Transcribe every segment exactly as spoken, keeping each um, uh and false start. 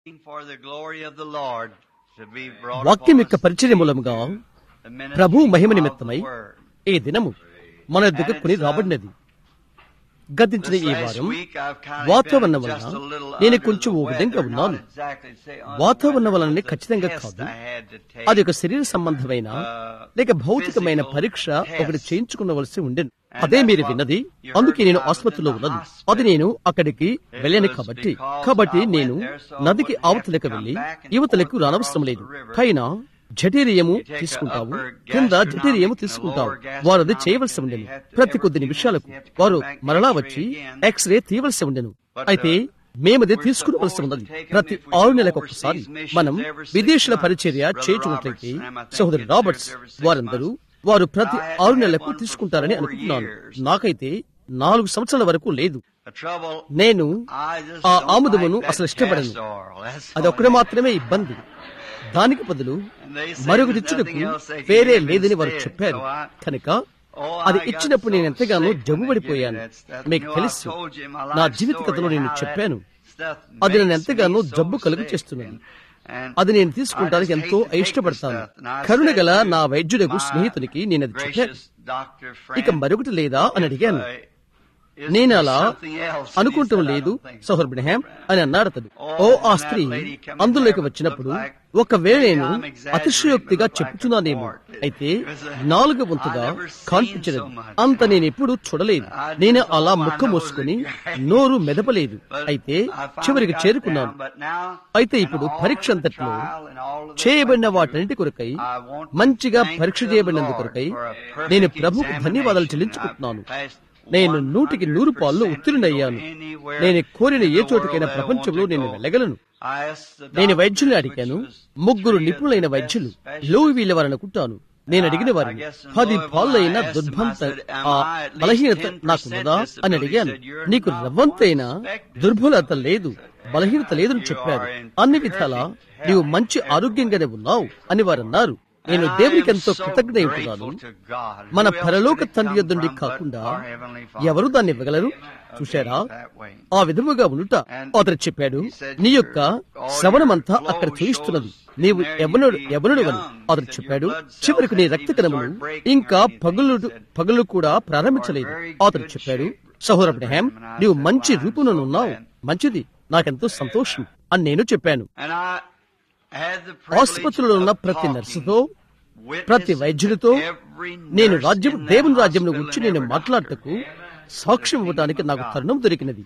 వాక్యం యొక్క పరిచర్య మూలముగా ప్రభు మహిమ నిమిత్తమై ఈ దినము మన దగ్గర కొని రాబడినది. గతించిన ఈ వారం వాతావరణం వలన నేను కొంచెం ఓ విధంగా ఉన్నాను. వాతావరణం వలన ఖచ్చితంగా కాదు, అది ఒక శరీర సంబంధమైన లేక భౌతికమైన పరీక్ష ఒకటి చేయించుకునవలసి ఉండేది. అదే మీరు విన్నది. అందుకే నేను ఆసుపత్రిలో ఉన్నది. అది నేను అక్కడికి వెళ్ళాను కాబట్టి కాబట్టి నేను నదికి అవతలకు వెళ్లి యువతలకు రానవసరం లేదు. పైన జఠీరియము తీసుకుంటావు, కింద జఠీరియము తీసుకుంటావు. వారు అది చేయవలసి ఉండెను. ప్రతి కొద్ది నిమిషాలకు వారు మరలా వచ్చి ఎక్స్రే తీయవలసి ఉండెను. అయితే మేమది తీసుకునవలసి ఉన్నది. ప్రతి ఆరు నెలలకు ఒక్కసారి మనం విదేశీల పరిచర్య చేయుచున్నట్లయితే సహోదరు రాబర్ట్స్ వారందరూ వారు ప్రతి ఆరు నెలలకు తీసుకుంటారని అనుకుంటున్నాను. నాకైతే నాలుగు సంవత్సరాల వరకు లేదు. నేను ఆ ఆముదమును అసలు ఇష్టపడను. అది ఒక్కడే మాత్రమే ఇబ్బంది. దానికి బదులు మరొక ఇచ్చుటకు వేరే లేదని వారు చెప్పారు. కనుక అది ఇచ్చినప్పుడు నేను ఎంతగానో జబ్బుపడిపోయాను. మీకు తెలుసు, నా జీవిత కథలో నేను చెప్పాను. అది నన్ను ఎంతగానో జబ్బు కలుగు చేస్తున్నాను. అది నేను తీసుకుంటానికి ఎంతో ఇష్టపడతాను. కరుణ గల నా వైద్యులకు స్నేహితునికి నేను అది చెప్పాను. ఇక మరొకటి లేదా అని అడిగాను. నేను అలా అనుకుంటాం లేదు సహోదరు బ్రహ్యాం అని అన్నాడు అతడు. ఓ ఆ స్త్రీ అందులోకి వచ్చినప్పుడు ఒకవేళ నేను అతిశయోక్తిగా చెప్పుచున్నానేమో, అయితే నాలుగు వంతుగా కనిపించలేదు. అంత నేను ఎప్పుడు చూడలేదు. నేను అలా ముక్క మూసుకుని నోరు మెదపలేదు. అయితే చివరికి చేరుకున్నాను. అయితే ఇప్పుడు పరీక్ష అంతట్లో చేయబడిన వాటన్నిటి కొరకై, మంచిగా పరీక్ష చేయబడినందు కొరకై నేను ప్రభుకు ధన్యవాదాలు చెల్లించుకుంటున్నాను. నేను నూటికి నూరు పాళ్ళు ఉత్తీర్ణయ్యాను. నేను కోరిన ఏ చోటుకైనా ప్రపంచంలో నేను వెళ్ళగలను. నేను వైద్యుల్ని అడిగాను. ముగ్గురు నిపుణులైన వైద్యులు లూయివీల వారిని అనుకుంటాను. నేను అడిగిన వారిని పది పాళ్ళైన దుర్భంత ఆ బలహీనత నాకున్నదా అని అడిగాను. నీకు రవ్వంతైనా దుర్బలత లేదు, బలహీనత లేదని చెప్పారు. అన్ని విధాలా నీవు మంచి ఆరోగ్యంగానే ఉన్నావు అని వారు అన్నారు. నేను దేవునికి ఎంతో కృతజ్ఞతయుతున్నాను. మన పరలోక తండ్రి యొద్ద నుండి కాకుండా ఎవరు దాన్ని ఇవ్వగలరు? చూశారా, ఆ విధముగా ఉండుట. అతను చెప్పాడు, నీ యొక్క శ్రవణమంతా అక్కడ చూయిస్తున్నది. నీవు ఎవనుడు ఎవనుడు అని అతను చెప్పాడు. చివరికి నీ రక్త కణములు ఇంకా పగులు పగులు కూడా ప్రారంభించలేదు. అతను చెప్పాడు, సహోదరు అబ్రహాం, నీవు మంచి రూపంలో ఉన్నావు. మంచిది, నాకెంతో సంతోషం అని నేను చెప్పాను. ఆసుపత్రిలో ఉన్న ప్రతి నర్సుతో, ప్రతి వైద్యుడితో నేను రాజ్యం దేవుని రాజ్యంలో గురించి నేను మాట్లాడటకు, సాక్ష్యం ఇవ్వడానికి నాకు తరుణం దొరికినది.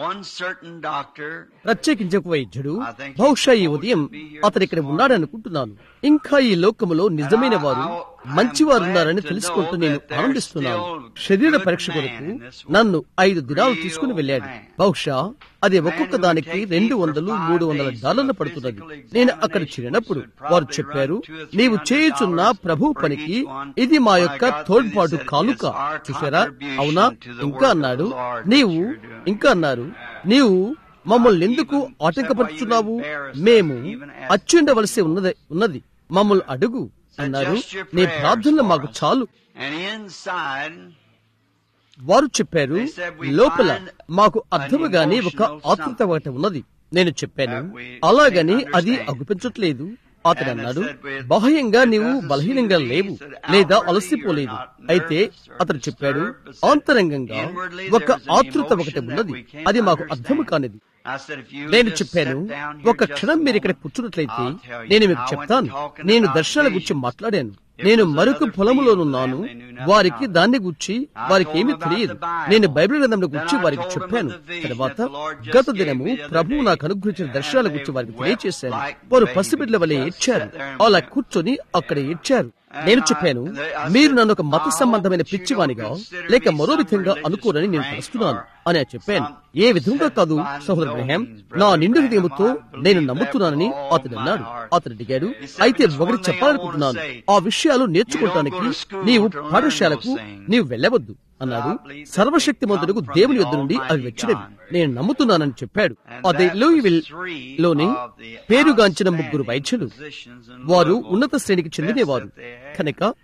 ప్రత్యేకించి ఒక వైద్యుడు, బహుశా ఈ ఉదయం అతను ఇక్కడ ఉన్నాడనుకుంటున్నాను. ఇంకా ఈ లోకములో నిజమైన వారు మంచివారు ఉన్నారని తెలుసుకుంటూ నేను ఆనందిస్తున్నాను. శరీర పరీక్ష కొరకు నన్ను ఐదు దినాలు తీసుకుని వెళ్ళాడు. బహుశా అది ఒక్కొక్క దానికి రెండు వందలు మూడు వందల డాలర్లు పడుతున్నది. నేను అక్కడ చేరినప్పుడు వారు చెప్పారు, నీవు చేయుచున్న ప్రభు పనికి ఇది మా యొక్క తోడ్పాటు కానుక. చూసారా? అవునా? ఇంకా అన్నాడు, నీవు ఇంకా అన్నారు నీవు మమ్మల్ని ఎందుకు ఆటంకపరుచున్నావు? మేము అచ్చుండవలసి ఉన్నది ఉన్నది మమ్మల్ని అడుగు అన్నారు. నీ ప్రార్థనలు మాకు చాలు. వారు చెప్పారు, లోపల మాకు అర్థముగాని ఒక ఆతృత ఒకటి ఉన్నది. నేను చెప్పాను, అలాగని అది అగుపించట్లేదు. అతడు అన్నాడు, బాహ్యంగా నీవు బలహీనంగా లేవు లేదా అలసిపోలేదు. అయితే అతడు చెప్పాడు, ఆంతరంగంగా ఒక ఆతృత ఒకటి ఉన్నది, అది మాకు అర్థము కానిది. నేను చెప్పాను, ఒక క్షణం మీరు ఇక్కడ కూర్చున్నట్లయితే నేను మీకు చెప్తాను. నేను దర్శనాల గురించి మాట్లాడాను. నేను మరొక పొలములోనున్నాను. వారికి దాన్ని గురించి వారికి ఏమీ తెలియదు. నేను బైబిల్ గ్రంథంలో గురించి వారికి చెప్పాను. తర్వాత గత దినము ప్రభువు నాకు అనుగ్రహించిన దర్శనాల గురించి వారికి తెలియచేశాను. వారు పసిబిడ్డల వలె ఏడ్చారు. అలా కూర్చొని అక్కడ ఏడ్చారు. నేను చెప్పాను, మీరు నన్ను ఒక మత సంబంధమైన పిచ్చివానిగా లేక మరో విధంగా అనుకోరని నేను తెలుస్తున్నాను అని చెప్పాను. ఏ విధంగా కాదు సహోదరు అబ్రహాం, నా నిండు హృదయముతో నేను నమ్ముతున్నానని అతడు అన్నాడు. అతడు అడిగాడు, అయితే ఒకటి చెప్పాలనుకుంటున్నాను. ఆ విషయాలు నేర్చుకోవటానికి నీవు పాఠశాలకు నీవు వెళ్ళవద్దు అన్నాడు. సర్వశక్తిమంతుడుకు దేవుని యొద్ద నుండి అవి వచ్చినవి నేను నమ్ముతున్నానని చెప్పాడు. అదే లూయివిల్ లోని పేరుగాంచిన ముగ్గురు వైద్యులు, వారు ఉన్నత శ్రేణికి చెందినవారు. కనుక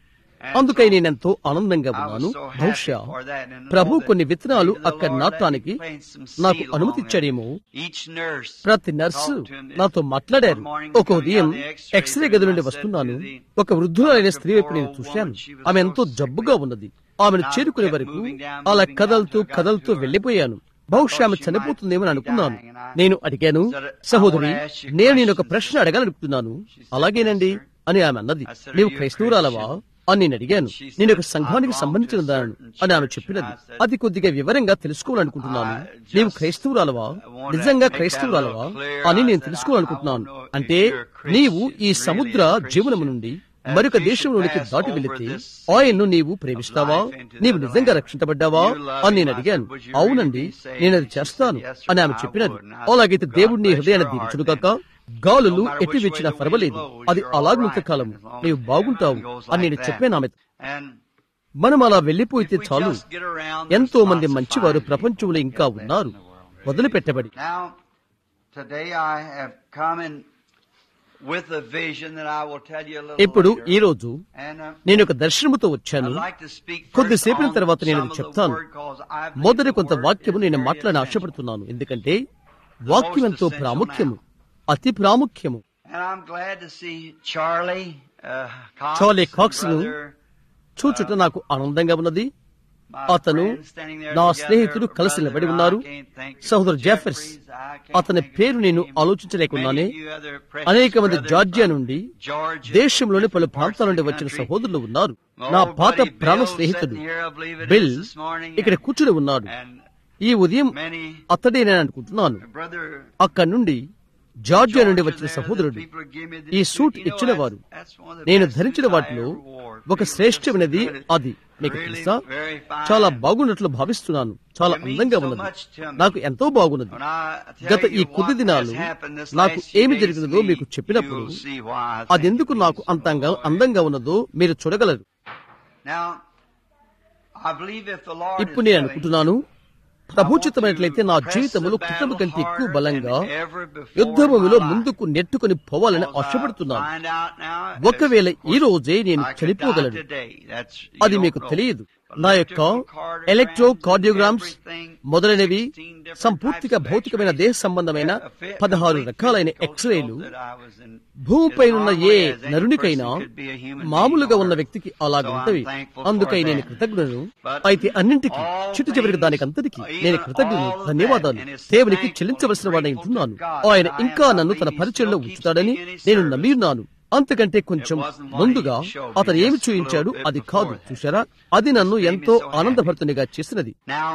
అందుకై నేనెంతో ఆనందంగా ఉన్నాను. బహుశా ప్రభు కొన్ని విత్తనాలు అక్కడ నాటడానికి నాకు అనుమతిచ్చాడేమో. ప్రతి నర్సు నాతో మాట్లాడారు. ఒక ఉదయం ఎక్స్రే గది నుండి వస్తున్నాను. ఒక వృద్ధులైన స్త్రీ వైపు నేను చూశాను. ఆమె ఎంతో జబ్బుగా ఉన్నది. ఆమెను చేరుకునే వరకు అలా కదలుతూ కదలుతూ వెళ్లిపోయాను. బహుశా ఆమె చనిపోతుందేమని అనుకున్నాను. నేను అడిగాను, సహోదరి, నేను నేను ఒక ప్రశ్న అడగాలనుకుంటున్నాను. అలాగేనండి అని ఆమె అన్నది. నీవు క్రైస్తవురాలవా అని నేను అడిగాను. నేను ఒక సంఘానికి సంబంధించిన దాను అని ఆమె చెప్పినది. అది కొద్దిగా వివరంగా తెలుసుకోవాలనుకుంటున్నాను. నీవు క్రైస్తవురాలవా, నిజంగా క్రైస్తవురాలవా అని నేను తెలుసుకోవాలనుకుంటున్నాను. అంటే నీవు ఈ సముద్ర జీవనము నుండి మరొక దేశంలోనికి దాటి వెళితే ఆయన్ను నీవు ప్రేమిస్తావా, నీవు నిజంగా రక్షించబడ్డావా అని నేను అడిగాను. అవునండి, నేను అది చేస్తాను అని ఆమె చెప్పినది. అలాగైతే దేవుడిని హృదయాన్ని దీవించును కాక. గాలులు ఎటు వచ్చినా పర్వాలేదు, అది అలాగుంత కాలము నీవు బాగుంటావు అని నేను చెప్పాను ఆమె. మనం అలా వెళ్లిపోతే చాలు. ఎంతో మంది మంచివారు ప్రపంచంలో ఇంకా ఉన్నారు, వదిలిపెట్టబడి. ఇప్పుడు ఈ రోజు నేను ఒక దర్శనముతో వచ్చాను. కొద్దిసేపటి తర్వాత నేను చెప్తాను. మొదటి కొంత వాక్యము నేను మాట్లాడని ఆశపడుతున్నాను, ఎందుకంటే వాక్యం ఎంతో ప్రాముఖ్యము, అతి ప్రాముఖ్యము. చార్లీ కాక్స్ ను చూచుట నాకు ఆనందంగా ఉన్నది. అతను నా స్నేహితుడు కలిసి నిలబడి ఉన్నారు. సహోదరు జెఫర్స్, అతని పేరు నేను ఆలోచించలేకున్నానే. అనేక మంది జార్జియా నుండి, దేశంలోని పలు ప్రాంతాల నుండి వచ్చిన సహోదరులు ఉన్నారు. నా పాత ప్రాణ స్నేహితుడు బిల్ ఇక్కడ కూర్చుని ఉన్నాడు. ఈ ఉదయం అతడే నేను అనుకుంటున్నాను. అక్కడి నుండి జార్జియా నుండి వచ్చిన సహోదరుడు ఈ సూట్ ఇచ్చిన వారు. నేను ధరించిన వాటిలో ఒక శ్రేష్టమైనది అది. మీకు తెలుసా, చాలా బాగున్నట్లు భావిస్తున్నాను. చాలా అందంగా ఉన్నది, నాకు ఎంతో బాగున్నది. గత ఈ కొద్ది దినాలు నాకు ఏమి జరిగినదో మీకు చెప్పినప్పుడు అదెందుకు నాకు అంతంగా అందంగా ఉన్నదో మీరు చూడగలరు. ఇప్పుడు నేను అనుకుంటున్నాను, ప్రభుచితమైనట్లయితే నా జీవితంలో కృతము కంటే ఎక్కువ బలంగా యుద్ధభూమిలో ముందుకు నెట్టుకుని పోవాలని ఆశపడుతున్నాను. ఒకవేళ ఈ రోజే నేను చనిపోగలను, అది మీకు తెలియదు. నా యొక్క ఎలక్ట్రో కార్డియోగ్రామ్స్ మొదలైనవి, సంపూర్తిగా భౌతికమైన దేహ సంబంధమైన పదహారు రకాలైన ఎక్స్రేలు భూమిపై ఉన్న ఏ నరునికైనా మామూలుగా ఉన్న వ్యక్తికి అలాగ ఉంటవి. అందుకై నేను కృతజ్ఞను. అయితే అన్నింటికి చిట్టు చివరికి దానికి అంతటికి నేను కృతజ్ఞను. ధన్యవాదాలు దేవునికి చెల్లించవలసిన వాడిని ఉంటున్నాను. ఆయన ఇంకా నన్ను తన పరిచయంలో ఉంచుతాడని నేను నమ్మి ఉన్నాను. అంతకంటే కొంచెం ముందుగా అతను ఏమి చూయించాడు అది కాదు, చూశారా? అది నన్ను ఎంతో ఆనందభరితునిగా చేసినది.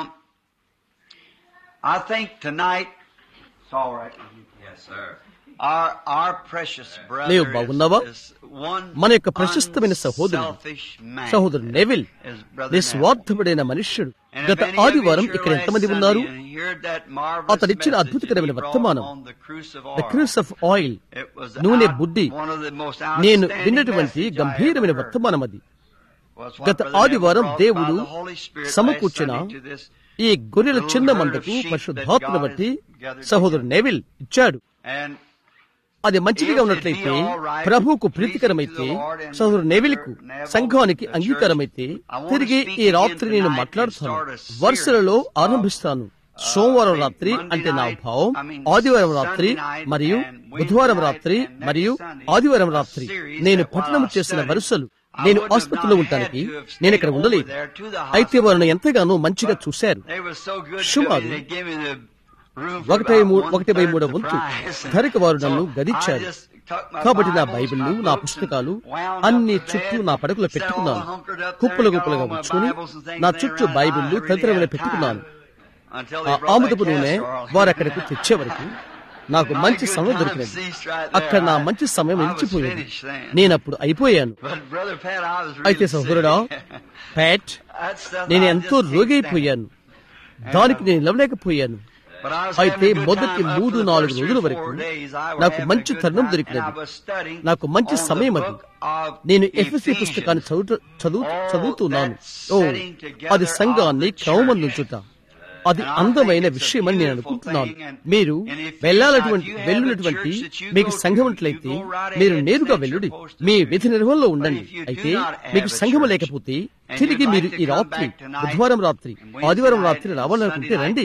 నీవు బాగున్నావా? మన యొక్క ప్రశస్తమైన సహోదరుడు సహోదరు నెవిల్ నిస్వార్థపడైన మనుష్యుడు. గత ఆదివారం ఇక్కడ ఎంతమంది ఉన్నారు? అతడిచ్చిన అద్భుతకరమైన వర్తమానం, ద క్రూస్ ఆఫ్ ఆయిల్, నూనె బుడ్డి, నేను విన్నటువంటి గంభీరమైన వర్తమానం అది. గత ఆదివారం దేవుడు సమకూర్చిన ఈ గొర్రెల చిన్న మందకు పరిశుద్ధాత్మను బట్టి సహోదరు నెవిల్ ఇచ్చాడు. అది మంచిదిగా ఉన్నట్లయితే, ప్రభువుకు ప్రీతికరమైతే, సహోదరు నెవిల్కు సంఘానికి అంగీకారమైతే, తిరిగి ఈ రాత్రి నేను మాట్లాడుతాను. వరుసలలో ఆరంభిస్తాను. సోమవారం రాత్రి అంటే నా భావం ఆదివారం రాత్రి మరియు బుధవారం రాత్రి మరియు ఆదివారం రాత్రి నేను పఠనం చేసిన వరుసలు. నేను ఆసుపత్రిలో ఉండటానికి నేను ఇక్కడ ఉండలేదు. అయితే వారిని ఎంతగానో మంచిగా చూశారు. సుమారు ఒకటి ఒకటి బై మూడవ వంతు ధరకు వారు నన్ను గదిచ్చారు. కాబట్టి నా బైబిళ్లు, నా పుస్తకాలు అన్ని చుట్టూ నా పడకలో పెట్టుకున్నాను. కుప్పలు గుప్పలుగా ఉంచుకుని నా చుట్టూ బైబిళ్లు తదితరమైన పెట్టుకున్నాను. ఆ ఆముదపు నూనె వారు అక్కడికి తెచ్చే వరకు నాకు మంచి సమయం దొరికినది. అక్కడ నా మంచి సమయం నిలిచిపోయింది. నేనప్పుడు అయిపోయాను. అయితే సహోదరుడా ప్యాట్, నేను ఎంతో రోగైపోయాను. దానికి నేను నిలవలేకపోయాను. అయితే మొదటి మూడు నాలుగు రోజుల వరకు నాకు మంచి తరుణం దొరికినది. నాకు మంచి సమయం అది. నేను ఎఫ్ఎస్సి పుస్తకాన్ని చదువు చదువు చదువుతున్నాను. ఓ, అది సంఘాన్ని క్రమమందుంచుట, అది అందమైన విషయమని నేను అనుకుంటున్నాను. మీరు వెళ్ళాలటువంటి వెళ్ళినటువంటి మీకు సంఘం ఉన్నట్లయితే మీరు నేరుగా వెళ్ళుడి, మీ విధి నిర్వహణలో ఉండండి. అయితే మీకు సంఘం లేకపోతే తిరిగి మీరు ఈ రాత్రి, బుధవారం రాత్రి, ఆదివారం రాత్రి రావాలనుకుంటే రండి.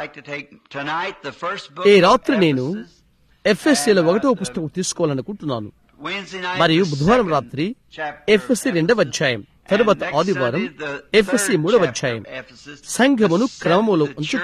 ఈ రాత్రి నేను ఎఫ్ఎస్సీల ఒకటో పుస్తకం తీసుకోవాలనుకుంటున్నాను మరియు బుధవారం రాత్రి ఎఫ్ఎస్సీ రెండవ అధ్యాయం, తరువాత ఆదివారం ఎఫ్ఎస్సీ మూడవ అధ్యాయం. సంఘమును క్రమములో ఉంచుట.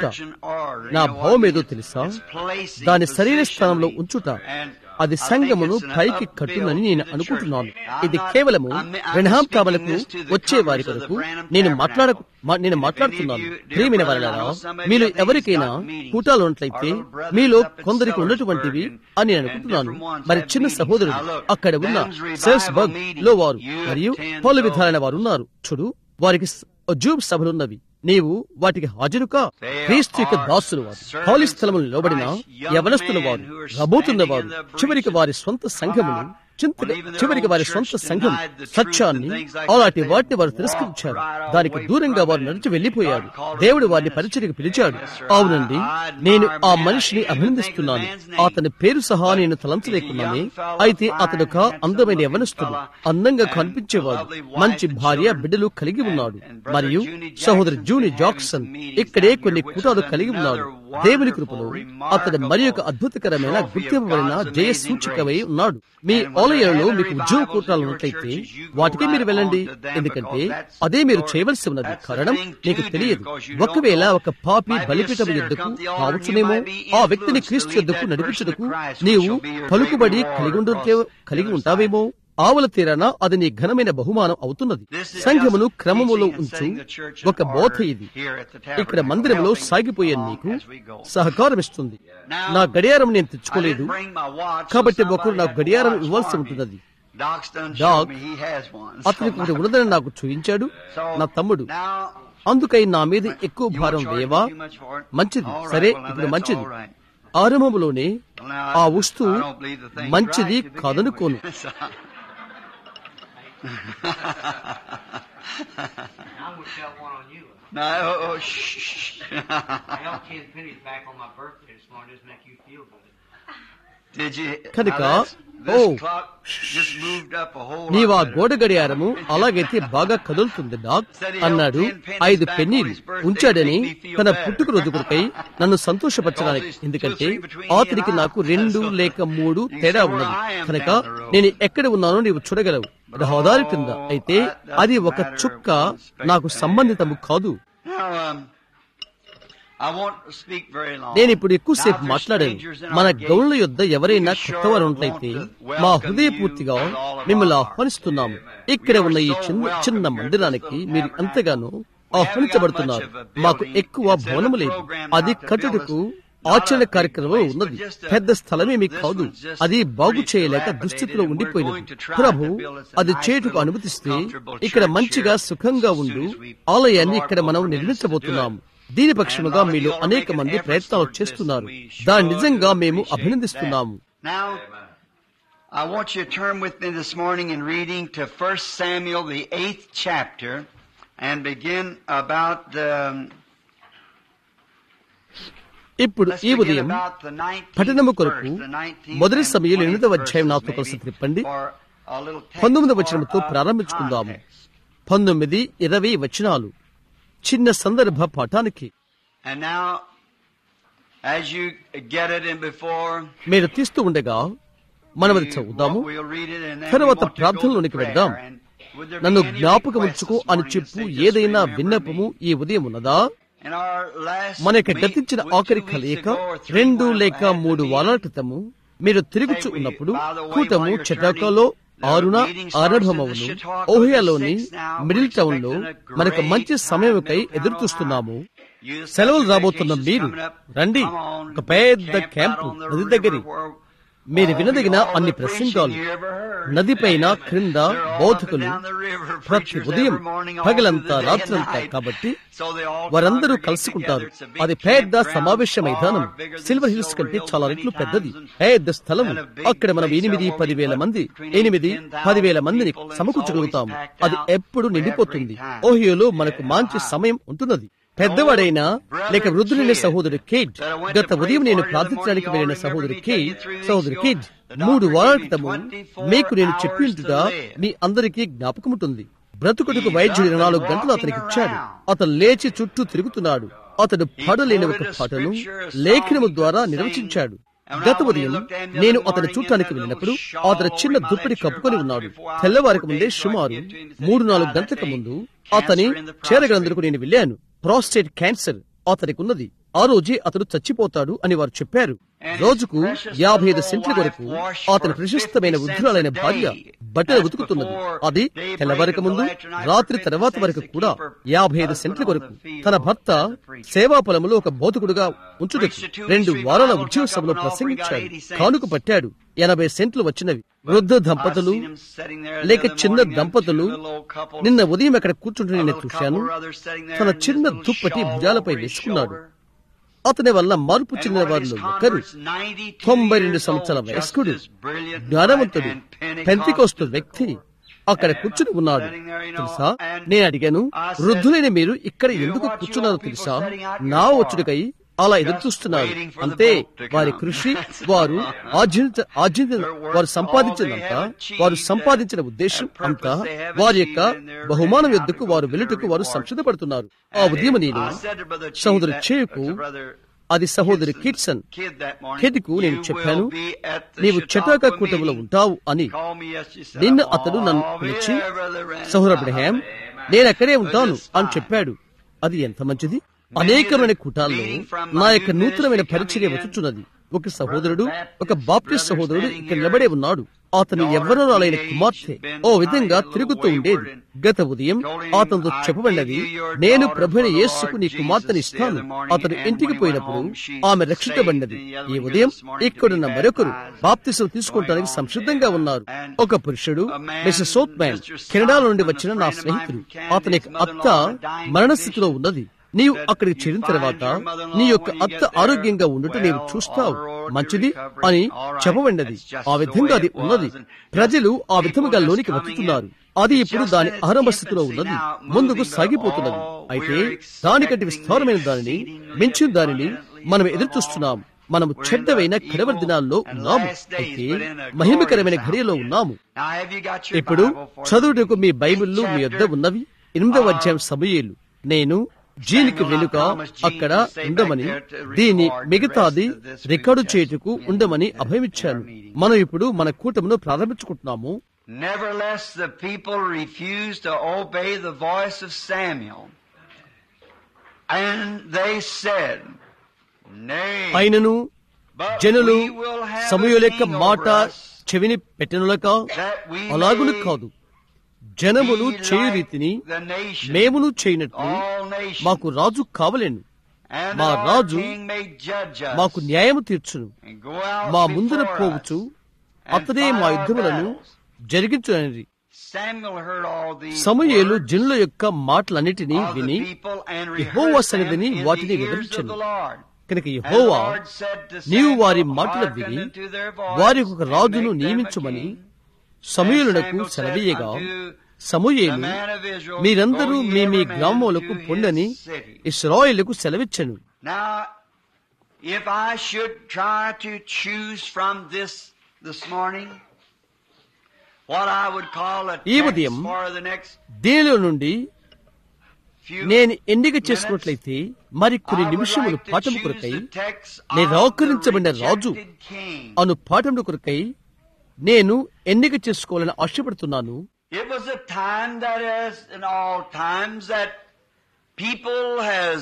నా భావం ఏదో తెలుసా? దాని శరీర స్థానంలో ఉంచుట. అది సంఘమును పైకి కట్టునని నేను అనుకుంటున్నాను. ఇది కేవలము బ్రెన్హామ్ తాబలకు వచ్చే వారి కొరకు నేను మాట్లాడ నేను మాట్లాడుతున్నాను. ప్రియమైన వారలారా, మీలో ఎవరికైనా కూటాలు ఉన్నట్లయితే మీలో కొందరికి ఉన్నటువంటివి అని నేను అనుకుంటున్నాను. మరి చిన్న సహోదరుడు అక్కడ ఉన్న సేల్స్బర్గ్ లో వారు మరియు పలు విధాలైన వారు ఉన్నారు. చూడు, వారికి జూబ్ సభలున్నవి. నీవు వాటికి హాజరుకా? క్రీస్తు యొక్క దాసులు వారు, ఖాళీ స్థలములు నిలబడిన యవనస్తుల వారు, రాబోతున్న వారు, చివరికి వారి సొంత సంఘములు చింత చివరికి వారి సొంత సంఘం సత్యాన్ని అలాంటి వాటిని వారు తిరస్కరించారు. దానికి దూరంగా వారు నడిచి వెళ్లిపోయారు. దేవుడు వారిని పరిచర్యకు పిలిచాడు. అవునండి, నేను ఆ మనిషిని అభినందిస్తున్నాను. అతని పేరు సహా నేను తలంచలేకున్నానే. అయితే అతడు ఒక అందమైన యవనస్తుడు, అందంగా కనిపించేవాడు, మంచి భార్య బిడ్డలు కలిగి ఉన్నాడు. మరియు సహోదరి జూని జాక్సన్ ఇక్కడే కొన్ని కూటాలు కలిగి ఉన్నాడు. దేవుని కృపలో అతడు మరి ఒక అద్భుతకరమైన గుర్తింపబడిన జయ సూచికవై ఉన్నాడు. మీ ఆలయాలలో మీకు ఉద్యోగ కూటాలు ఉన్నట్లయితే వాటికి మీరు వెళ్ళండి, ఎందుకంటే అదే మీరు చేయవలసి ఉన్నది. కారణం మీకు తెలియదు. ఒకవేళ ఒక పాపి బలిపీఠం యుద్ధకు కావచ్చునేమో, ఆ వ్యక్తిని క్రీస్తు యుద్ధకు నడిపించుటకు నీవు పలుకుబడి కలిగి ఉంటే కలిగి ఉంటావేమో. ఆవుల తీరాన అది నీ ఘనమైన బహుమానం అవుతున్నది. సంఘమును క్రమములో ఉంచు ఒక బోధ ఇది ఇక్కడ మందిరంలో సాగిపోయే నీకు సహకారమిస్తుంది. నా గడియారం నేను తెచ్చుకోలేదు కాబట్టి ఒకరు నాకు గడియారం ఇవ్వాల్సి ఉంటున్నది. డాగ్ అతనికి ఒకటి ఉన్నదని నాకు చూపించాడు నా తమ్ముడు. అందుకై నా మీద ఎక్కువ భారం వేయవా? మంచిది, సరే, ఇప్పుడు మంచిది. ఆరంభంలోనే ఆ వస్తువు మంచిది కాదనుకోను. No, oh, oh, shh. I got ten pennies back on my birthday this morning. Doesn't make you feel good. Did you? కనుక ఓ నీవా గోడ గడియారము అలాగైతే బాగా కదులుతుంది డాగ్ అన్నాడు. ఐదు పెన్నీలు ఉంచాడని తన పుట్టుక రోజు కొరకై నన్ను సంతోషపరచడానికి. ఎందుకంటే అతనికి నాకు రెండు లేక మూడు తేడా ఉన్నది. కనుక నేను ఎక్కడ ఉన్నానో నీవు చూడగలవు. రహదారి కింద అయితే అది ఒక చుక్క నాకు సంబంధితము కాదు. నేను ఇప్పుడు ఎక్కువసేపు మాట్లాడాను. మన గౌన్ల యొద్ద ఎవరైనా కొత్తవారు ఉన్నట్లయితే మా హృదయపూర్తిగా మిమ్మల్ని ఆహ్వానిస్తున్నాము. ఇక్కడ ఉన్న ఈ చిన్న చిన్న మందిరానికి మీరు ఎంతగానో ఆహ్వానించబడుతున్నారు. మాకు ఎక్కువ భవనము లేదు. అది కట్టుటకు ఆచరణ కార్యక్రమంలో ఉన్నది. పెద్ద స్థలమేమీ కాదు. అది బాగు చేయలేక దుస్థితిలో ఉండిపోయినది. ప్రభు అది చేటుకు అనుమతిస్తే ఇక్కడ మంచిగా సుఖంగా ఉండు ఆలయాన్ని ఇక్కడ మనం నిర్మించబోతున్నాము. దీని పక్షముగా మీలో అనేక మంది ప్రయత్నాలు చేస్తున్నారు. దాన్ని నిజంగా మేము అభినందిస్తున్నాము. I want you to turn with me this morning in reading to First Samuel, the eighth chapter, and begin about the ఇప్పుడు ఈ ఉదయం పఠనము కొరకు మొదటి సమయంలో ఎనిమిదవ అధ్యాయం నాతో కలిసి తిప్పండి. పంతొమ్మిదవ వచనంతో ప్రారంభించుకుందాము. పంతొమ్మిది ఇరవై వచనాలు చిన్న సందర్భ పాఠానికి. మీరు తీస్తూ ఉండగా మనం అది చదువుదాము. తర్వాత ప్రార్థనలోనికి వెళ్దాం. నన్ను జ్ఞాపకం ఉంచుకో అని చెప్పు ఏదైనా విన్నపము ఈ ఉదయం ఉన్నదా? మన యొక్క గతించిన ఆఖరి కలయిక రెండు లేక మూడు వారాల క్రితము మీరు తిరుగుచు ఉన్నప్పుడు కూటము చటాకాలో ఆరున ఆరంభమవును ఓహియాలోని మిడిల్ టౌన్ లో మనకు మంచి సమయముకై ఎదురు చూస్తున్నాము. సెలవులు రాబోతున్న మీరు రండి. ఒక పెద్ద క్యాంపు నది దగ్గర మీరు వినదగిన అన్ని ప్రసంగాలు నదిపైన క్రింద బోధకులు ప్రతి ఉదయం పగలంతా రాత్రంతా. కాబట్టి వారందరూ కలుసుకుంటారు. అది పెద్ద సమావేశ మైదానం. సిల్వర్ హిల్స్ కంటే చాలా రెట్లు పెద్దది. పెద్ద స్థలం. అక్కడ మనం ఎనిమిది పదివేల మంది ఎనిమిది పదివేల మందిని సమకూర్చగలుగుతాము. అది ఎప్పుడు నిండిపోతుంది. ఓహియోలో మనకు మంచి సమయం ఉంటున్నది. పెద్దవాడైన లేక వృద్ధులైన సహోదరు కిడ్, గత ఉదయం నేను ప్రార్థించడానికి వెళ్లిన సహోదరు కిడ్ సహోదరు కిడ్ మూడు వారాల క్రితము మీకు నేను చెప్పింటుగా మీ అందరికీ జ్ఞాపకముంటుంది. బ్రతుకుడుకు వైద్యుడు నాలుగు గంటలు అతనికి ఇచ్చాడు. అతను లేచి చుట్టూ తిరుగుతున్నాడు. అతడు పడలేని ఒక పాటను లేఖనము ద్వారా నిర్వచించాడు. గత ఉదయం నేను అతను చూడటానికి వెళ్ళినప్పుడు అతను చిన్న దుప్పటి కప్పుకొని ఉన్నాడు. తెల్లవారికి ముందే సుమారు మూడు నాలుగు గంటలకు ముందు అతని చేరగలందుకు నేను వెళ్ళాను. ప్రాస్టేట్ క్యాన్సర్ అతనికి ఉన్నది. ఆ రోజే అతడు చచ్చిపోతాడు అని వారు చెప్పారు. రోజుకు యాభై ఐదు సెంట్ల వరకు అతని ప్రశస్తమైన వృద్ధురాలైన భార్య బట్టలు ఉతుకుతున్నది. అది తెల్లవారికి ముందు రాత్రి తర్వాత వరకు కూడా యాభై ఐదు సెంట్ల వరకు తన భర్త సేవా పొలంలో ఒక బోధకుడుగా ఉంచుటకు రెండు వారాల ఉద్యోగ సభలో ప్రసంగించాడు. కానుక పట్టాడు. ఎనభై సెంట్లు వచ్చినవి. వృద్ధ దంపతులు లేక చిన్న దంపతులు నిన్న ఉదయం అక్కడ కూర్చుంటే నేను చూశాను. తన చిన్న దుప్పటి భుజాలపై వేసుకున్నాడు. అతని వల్ల మార్పు చెందిన వారిలో ఒకరు తొంభై రెండు సంవత్సరాల వయస్కుడు, జ్ఞానవంతుడు, పెంతెకోస్తు వ్యక్తి అక్కడ కూర్చుని ఉన్నాడు. తెలుసా, నేను అడిగాను, వృద్ధులైన మీరు ఇక్కడ ఎందుకు కూర్చున్నారో తెలుసా? నా వచ్చుడికై అలా ఎదురు చూస్తున్నారు. అంతే, వారి కృషి, వారు ఆర్జించ ఆర్జించిన వారు సంపాదించినంతా, వారు సంపాదించిన ఉద్దేశం అంతా, వారి యొక్క బహుమానం యొద్దకు వారు వెళ్ళుటకు వారు సంసిద్ధపడుతున్నారు. ఆ ఉదయం నేను సహోదరు చేయుకు, అది సహోదరి కిడ్సన్ కిడ్కు నేను చెప్పాను, నీవు చటాకా కూటమిలో ఉంటావు అని. నిన్న అతడు నన్ను పిలిచి, సహోదరు అబ్రహాం, నేను అక్కడే ఉంటాను అని చెప్పాడు. అది ఎంత మంచిది. అనేకమైన కూటాల్లో నా యొక్క నూతనమైన పరిచర్య వచ్చుచున్నది. ఒక సహోదరుడు, ఒక బాప్టిస్ట్ సహోదరుడు ఇక్కడ నిలబడే ఉన్నాడు. అతను యవ్వనురాలైన కుమార్తె ఓ విధంగా తిరుగుతూ ఉండేది. గత ఉదయం అతనితో చెప్పబడినది, నేను ప్రభువైన యేసుకు నీ కుమార్తెని ఇస్తాను. అతను ఇంటికి పోయినప్పుడు ఆమె రక్షించబడినది. ఈ ఉదయం ఇక్కడున్న మరొకరు బాప్తిసం తీసుకోవడానికి సంసిద్ధంగా ఉన్నారు. ఒక పురుషుడు, మిస్టర్ సోత్మ్యాన్, కెనడా నుండి వచ్చిన నా స్నేహితుడు. అతని అత్త మరణస్థితిలో ఉన్నది. నీవు అక్కడికి చేరిన తర్వాత నీ యొక్క అత్త ఆరోగ్యంగా ఉండుట నీవు చూస్తావు, మంచిది అని చెప్పబడినది. ఆ విధంగా అది ఉన్నది. ప్రజలు ఆ విధముగా లోనికి వచ్చుతున్నారు. అది ఇప్పుడు దాని ఆరంభ స్థితిలో ఉన్నది, ముందుకు సాగిపోతున్నది. అయితే దానికంటే విస్తారమైన దానిని, మించిన దానిని మనం ఎదురు చూస్తున్నాం. మనము చెడ్డవైన కడవరి దినాల్లో ఉన్నాము. అయితే మహిమకరమైన ఘడియలో ఉన్నాము. ఇప్పుడు చదువుటకు మీ బైబిళ్ళు మీ వద్ద ఉన్నవి. ఎనిమిదవ అధ్యాయం సమూయేలు. నేను జీనికి వెనుక అక్కడ ఉండమని, దీని మిగతాది రికార్డు చేయుటకు ఉండమని అభయమిచ్చాను. మనం ఇప్పుడు మన కూటమును ప్రారంభించుకుంటున్నాము. Nevertheless, the people refused to obey the voice of Samuel, and they said, Nay, అయినను జనులు సమూయేలు యొక్క మాట చెవిని పెట్టెనులక, అలాగును కాదు, జనములు చేయు రీతిని మేమును చేయనట్లు మాకు రాజు కావలేను. మా రాజు మాకు న్యాయము తీర్చును. మా ముందున పోవచ్చు అతడే మా యుద్ధములను జరిగించునని. సమూయేలు జనుల యొక్క మాటలన్నిటినీ విని యెహోవా సన్నిధిని వాటిని వివరించెను. కనుక యెహోవా, నీవు వారి మాటలు విని వారికి ఒక రాజును నియమించమని సమూయేలునకు సెలవీయగా, సమూయేలు, మీరందరూ మీ మీ గ్రామములకు పొండని ఇశ్రాయేలుకు సెలవిచ్చెను. ఈ ఉదయం దీనిలో నుండి నేను ఎన్నిక చేసుకున్నట్లయితే మరి కొన్ని నిమిషములు పాఠము కొరకై, నిరాకరించబడిన రాజు అను పాఠముల కొరకై నేను ఎన్నిక చేసుకోవాలని ఆశపడుతున్నాను. It was a time that is in all times that people has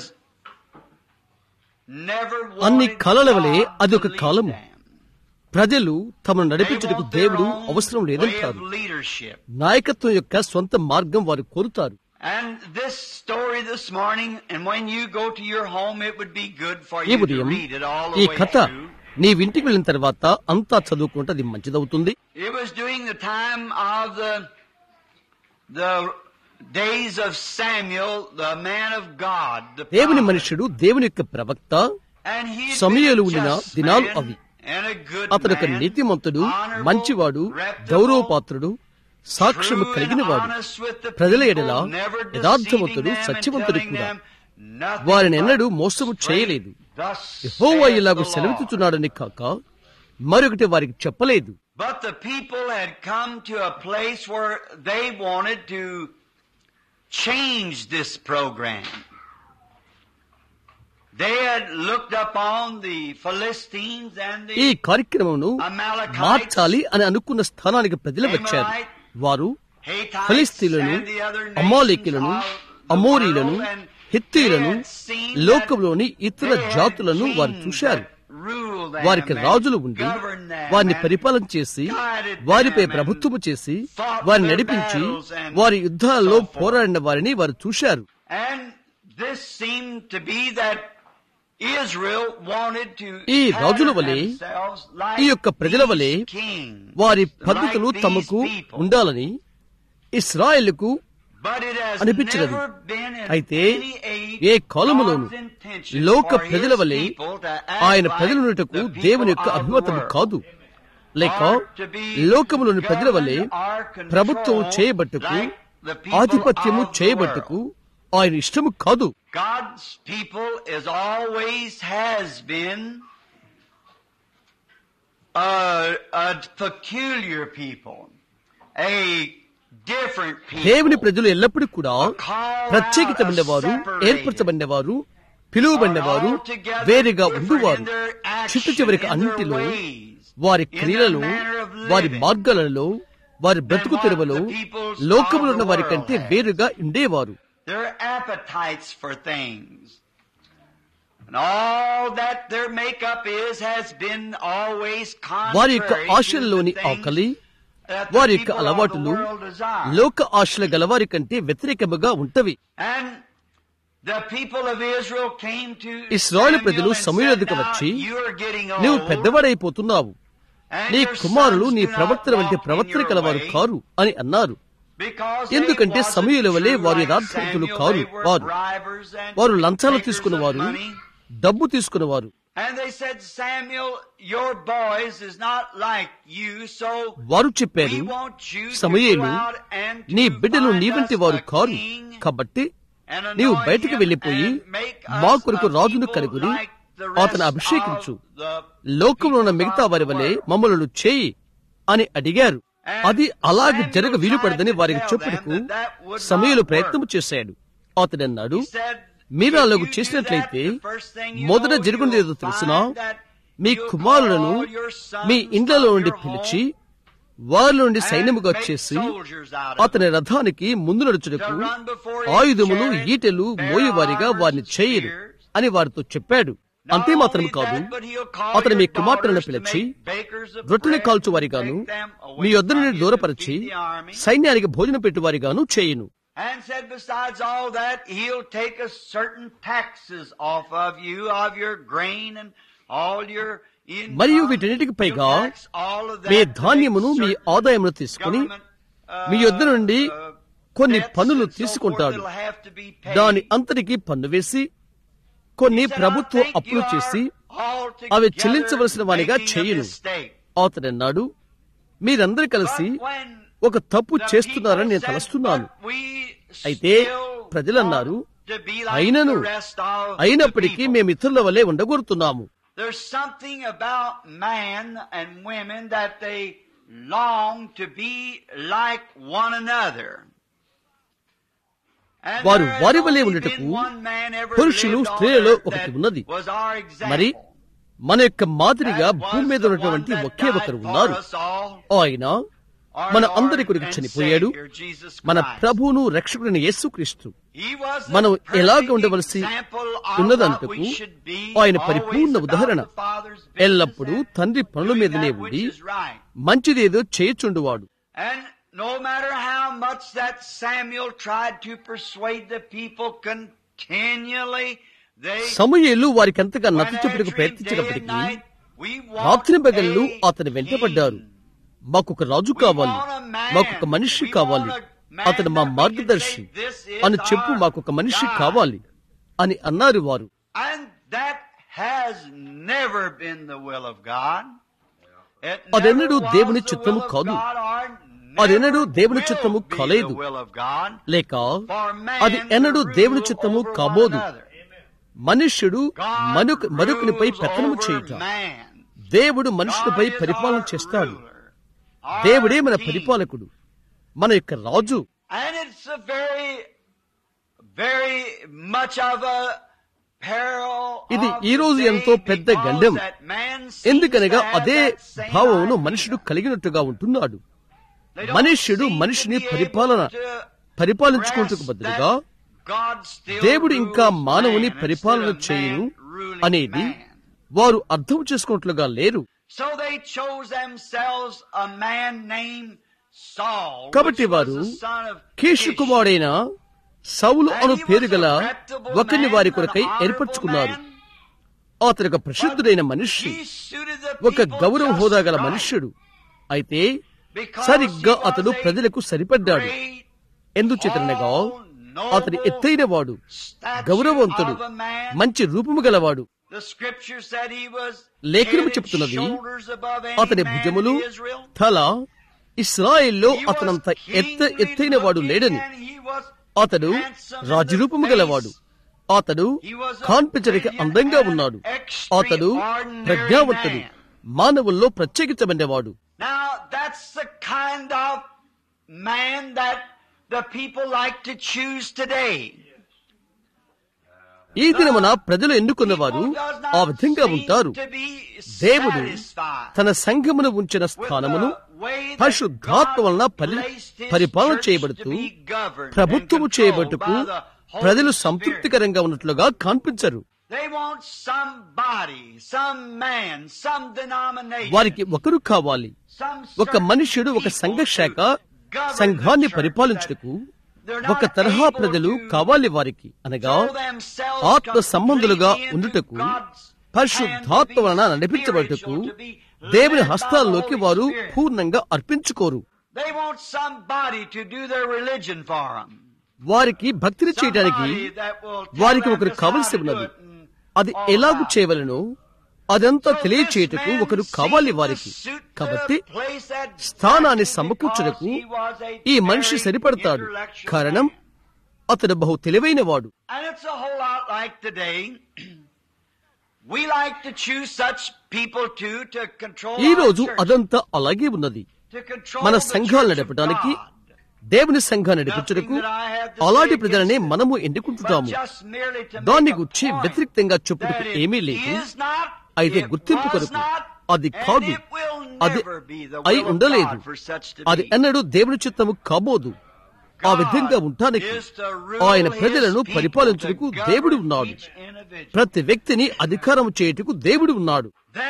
never అన్ని wanted కాలాల వలె God to అదొక lead కాలము. them. ప్రజలు తమను They నడిపించుటకు want their దేవుడు own అవసరం way లేదంటారు. of leadership. నాయకత్వం యొక్క సొంత మార్గం వారు కోరుతారు. And this story this morning, and when you go to your home, it would be good for ఈ you to ఉదయం read it all ఈ the way కథ through. నీవింటికి వెళ్ళిన తర్వాత అంతా చదువుకుంటే అది మంచిదవుతుంది. It was during the time of the the days of Samuel, the man of God, the దేవుని prophet. మనుషుడు, దేవుని యొక్క ప్రవక్త And he had Samuel been a ఉండిన just దినాలు man అవి. and a good అతడు ఒక man, నీతిమంతుడు, honorable, మంచివాడు, reputable, గౌరవపాత్రుడు, సాక్ష్యము true and కలిగిన వాడు, honest with the ప్రజల people, ఎడల never deceiving యథార్థవంతుడు, them and సత్యవంతుడు telling కూడా, them వారిని ఎన్నడూ మోసము చేయలేదు. యెహోవా ఇలాగు సెలవిస్తున్నాడని కాక మరొకటి వారికి చెప్పలేదు. But the people had come to a place where they wanted to change this program. They had looked upon the Philistines and the ఈ కార్యక్రమమును మార్చాలి అని అనుకున్న స్థానానికి ప్రజలు వచ్చారు. వారు ఫిలిస్తీయులను, అమాలేకీయులను, అమోరీలను, హిత్తీయులను, లోకంలోని ఇతర జాతులను వారు చూశారు. వారికి రాజులు ఉండి వారిని పరిపాలన చేసి వారిపై ప్రభుత్వము చేసి వారిని నడిపించి వారి యుద్ధాలలో పోరాడిన వారిని వారు చూశారు. ఈ రాజుల వలె ఈ యొక్క ప్రజల వలె వారి పద్ధతులు తమకు ఉండాలని ఇశ్రాయేలుకు అనిపించినది. అయితే ఏ కాలములోను లోక ప్రజల వలె ఆయన ప్రజలున్నటకు దేవుని యొక్క అభిమతము కాదు, లేక లోకములోని ప్రజల వలె ప్రభుత్వం చేయబట్టుకు ఆధిపత్యము చేయబట్టుకు ఆయన ఇష్టము కాదు. God's people is always has been a, a peculiar people, a different people. దేవుని ప్రజలు ఎల్లప్పుడూ కూడా ప్రత్యేకితమైనవారు, ఏర్పరచబడినవారు, పిలువబడినవారు, వేరేగా ఉండువారు. చిట్ట చివరికి అన్నింటిలో వారి క్రియలలో, వారి మార్గాలలో, వారి బ్రతుకు తెరువలో లోకములో ఉన్న వారి కంటే వేరుగా ఉండేవారు. Their appetites for things and all that their makeup is has been always contrary. వారి యొక్క ఆశల్లోని ఆకలి, వారి యొక్క అలవాటులు లోక ఆశల గలవారి కంటే వ్యతిరేకముగా ఉంటవి. And the people of Israel came to ఇశ్రాయేలు ప్రజలు సమూయేలు వద్దకు వచ్చి, నీవు పెద్దవాడైపోతున్నావు, నీ కుమారులు నీ ప్రవర్తన వంటి ప్రవర్తన కలవారు కారు అని అన్నారు. ఎందుకంటే సమూయేలు వలె వారు యథార్థవంతులు కారు. వారు వారు లంచాలు తీసుకున్నవారు, డబ్బు తీసుకున్నవారు. వారు చెప్పారు, సమూయేలు, నీ బిడ్డలు నీ వంటి వారు కారు, కాబట్టి నీవు బయటికి వెళ్లిపోయి మా కొరకు రాజును కనుగొని అతను అభిషేకించు, లోకంలో ఉన్న మిగతా వారి వలె మమ్మలను చేయి అని అడిగారు. అది అలాగే జరగ వీలుపడదని వారికి చెప్పుటకు సమూయేలు ప్రయత్నం చేశాడు. అతడు అన్నాడు, మీరు అలాగూ చేసినట్లయితే మొదట జరుగుండేదో తెలుసునా, మీ కుమారులను మీ ఇండ్లలో నుండి పిలిచి వారి నుండి సైన్యముగా చేసి అతని రథానికి ముందు నడుచుటకు ఆయుధములు, ఈటెలు మోయేవారిగా వారిని చేయరు అని వారితో చెప్పాడు. అంతే మాత్రం కాదు, అతను మీ కుమార్తెలను పిలిచి రొట్టెని కాల్చువారిగాను మీ యొద్ద నుండి దూరపరిచి సైన్యానికి భోజనం పెట్టువారిగాను చేయును. And said, besides all that, he'll take a certain taxes off of you, of your grain and all your income. మరియు వీటన్నిటికి పైగా మీ ధాన్యమును, మీ ఆదాయమును తీసుకుని మీ యొద్ద నుండి కొన్ని పన్నులు తీసుకుంటాడు. దాని అంతటికి పన్ను వేసి కొన్ని ప్రభుత్వ అప్పులు చేసి అవి చెల్లించవలసిన వానిగా చేయును. అతడన్నాడు, మీరందరూ కలిసి ఒక తప్పు చేస్తున్నారని నేను తలస్తున్నాను. అయితే ప్రజలన్నారు, అయినను అయినప్పటికీ మేము ఇతరుల వలె ఉండగోరుతున్నాము. వారు వారి వలె ఉండటకు పురుషులు స్త్రీలలో ఒకటి ఉన్నది. మరి మన యొక్క మాదిరిగా భూమి మీద ఉన్నటువంటి ఒకే ఒకరు ఉన్నారు. ఆయన మన అందరి కొరకు చనిపోయాడు, మన ప్రభువును రక్షకుడైన యేసుక్రీస్తు. మనం ఎలాగ ఉండవలసి ఉన్నదంతకు ఆయన పరిపూర్ణ ఉదాహరణ. ఎల్లప్పుడూ తండ్రి పనుల మీదనే ఉండి మంచిదేదో చేయుచుండువాడు. No matter how much that Samuel tried to persuade the people continually, they సమూయేలు వారికి ఎంతగా నచ్చచెప్పుటకు ప్రయత్నించినప్పటికీ రాత్రి పగళ్ళు అతని వెంటపడ్డారు. మాకొక రాజు కావాలి, మాకొక మనిషి కావాలి, అతను మా మార్గదర్శి అని చెప్పు, మాకొక మనిషి కావాలి అని అన్నారు వారు. And that has never been the will of God. అదెన్నడూ దేవుని చిత్తము కాదు. అది ఎన్నడూ దేవుని చిత్తము కాలేదు, లేక అది ఎన్నడూ దేవుని చిత్తము కాబోదు. మనుష్యుడు మనుకు మరొకనిపై పెత్తనము చేయుట. దేవుడు మనుషుడిపై పరిపాలన చేస్తాడు. దేవుడే మన పరిపాలకుడు, మన యొక్క రాజు. ఇది ఈ రోజు ఎంతో పెద్ద గండం. ఎందుకనగా అదే భావమును మనుషుడు కలిగినట్టుగా ఉంటున్నాడు. మనుష్యుడు మనిషిని పరిపాలన పరిపాలించుకుంటకు బదులుగా దేవుడు ఇంకా మానవుని పరిపాలన చేయను అనేది వారు అర్థం చేసుకున్నట్లుగా లేరు. కాబట్టి వారు కీషు కుమారుడైన సౌలు అను పేరు గల ఒకరిని వారి కొరకై ఏర్పరచుకున్నారు. అతడు ఒక ప్రసిద్ధుడైన మనిషి, ఒక గౌరవ హోదా గల మనుష్యుడు. అయితే సరిగ్గా అతడు ప్రజలకు సరిపడ్డాడు. ఎందుచేతనగా అతడు ఎత్తైన వాడు, గౌరవవంతుడు, మంచి రూపము గలవాడు. లేఖనము చెప్తున్నది, అతని భుజములు, తల ఇశ్రాయేల్లో అతనంత ఎత్త ఎత్తైన వాడు లేడని. అతడు రాజరూపము గలవాడు. అతడు కాన్పించడానికి అందంగా ఉన్నాడు. అతడు ప్రజ్ఞావంతుడు, మానవుల్లో ప్రత్యేకించబడినవాడు. ఈ దినమున ప్రజలు ఎన్నుకున్నవారు ఆ విధంగా ఉంటారు. దేవుడు తన సంఘమును ఉంచిన స్థానమును పరిశుద్ధాత్మ వలన పరిపాలన చేయబడుతూ ప్రభుత్వము చేయబట్టుకు ప్రజలు సంతృప్తికరంగా ఉన్నట్లుగా కనిపించరు. వారికి ఒకరు కావాలి, ఒక మనుష్యుడు, ఒక సంఘ శాఖ సంఘాన్ని పరిపాలించుటకు ఒక తరహా ప్రజలు కావాలి వారికి. అనగా ఆత్మ సంబంధులుగా ఉండుటకు, పరిశుద్ధాత్మ వలన నడిపించబడుటకు దేవుని హస్తాల్లోకి వారు పూర్ణంగా అర్పించుకోరు. వారికి భక్తిని చేయడానికి వారికి ఒకరు కావలసి ఉన్నది. అది ఎలాగూ చేయవలనో అదంతా తెలియచేయటకు ఒకరు కావాలి వారికి. కాబట్టి స్థానాన్ని సమకూర్చుటకు ఈ మనిషి సరిపడతాడు. కారణం అతడు బహు తెలివైన వాడు. ఈ రోజు అదంతా అలాగే ఉన్నది. మన సంఘాలు నడపడానికి, దేవుని సంఘాన్ని నడిపించుటకు అలాంటి ప్రజలనే మనము ఎన్నుకుంటున్నాము. దాన్ని గురించి వ్యతిరేక్తంగా చెప్పుటకు ఏమీ లేదు. అయితే గుర్తింపు కొరకు అది కాదు, అది అయి ఉండలేదు, అది ఎన్నడూ దేవుని చిత్తము కాబోదు. ఆ విధంగా ఉండటానికి ఆయన ప్రజలను పరిపాలించుటకు దేవుడు ఉన్నాడు. ప్రతి వ్యక్తిని అధికారం చేయుటకు దేవుడు ఉన్నాడు.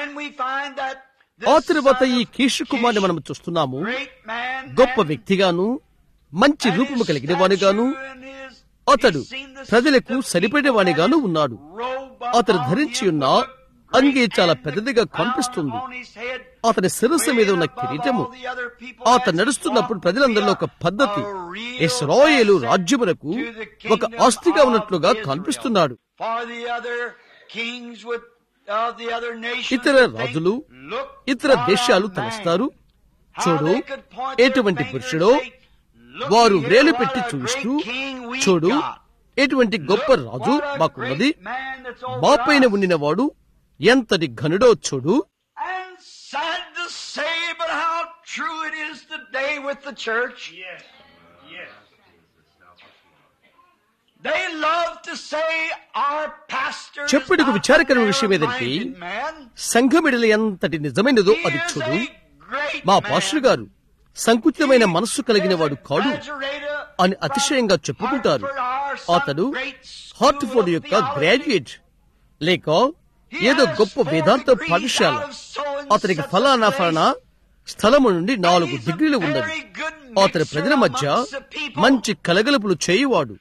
ఆ తరువాత ఈ కీషు కుమారుని మనం చూస్తున్నాము. గొప్ప వ్యక్తిగాను, మంచి రూపము కలిగిన వానిగాను, అతడు ప్రజలకు సరిపడేవానిగాను ఉన్నాడు. అతడు ధరించి ఉన్న అంగీ చాలా పెద్దదిగా కనిపిస్తుంది. అతని శిరస్సు మీద ఉన్న కిరీటము, అతను నడుస్తున్నప్పుడు ప్రజలందరిలో ఒక పద్ధతి, ఇశ్రాయేలు రాజ్యమునకు ఒక ఆస్తిగా ఉన్నట్లుగా కనిపిస్తున్నాడు. ఇతర రాజులు, ఇతర దేశాలు తలస్తారు, చూడు ఎటువంటి పురుషుడో, వారు వ్రేలు పెట్టి చూస్తూ, చూడు ఎటువంటి గొప్ప రాజు మాకున్నది, మా పైన ఉండిన వాడు ఎంతటి ఘనుడో చూడు. చెప్పుడుకు విచారకరమైన విషయం ఏదంటే, సంఘమిడలు ఎంతటి నిజమైనదో అది చూడు. మా పాస్టర్ గారు సంకుచితమైన మనస్సు కలిగిన వాడు కాడు అని అతిశయంగా చెప్పుకుంటారు. అతడు హార్ట్ఫోర్డ్ యొక్క గ్రాడ్యుయేట్, లేక ఏదో గొప్ప వేదాంత పాఠశాల. అతనికి ఫలానా ఫలానా స్థలము నుండి నాలుగు డిగ్రీలు ఉన్నది. అతని ప్రజల మధ్య మంచి కలగలుపులు చేయువాడు.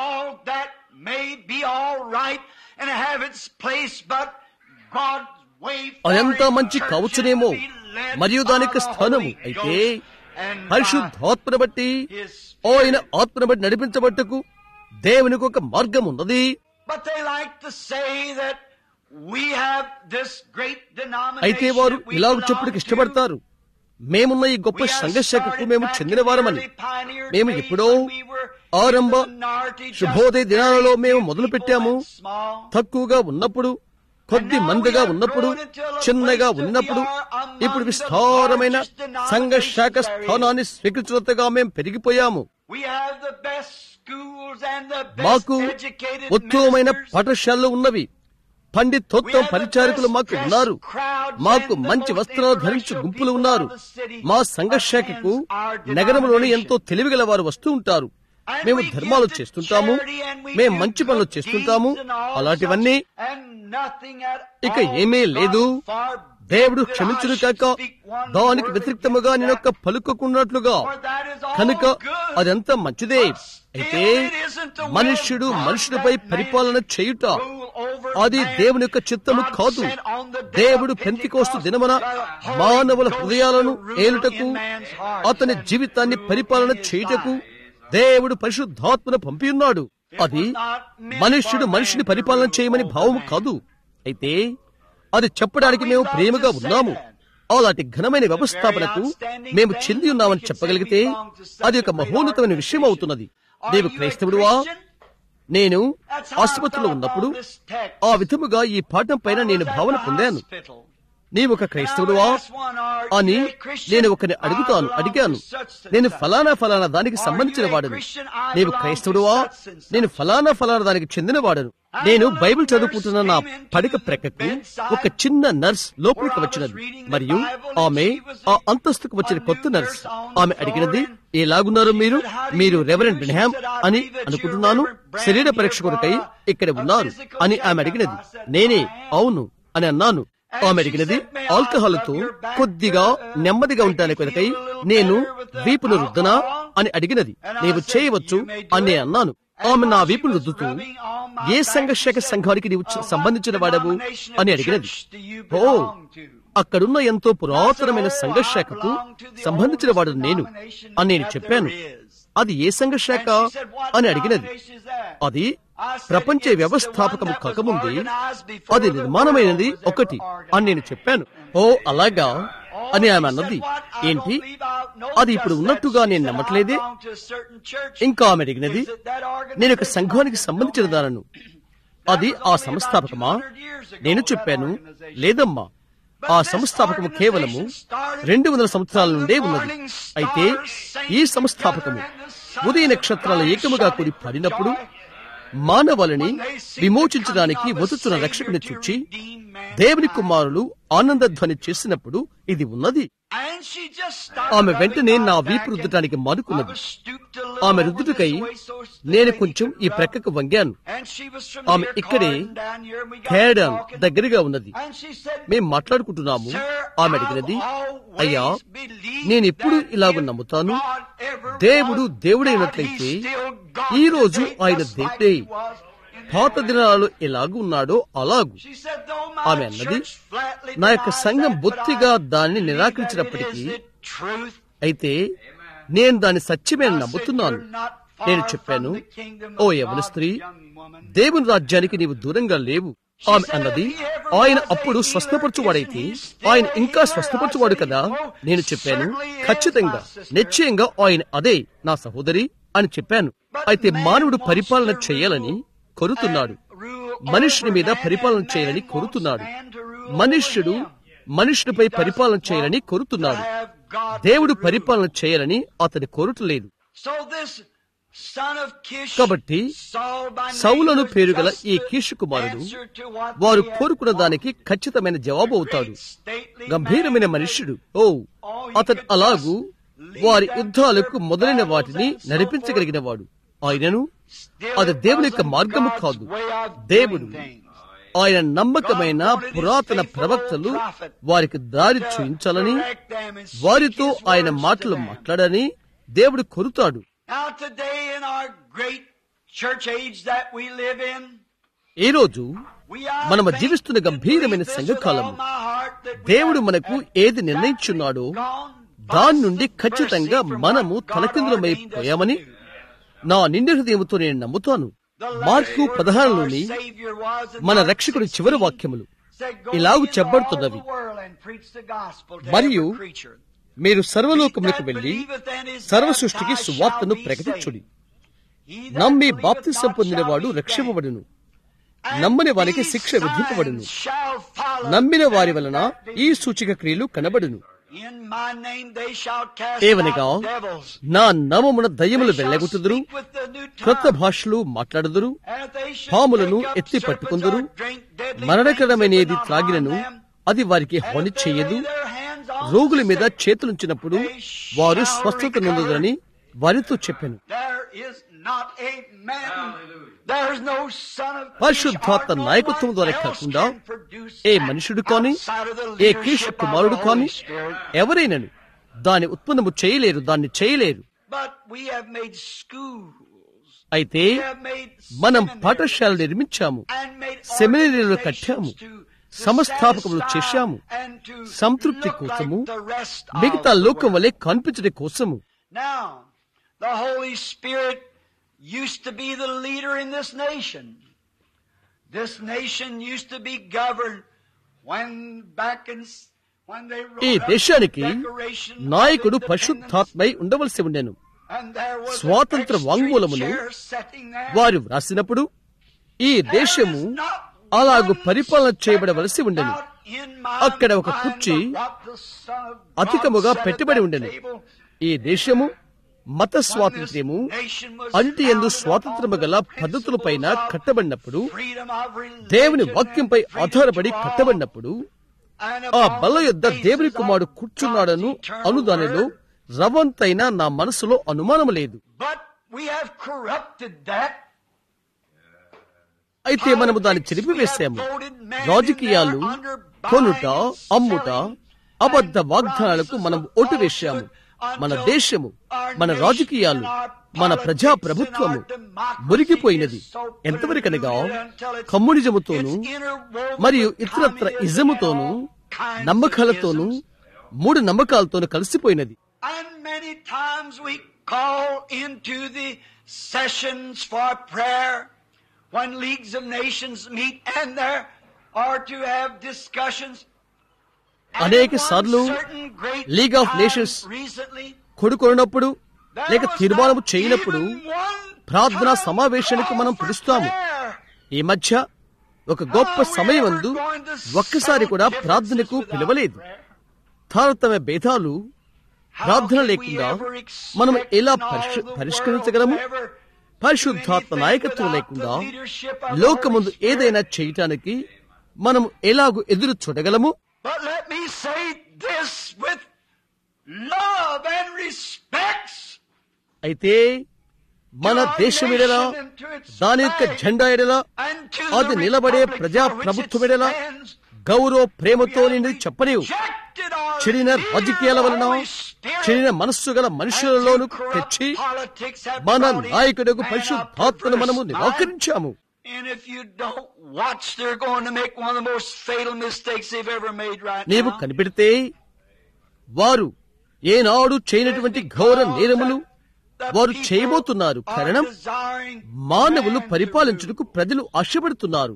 అదంతా మంచి కావచ్చునేమో, మరియు దానికి స్థానము. అయితే పరిశుద్ధాత్మను బట్టి, ఆయన ఆత్మను బట్టి నడిపించబట్టుకు దేవునికి ఒక మార్గం ఉన్నది. అయితే వారు ఇలాగ చెప్పుడికి ఇష్టపడతారు, మేమున్న ఈ గొప్ప సంఘశాఖకు మేము చెందిన వారమని, మేము ఎప్పుడో ఆరంభ శుభోదయ దినాలలో మేము మొదలు పెట్టాము. తక్కువగా ఉన్నప్పుడు, కొద్ది మందిగా ఉన్నప్పుడు, చిన్నగా ఉన్నప్పుడు, ఇప్పుడు విస్తారమైన సంఘశాఖ స్థానాన్ని స్వీకరించినంతగా మేము పెరిగిపోయాము. మాకు ఉత్తమమైన పాఠశాలలు ఉన్నవి. పండితోత్తం పరిచారకులు మాకు ఉన్నారు. మాకు మంచి వస్త్రాలు ధరించే గుంపులు ఉన్నారు. మా సంఘశాఖకు నగరంలోని ఎంతో తెలివిగల వారు వస్తూ ఉంటారు. మేము ధర్మాలు చేస్తుంటాము, మేము మంచి పనులు చేస్తుంటాము. అలాంటివన్నీ ఇక ఏమీ లేదు. దేవుడు క్షమించును కాక దానికి వ్యతిరేక్తముగా నేనొక్క పలుకుకున్నట్లుగా. కనుక అదంతా మంచిదే. అయితే మనుష్యుడు మనుషుడిపై పరిపాలన చేయుట అది దేవుని యొక్క చిత్తము కాదు. దేవుడు పెంతెకోస్తు దినమున మానవుల హృదయాలను ఏలుటకు, అతని జీవితాన్ని పరిపాలన చేయుటకు దేవుడు పరిశుద్ధాత్మను పంపి ఉన్నాడు. అది మనుష్యుడు మనిషిని పరిపాలన చేయమని భావము కాదు. అయితే అది చెప్పడానికి మేము ప్రేమగా ఉన్నాము. అలాంటి ఘనమైన వ్యవస్థాపనకు మేము చెంది ఉన్నామని చెప్పగలిగితే అది ఒక మహోన్నతమైన విషయం అవుతున్నది. నీవు క్రైస్తవుడువా? నేను ఆసుపత్రిలో ఉన్నప్పుడు ఆ విధముగా ఈ పాఠం పైన నేను భావన పొందాను. నీవు ఒక క్రైస్తవుడువా అని నేను ఒకరిని అడుగుతాను అడిగాను నేను ఫలానా ఫలానా దానికి సంబంధించిన వాడను. నీవు క్రైస్తవుడువా? నేను ఫలానా ఫలానా దానికి చెందిన వాడను. నేను బైబిల్ చదువుకుంటున్న నా పడక ప్రక్కకు ఒక చిన్న నర్స్ లోపలికి వచ్చినది. మరియు ఆమె ఆ అంతస్తుకు వచ్చిన కొత్త నర్స్. ఆమె అడిగినది, ఎలాగున్నారు మీరు? మీరు రెవరెండ్ బ్రెన్హామ్ అని అనుకుంటున్నాను, శరీర పరీక్ష కొరకై ఇక్కడ ఉన్నారు అని ఆమె అడిగినది. నేనే అవును అని అన్నాను. ఆమె అడిగినది, ఆల్కహాల్ తో కొద్దిగా నెమ్మదిగా ఉంటాను కొరకై నేను వీపును రుద్దనా అని అడిగినది. నీవు చేయవచ్చు అని నేను అన్నాను. ఆమె నా వీపును రుద్దుతూ, ఏ సంఘశాఖ సంఘానికి నీవు సంబంధించిన వాడవు అని అడిగినది. ఓ, అక్కడున్న ఎంతో పురాతనమైన సంఘశాఖకు సంబంధించిన వాడు నేను అని నేను చెప్పాను. అది ఏ సంఘశాఖ అని అడిగినది. అది ప్రపంచ వ్యవస్థాపకము కాకముందే అది నిర్మాణమైనది ఒకటి అని నేను చెప్పాను. ఓ అలాగా అని ఆమె అన్నది. ఏంటి, అది ఇప్పుడు ఉన్నట్టుగా నేను నమ్మట్లేదే. ఇంకా ఆమె అడిగినది, నేను ఒక సంఘానికి సంబంధించిన దానను, అది ఆ సంస్థాపకమా? నేను చెప్పాను, లేదమ్మా, ఆ సంస్థాపకము కేవలము రెండు వందల సంవత్సరాల నుండే ఉన్నది. అయితే ఈ సంస్థాపకము ఉదయ నక్షత్రాల ఏకముగా కూడి పడినప్పుడు మానవాళిని విమోచించడానికి వతుచున్న రక్షకుని చూచి దేవుని కుమారులు ఆనందధ్వని చేసినప్పుడు ఇది ఉన్నది. ఆమె వెంటనే నా వీపు రుద్దటానికి మానుకున్నది. ఆమె రుద్దుటకై నేను కొంచెం ఈ ప్రక్కకు వంగాను. ఆమె ఇక్కడే ఖేడాన్ దగ్గరగా ఉన్నది. మేం మాట్లాడుకుంటున్నాము. ఆమె అడిగినది, అయ్యా, నేనెప్పుడు ఇలాగ నమ్ముతాను, దేవుడు దేవుడైనట్లయితే ఈ రోజు ఆయన దేవుడే. పాత దినాలలో ఎలాగూ ఉన్నాడో అలాగూ. ఆమె అన్నది, నా యొక్క సంఘం బొత్తిగా దాన్ని నిరాకరించినప్పటికీ అయితే నేను దాన్ని సత్యమేని నమ్ముతున్నాను. నేను చెప్పాను, ఓ యవన స్త్రీ, దేవుని రాజ్యానికి నీవు దూరంగా లేవు. ఆమె అన్నది, ఆయన అప్పుడు స్వస్థపరచువాడైతే ఆయన ఇంకా స్వస్థపరచువాడు కదా. నేను చెప్పాను, ఖచ్చితంగా, నిశ్చయంగా ఆయన అదే నా సహోదరి అని చెప్పాను. అయితే మానవుడు పరిపాలన చేయాలని కోరుతున్నాడు. మనుష్యుని మీద పరిపాలన చేయాలని కోరుతున్నాడు. మనుష్యుడు మనుష్యుడిపై పరిపాలన చేయాలని కోరుతున్నాడు. దేవుడు పరిపాలన చేయాలని అతని కోరటలేదు. కాబట్టి సౌలను పేరుగల ఈ కీషు కుమారుడు వారు కోరుకున్న దానికి ఖచ్చితమైన జవాబు అవుతాడు. గంభీరమైన మనుష్యుడు. ఓ, అతను అలాగూ వారి యుద్ధాలకు మొదలైన వాటిని నడిపించగలిగిన వాడు. ఆయనను అది దేవుని యొక్క మార్గము కాదు. దేవుడు ఆయన నమ్మకమైన పురాతన ప్రవక్తలు వారికి దారి చూయించాలని, వారితో ఆయన మాటలు మాట్లాడని దేవుడు కోరుతాడు. ఈ రోజు మనము జీవిస్తున్న గంభీరమైన సంఘకాలము దేవుడు మనకు ఏది నిర్ణయించున్నాడో దాని నుండి ఖచ్చితంగా మనము తలకిందులమైపోయామని నా నిండు హృదయంతో నేను నమ్ముతాను. మార్కు పదహారులోని మన రక్షకుడి చివరి వాక్యములు ఇలాగూ చెప్పబడుతున్నవి. మరియు మీరు సర్వలోకములకు వెళ్లి సర్వ సృష్టికి సువార్తను ప్రకటించుడి. నమ్మి బాప్తిసం పొందినవాడు రక్షింపబడును, నమ్మని వారికి శిక్ష విధింపబడును. నమ్మిన వారి వలన ఈ సూచక క్రియలు కనబడును. ఏవనగా నా నామమున దయ్యములు వెళ్ళగొట్టుదురు, క్రొత్త భాషలు మాట్లాడుదురు, పాములను ఎత్తి పట్టుకుందురు, మరణకరమైనది త్రాగినను అది వారికి హాని చేయదు. రోగుల మీద చేతులుంచినప్పుడు వారు స్వస్థత నొందుదని వారితో చెప్పాను. పరిశుద్ధాత్మ నాయకత్వం ద్వారా కాకుండా ఏ మనుషుడు కాని ఏ క్రీస్తు కుమారుడు కాని ఎవరైనాను దాని ఉత్పన్నము చేయలేరు, దాన్ని చేయలేరు. అయితే మనం పాఠశాల నిర్మించాము, సెమినరీలు కట్టాము, సంస్థాపకములు చేశాము, సంతృప్తి కోసము, మిగతా లోకం వలె కనిపించడం కోసము. The Holy Spirit used to be the leader in this nation. This nation used to be governed when back in when they wrote ఈ దేశానికి నాయకుడు పరిశుద్ధాత్మై ఉండవలసి ఉండెను. స్వాతంత్ర వాంగ్మూలమును వారు వ్రాసినప్పుడు ఈ దేశము అలాగు పరిపాలన చేయబడవలసి ఉండెను. అక్కడ ఒక కుర్చీ అధికముగా పెట్టుబడి ఉండెను. ఈ దేశము మత స్వాతంత్ర్యము అంటి యందు స్వాతంత్రము గల పద్ధతులపైన కట్టబడినప్పుడు, దేవుని వాక్యంపై ఆధారపడి కట్టబడినప్పుడు, ఆ బల్ల యొద్ద దేవుని కుమారుడు కూర్చున్నాడను అను దానిలో రవంతైనా నా మనసులో అనుమానం లేదు. అయితే మనము దాన్ని చెరిపివేశాము. రాజకీయాలు, కొనుట, అమ్ముట, అబద్ధ వాగ్దానాలకు మనం ఓటు వేశాము. మన దేశము, మన రాజకీయాలు, మన ప్రజా ప్రభుత్వము మురిగిపోయినది. ఎంతవరకనగా కమ్యూనిజముతోనూ మరియు ఇతరత్ర ఇజముతోనూ నమ్మకాలతోనూ మూడు నమ్మకాలతోనూ కలిసిపోయినది. అనేక సార్లు లీగ్ ఆఫ్ నేషన్స్ కొడుకొన్నప్పుడు లేక తీర్మానం చేయనప్పుడు ప్రార్థనా సమావేశానికి మనం పిలుస్తాము. ఈ మధ్య ఒక గొప్ప సమయమందు ఒక్కసారి కూడా ప్రార్థనకు పిలవలేదు. తారతమ్య భేదాలు, ప్రార్థన లేకుండా మనం ఎలా పరిష్కరించగలము? పరిశుద్ధాత్మ నాయకత్వం లేకుండా లోకముందు ఏదైనా చేయటానికి మనం ఎలాగూ ఎదురు చూడగలము? But let me say this with love and respects. అయితే మన దేశం ఎడల, దాని యొక్క జెండా ఎడల, అది నిలబడే ప్రజా ప్రభుత్వం ఎడల గౌరవ ప్రేమతో నిండి చెప్పలేవు. చెడిన రాజకీయాల వలన చెడిన మనస్సు గల మనుషులలోను తెచ్చి మన నాయకుడికి పరిశుద్ధాత్మను మనము నిరాకరించాము. And if you don't watch, they're going to make one of the most fatal mistakes they've ever made right now. నీవు కనిపెడితే వారు ఏనాడు చేయనటువంటి ఘోర నేరములు వారు చేయబోతున్నారు. కారణం మానవులు పరిపాలించుటకు ప్రజలు ఆశపడుతున్నారు.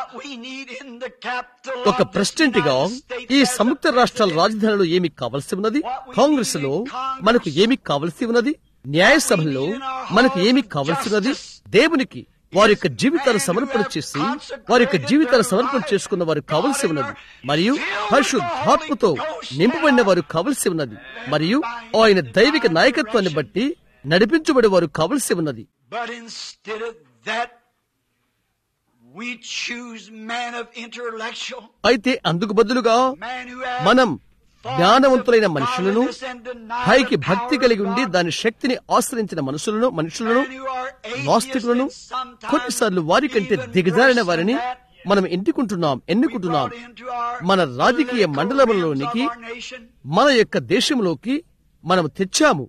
ఒక ప్రెసిడెంట్ గా ఈ సంయుక్త రాష్ట్రాల రాజధానిలో ఏమి కావలసి ఉన్నది? కాంగ్రెస్ లో మనకు ఏమి కావలసి ఉన్నది? న్యాయసభలో మనకు ఏమి కావలసి ఉన్నది? దేవునికి వారి యొక్క జీవితాలు సమర్పణ చేసి వారి యొక్క జీవితాలు సమర్పణ చేసుకున్న వారు కావలసి ఉన్నది. మరియు పరిశుద్ధాత్మతో నింపబడిన వారు కావలసి ఉన్నది. మరియు ఆయన దైవిక నాయకత్వాన్ని బట్టి నడిపించబడే వారు కావలసి ఉన్నది. అయితే అందుకు బదులుగా మనం జ్ఞానవంతులైన మనుషులను, పైకి భక్తి కలిగి ఉండి దాని శక్తిని ఆశ్రయించిన మనుషులను మనుషులను నాస్తికులను, కొన్నిసార్లు వారి కంటే దిగజారిన వారిని మనం ఎన్నుకుంటున్నాం ఎన్నుకుంటున్నాం మన రాజకీయ మండలంలోనికి, మన యొక్క దేశంలోకి మనం తెచ్చాము.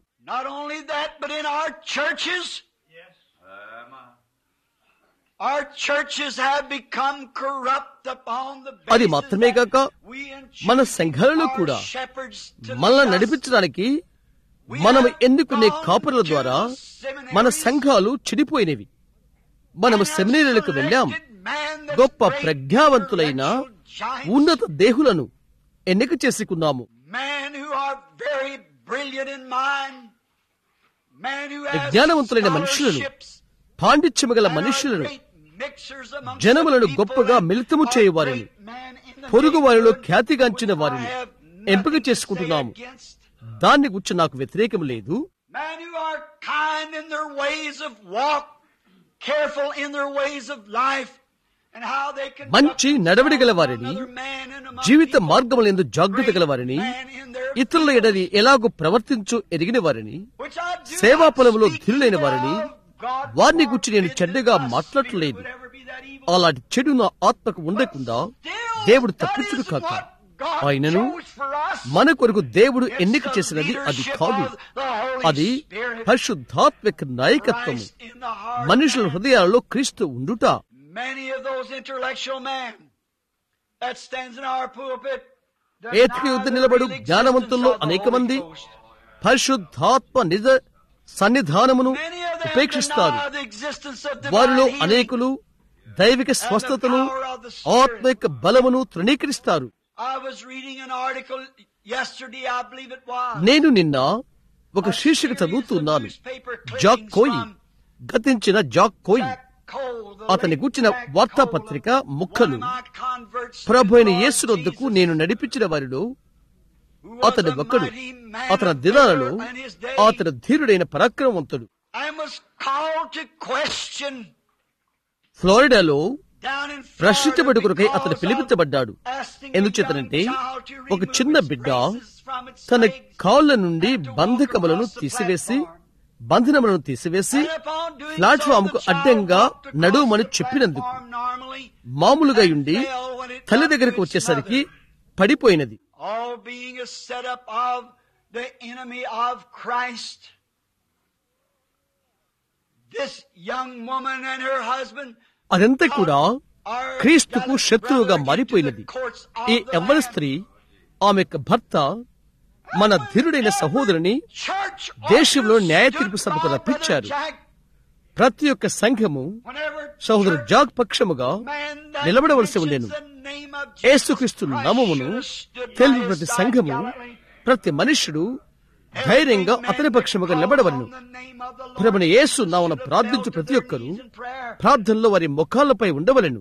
అది మాత్రమే కాక మన సంఘాలలో కూడా మనల్ని నడిపించడానికి మనం ఎన్నుకునే కాపురుల ద్వారా మన సంఘాలు చెడిపోయినవి. మనము సెమినరీలకు వెళ్ళాం. గొప్ప ప్రజ్ఞావంతులైన ఉన్నత దేహులను ఎన్నిక చేసుకున్నాము. very brilliant in mind, man who has జ్ఞానవంతులైన మనుషులను, పాండిత్యము గల మనుషులను, జనములను గొప్పగా మిళితము చేయవారిని, పొరుగు వారిలో ఖ్యాతిగాంచిన వారిని ఎంపిక చేసుకుంటున్నాము. దాన్ని గురించి నాకు వ్యతిరేకం లేదు. మంచి నడవడి గల వారిని, జీవిత మార్గములందు జాగ్రత్త గల వారిని, ఇతరుల ఎడలి ఎలాగో ప్రవర్తించు ఎరిగిన వారిని, సేవా పొలంలో ధీరులైన వారిని, వారిని గురించి నేను చెడ్డగా మాట్లాడలేదు. అలాంటి చెడు నా ఆత్మకు ఉండకుండా దేవుడు తప్పించుడు కాక, ఆయనను మన కొరకు దేవుడు ఎన్నిక చేసినది అది కాదు. అది పరిశుద్ధాత్మిక నాయకత్వము, మనుషుల హృదయాలలో క్రీస్తు ఉండుట. వేదిక యుద్ధ నిలబడు జ్ఞానవంతుల్లో అనేక మంది పరిశుద్ధాత్మ నిజ సన్నిధానమును ఉపేక్షిస్తారు. వారిలో అనేకులు దైవిక స్వస్థతను, ఆత్మిక బలమును తృణీకరిస్తారు. నేను నిన్న ఒక శీర్షిక చదువుతున్నాను. జాక్ కోయి, గతించిన జాక్ కోయి, అతని గూర్చిన వార్తాపత్రిక ముక్కలు. ప్రభు అయిన యేసు వద్దకు నేను నడిపించిన వారిలో అతడు ఒకడు. అతని దినాలలో అతడు ధీరుడైన పరాక్రమవంతుడు. ఫ్లోరిడాలో ప్రశ్నించబడి కొరకై అతను పిలిపించబడ్డాడు. ఎందుచేతనంటే ఒక చిన్న బిడ్డ తన కాళ్ళ నుండి బంధకములను తీసివేసి బంధనములను తీసివేసి ప్లాట్ఫామ్ కు అడ్డంగా నడుమని చెప్పినందుకు మామూలుగా ఉండి తల్లి దగ్గరకు వచ్చేసరికి పడిపోయినది. అదంతా కూడా క్రీస్తుకు శత్రువుగా మారిపోయినది. ఈ యవ్వన స్త్రీ, ఆమె యొక్క భర్త, మన ధీరుడైన సహోదరుని దేశంలో న్యాయ తీర్పు సభకు రప్పించారు. ప్రతి ఒక్క సంఘము సహోదరు జాక్ పక్షముగా నిలబడవలసి ఉండేను. యేసుక్రీస్తు నామమును తెలుగు ప్రతి సంఘము, ప్రతి మనుష్యుడు ధైర్యంగా అతని పక్షముగా నిలబడవలను. ప్రభుని యేసు నామమున ప్రార్థించు ప్రతి ఒక్కరూ ప్రార్థనలో వారి ముఖాలపై ఉండవలెను.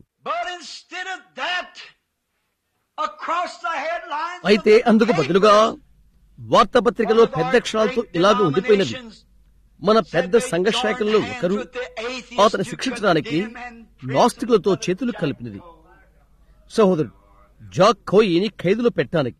అయితే అందుకు బదులుగా వార్తాపత్రికలో పెద్ద అక్షరాలతో ఇలాగ ఉండిపోయినది. మన పెద్ద సంఘ శాఖల్లో ఒకరు అతను శిక్షించడానికి నాస్తికులతో చేతులు కలిపినది. సహోదరుడు జాక్ కోయిని ఖైదులో పెట్టడానికి.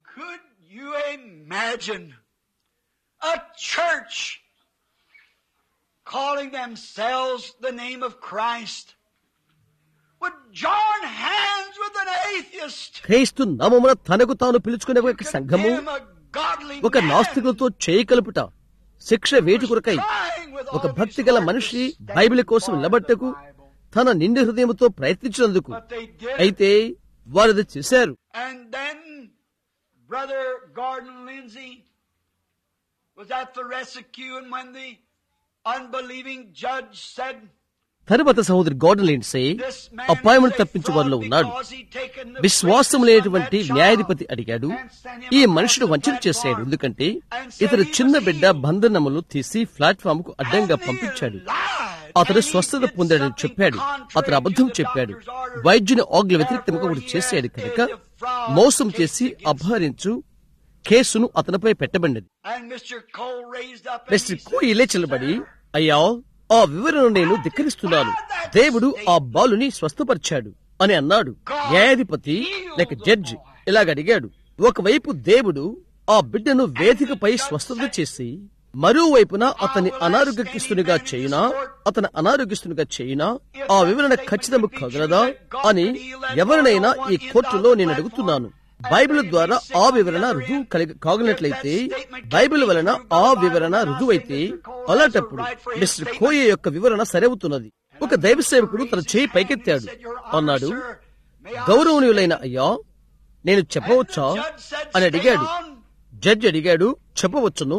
A church calling themselves the name of Christ would join hands with an atheist. క్రీస్తు నామమున తనకు తాను పిలుచుకునే ఒక సంఘము ఒక నాస్తికులతో చేయి కలుపుట, శిక్ష వేటు కొరకై ఒక భక్తి గల మనిషి బైబిల్ కోసం నిలబట్టకు తన నిండు హృదయముతో ప్రయత్నించినందుకు. అయితే వారు చేశారు. And then Brother Gordon Lindsay was at the rescue, and when the unbelieving judge said, తరువాత సహోదరి గార్డన్ లిండ్సే అపాయింట్మెంట్ తప్పించే వారిలో ఉన్నాడు. విశ్వాసం లేనటువంటి న్యాయాధిపతి అడిగాడు, ఈ మనుషుడు వంచన చేశాడు, ఎందుకంటే ఇతడు చిన్న బిడ్డ బంధనములు తీసి ప్లాట్ఫామ్ కు అడ్డంగా పంపించాడు. అతడు స్వస్థత పొందాడని చెప్పాడు. అతడు అబద్ధం చెప్పాడు. వైద్యుని ఆజ్ఞ వ్యతిరేక్తంగా ఒకటి చేశాడు కనుక మోసం చేసి అపహరించు కేసును అతనిపై పెట్టబడినది. మిస్టర్ కోయిలే చెల్లబడి, అయ్యా, ఆ వివరణ నేను ధిక్కరిస్తున్నాను. దేవుడు ఆ బాలుని స్వస్థపరిచాడు అని అన్నాడు. న్యాయాధిపతి లేక జడ్జి ఇలాగ అడిగాడు. ఒకవైపు దేవుడు ఆ బిడ్డను వేదికపై స్వస్థత చేసి, మరోవైపున అతని అనారోగ్యస్తునిగా చేయినా అతని అనారోగ్యస్తునిగా చేయినా ఆ వివరణ ఖచ్చితము కగలదా అని ఎవరినైనా ఈ కోర్టులో నేను అడుగుతున్నాను. బైబిల్ ద్వారా ఆ వివరణ రుజువు కలిగి కాగలినట్లయితే, బైబిల్ వలన ఆ వివరణ రుజువైతే, అలాంటప్పుడు మిస్టర్ కోయే యొక్క వివరణ సరవుతున్నది. ఒక దైవ సేవకుడు తన చేయి పైకెత్తాడు, అన్నాడు, గౌరవనీయులైన అయ్యా, నేను చెప్పవచ్చా అని అడిగాడు. జడ్జి అడిగాడు, చెప్పవచ్చును.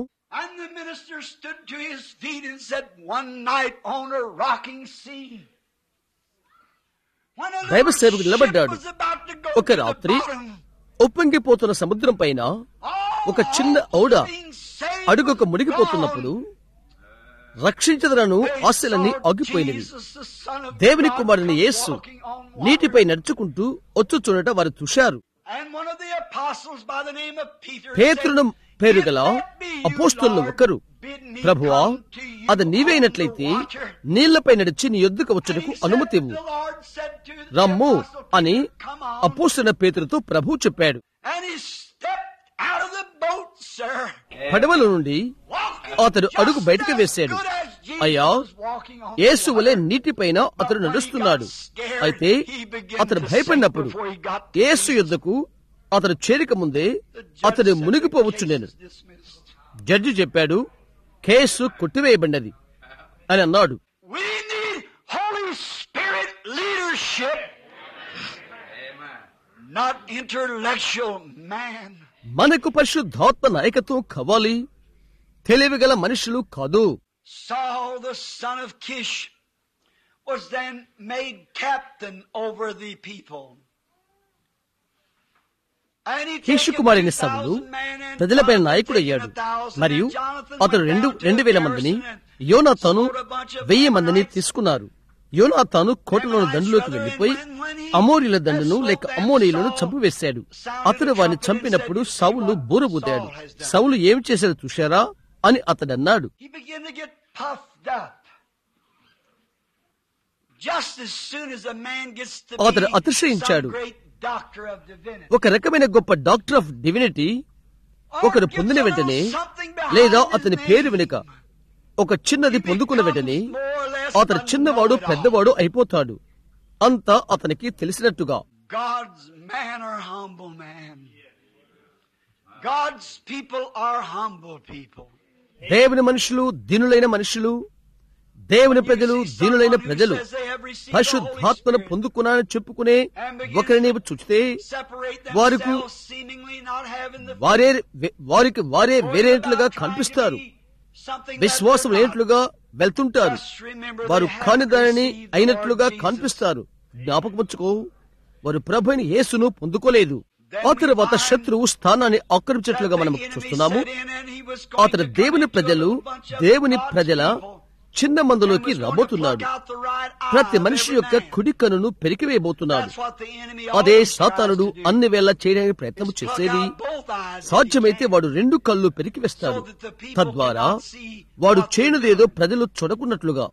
దైవ సేవకుడు నిలబడ్డాడు. ఒక రాత్రి ఉప్పొంగిపోతున్న సముద్రం పైన ఒక చిన్న ఔడ అడుగుకు మునిగిపోతున్నప్పుడు రక్షించదనను ఆశలన్నీ ఆగిపోయినవి. దేవుని కుమారుని యేసు నీటిపై నడుచుకుంటూ వచ్చు చూడట వారు చూశారు. పేతురును పేరు గల అపోస్తలులు ఒకరు, ప్రభువా, అది నీవైనట్లయితే నీళ్లపై నడిచి నీ యొద్దకు వచ్చుటకు అనుమతి ఇవ్వు, రమ్ము అని అపోస్తలుడైన పేతురుతో ప్రభువు చెప్పాడు. పడవల నుండి అతడు అడుగు బయటకు వేశాడు. అయ్యా, యేసు వలె నీటిపైన అతడు నడుస్తున్నాడు. అయితే అతడు భయపడినప్పుడు యేసు యొద్దకు అతడు చేరిక ముందే అతడు మునిగిపోవచ్చు. నేను జడ్జి చెప్పాడు, కేసు కొట్టివేయబడినది అని అన్నాడు. మనకు పరిశుద్ధాత్మ నాయకత్వం కావాలి, తెలివిగల మనుషులు కాదు. Saul, the son of Kish, was then made captain over the people. కీషు కుమారుని సౌలు ప్రజలపై నాయకుడు అయ్యాడు. మరియు అతడు రెండు రెండు వేల మందిని, యోనాతాను వెయ్యి మందిని తీసుకున్నారు. యోనాతాను కోటలోని దండులోకి వెళ్లిపోయి అమోరీల దండును లేక అమ్మోనీయులను చంపివేశాడు. అతడు వారిని చంపినప్పుడు సౌలు బూరబూదాడు. సౌలు ఏమి చేశాడో చూశారా అని అతడు అన్నాడు. అతడు అతిశయించాడు. ఒక రకమైన గొప్ప డాక్టర్ ఆఫ్ డివినిటీ ఒకరు పొందిన వెంటనే, లేదా అతని పేరు వెనుక ఒక చిన్నది పొందుకున్న వెంటనే అతను చిన్నవాడు పెద్దవాడు అయిపోతాడు. అంతా అతనికి తెలిసినట్టుగా. దేవుని మనుషులు దీనులైన మనుషులు, దేవుని ప్రజలు దీనులైన ప్రజలు. పరిశుద్ధాత్మను పొందుకున్నానని చెప్పుకునే ఒకరిని నీవు చూస్తే వారికి వారే వారికి వారే వేరేట్లుగా కనిపిస్తారు. విశ్వాసం లేనట్లుగా వెళ్తుంటారు. వారు కాని దానిని అయినట్లుగా కనిపిస్తారు. జ్ఞాపకముంచుకో, వారు ప్రభుని యేసును పొందుకోలేదు. ఆ తరువాత శత్రువు స్థానాన్ని ఆక్రమించినట్లుగా మనం చూస్తున్నాము. అతడు దేవుని ప్రజలు దేవుని ప్రజల చిన్న మందులోకి రాబోతున్నాడు. ప్రతి మనిషి యొక్క కుడి కన్నును పెరికివేయబోతున్నాడు. అదే సాతానుడు అన్ని వేళ చేయడానికి ప్రయత్నం చేసేది. సాధ్యమైతే వాడు రెండు కళ్ళు పెరికివేస్తాడు. తద్వారా వాడు చేయనిదేదో ప్రజలు చూడకున్నట్లుగా.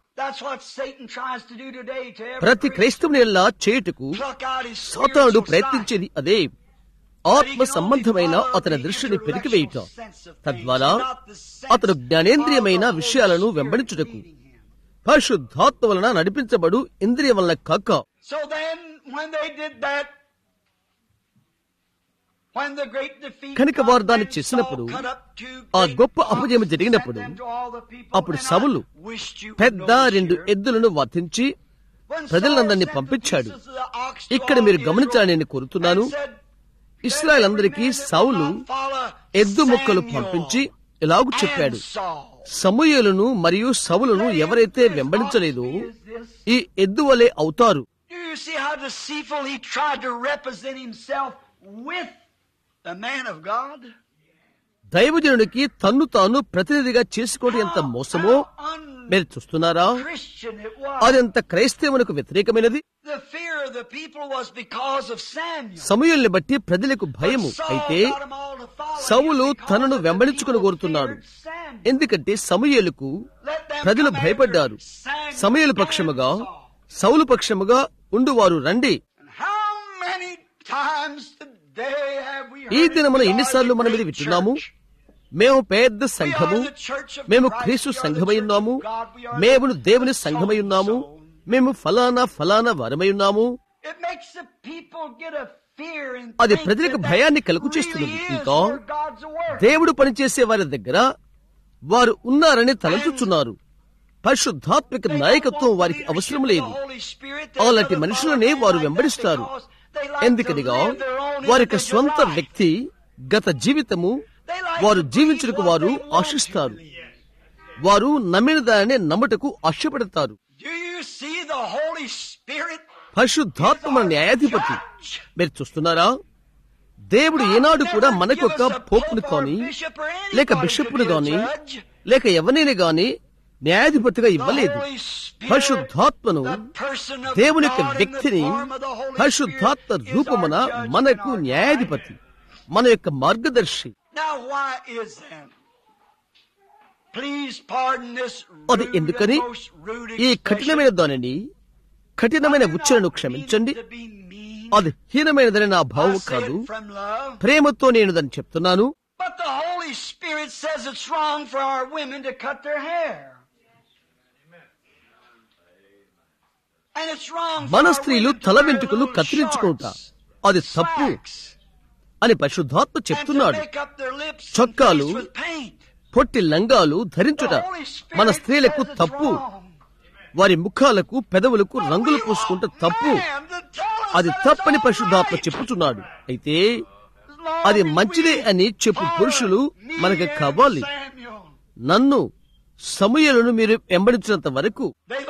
ప్రతి క్రైస్తవుని ఎలా చేయుటకు సాతానుడు ప్రయత్నించేది అదే. ఆత్మ సంబంధమైన అతని దృష్టిని పెరికివేయుట, తద్వారా అతడు జ్ఞానేంద్రియమైన విషయాలను వెంబడించుటకు పరిశుద్ధాత్మ వలన నడిపించబడు ఇంద్రియం వలన కాక. కనుక వారు దాన్ని చేసినప్పుడు, ఆ గొప్ప అపజయం జరిగినప్పుడు, అప్పుడు సౌలు పెద్ద రెండు ఎద్దులను వధించి ప్రజలందరినీ పంపించాడు. ఇక్కడ మీరు గమనించాలని నేను కోరుతున్నాను. ఇశ్రాయేల్ అందరికీ సౌలు ఎద్దు ముక్కలు పంపించి ఇలాగు చెప్పాడు, సమూయేలును మరియు సౌలును ఎవరైతే వెంబడించలేదో ఈ ఎద్దు వలె అవుతారు. దైవజనుడికి తన్ను తాను ప్రతినిధిగా చేసుకోవడం ఎంత మోసమో మీరు చూస్తున్నారా? అదంత క్రైస్తవునికి వ్యతిరేకమైనది. సమూయేలుని బట్టి ప్రజలకు భయము. అయితే సౌలు తనను వెంబడించుకుని కోరుతున్నాడు. ఎందుకంటే సమూయేలుకు ప్రజలు భయపడ్డారు. సమూయేలు పక్షముగా సౌలు పక్షముగా ఉండువారు రండి. ఈ దినమున ఎన్నిసార్లు మనం ఇది వింటున్నాము? మేము పెద్ద సంఘము, మేము క్రీస్తు సంఘమై ఉన్నాము, మేము దేవుని సంఘమై ఉన్నాము, మేము ఫలానా ఫలానా వారమై ఉన్నాము. అది ప్రజలకు భయాన్ని కలుగు చేస్తున్నది. ఇంకా దేవుడు పనిచేసే వారి దగ్గర వారు ఉన్నారని తలంచుచున్నారు. పరిశుద్ధాత్మిక నాయకత్వం వారికి అవసరం లేదు. అలాంటి మనుషులనే వారు వెంబడిస్తారు. ఎందుకనిగా వారి యొక్క స్వంత వ్యక్తి గత జీవితము వారు జీవించుటకు వారు ఆశిస్తారు. వారు నమ్మిన దానిని నమ్ముటకు ఆశపడతారు. పరిశుద్ధాత్మ న్యాయాధిపతి మీరు చూస్తున్నారా? దేవుడు ఏనాడు కూడా మనకొక పోపును కానీ లేక బిషప్ను గాని లేక ఎవరిని గాని న్యాయాధిపతిగా ఇవ్వలేదు. పరిశుద్ధాత్మను, దేవుని యొక్క వ్యక్తిని, పరిశుద్ధాత్మ రూపమున మనకు న్యాయాధిపతి, మన యొక్క మార్గదర్శి. అది ఎందుకని ఈ కఠినమైన దానిని, కఠినమైన ఉచ్చారణను క్షమించండి, అది హీనమైనదని నా భావం కాదు, ప్రేమతో నేను దాన్ని చెప్తున్నాను. మన స్త్రీలు తల వెంట్రుకలు కత్తిరించుకుంటా, అది తప్పు అని పరిశుద్ధాత్మ చెప్తున్నాడు. చొక్కాలు, పొట్టి లంగాలు ధరించుట మన స్త్రీలకు తప్పు. వారి ముఖాలకు, పెదవులకు రంగులు పూసుకుంటే తప్పు. అది తప్పని పరిశుద్ధాత్మ చెప్పుచున్నాడు. అయితే అది మంచిదే అని చెప్పు పురుషులు మనకు కావాలి. నన్ను, సమూయేలును మీరు వెంబడించినంత వరకు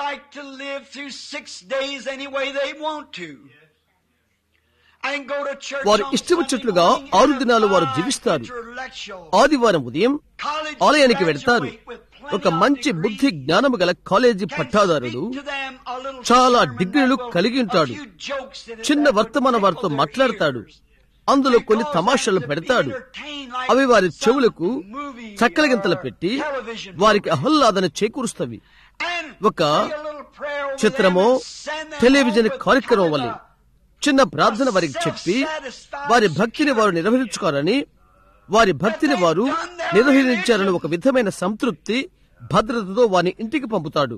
వారు ఇష్టం వచ్చినట్లుగా ఆరు దినాలు వారు జీవిస్తారు. ఆదివారం ఉదయం ఆలయానికి వెళ్తారు. ఒక మంచి బుద్ధి జ్ఞానము గల కాలేజీ పట్టాదారుడు చాలా డిగ్రీలు కలిగి ఉంటాడు. చిన్న వర్తమాన వారితో మాట్లాడతాడు. అందులో కొన్ని తమాషాలు పెడతాడు. అవి వారి చెవులకు చక్కలగింతలు పెట్టి వారికి ఆహ్లాదన చేకూరుస్తవి. ఒక చిత్రమో టెలివిజన్ కార్యక్రమం వల్ల చిన్న ప్రార్థన వారికి చెప్పి వారి భక్తిని వారు నిర్వహించుకోవాలని, వారి భక్తిని వారు నిర్వహించారని ఒక విధమైన సంతృప్తి, భద్రతతో వారిని ఇంటికి పంపుతాడు.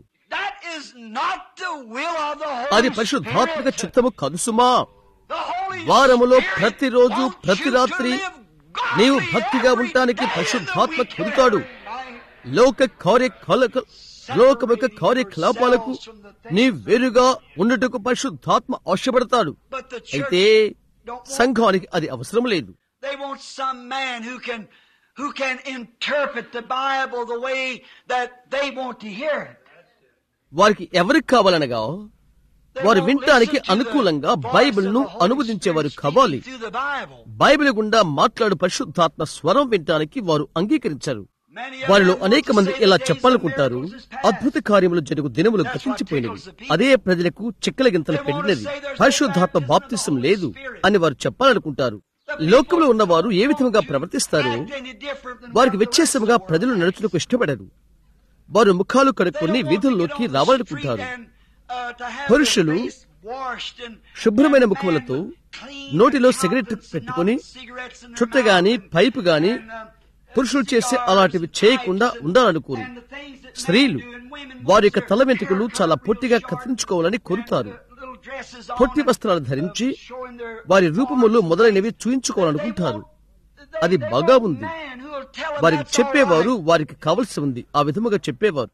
అది పరిశుద్ధాత్మక చిత్తము కాదు సుమా. వారములో ప్రతిరోజు, ప్రతి రాత్రి నీవు భక్తిగా ఉండటానికి పరిశుద్ధాత్మ కురుతాడు. లోక కార్యకలాప లోకముక కార్యకలాపాలకు నీ వేరుగా ఉండుటకు పరిశుద్ధాత్మ ఆశపడతాడు. అయితే సంఘానికి అది అవసరం లేదు. వారికి ఎవరికి కావాలనగా వారు వినటానికి అనుకూలంగా బైబిల్ ను అనువదించేవారు కావాలి. బైబిల్ గుండా మాట్లాడు పరిశుద్ధాత్మ స్వరం వినటానికి వారు అంగీకరించారు. వారిలో అనేక మంది ఇలా చెప్పాలనుకుంటారు, అద్భుత కార్యములు జరుగు దినములు గతించిపోయినవి, అదే ప్రజలకు చిక్కల గింతలు పెట్టినది, పరిశుద్ధాత్మ బాప్తిసం లేదు అని వారు చెప్పాలనుకుంటారు. లోకంలో ఉన్నవారు ఏ విధంగా ప్రవర్తిస్తారో వారికి వ్యత్యాసముగా ప్రజలు నడుచుటకు ఇష్టపడరు. వారు ముఖాలు కడుక్కొని వీధుల్లోకి రావాలనుకుంటారు. పురుషులు శుభ్రమైన ముఖములతో నోటిలో సిగరెట్ పెట్టుకుని చుట్ట గాని పైపు గాని పురుషులు చేసే అలాంటివి చేయకుండా ఉండాలనుకోరు. స్త్రీలు వారి యొక్క తల వెంట్రుకలు చాలా పొట్టిగా కత్తిరించుకోవాలని కోరుతారు. పొట్టి వస్త్రాలు ధరించి వారి రూపములు మొదలైనవి చూయించుకోవాలనుకుంటారు. అది బాగా ఉంది. వారికి చెప్పేవారు వారికి కావలసి ఉంది ఆ విధముగా చెప్పేవారు.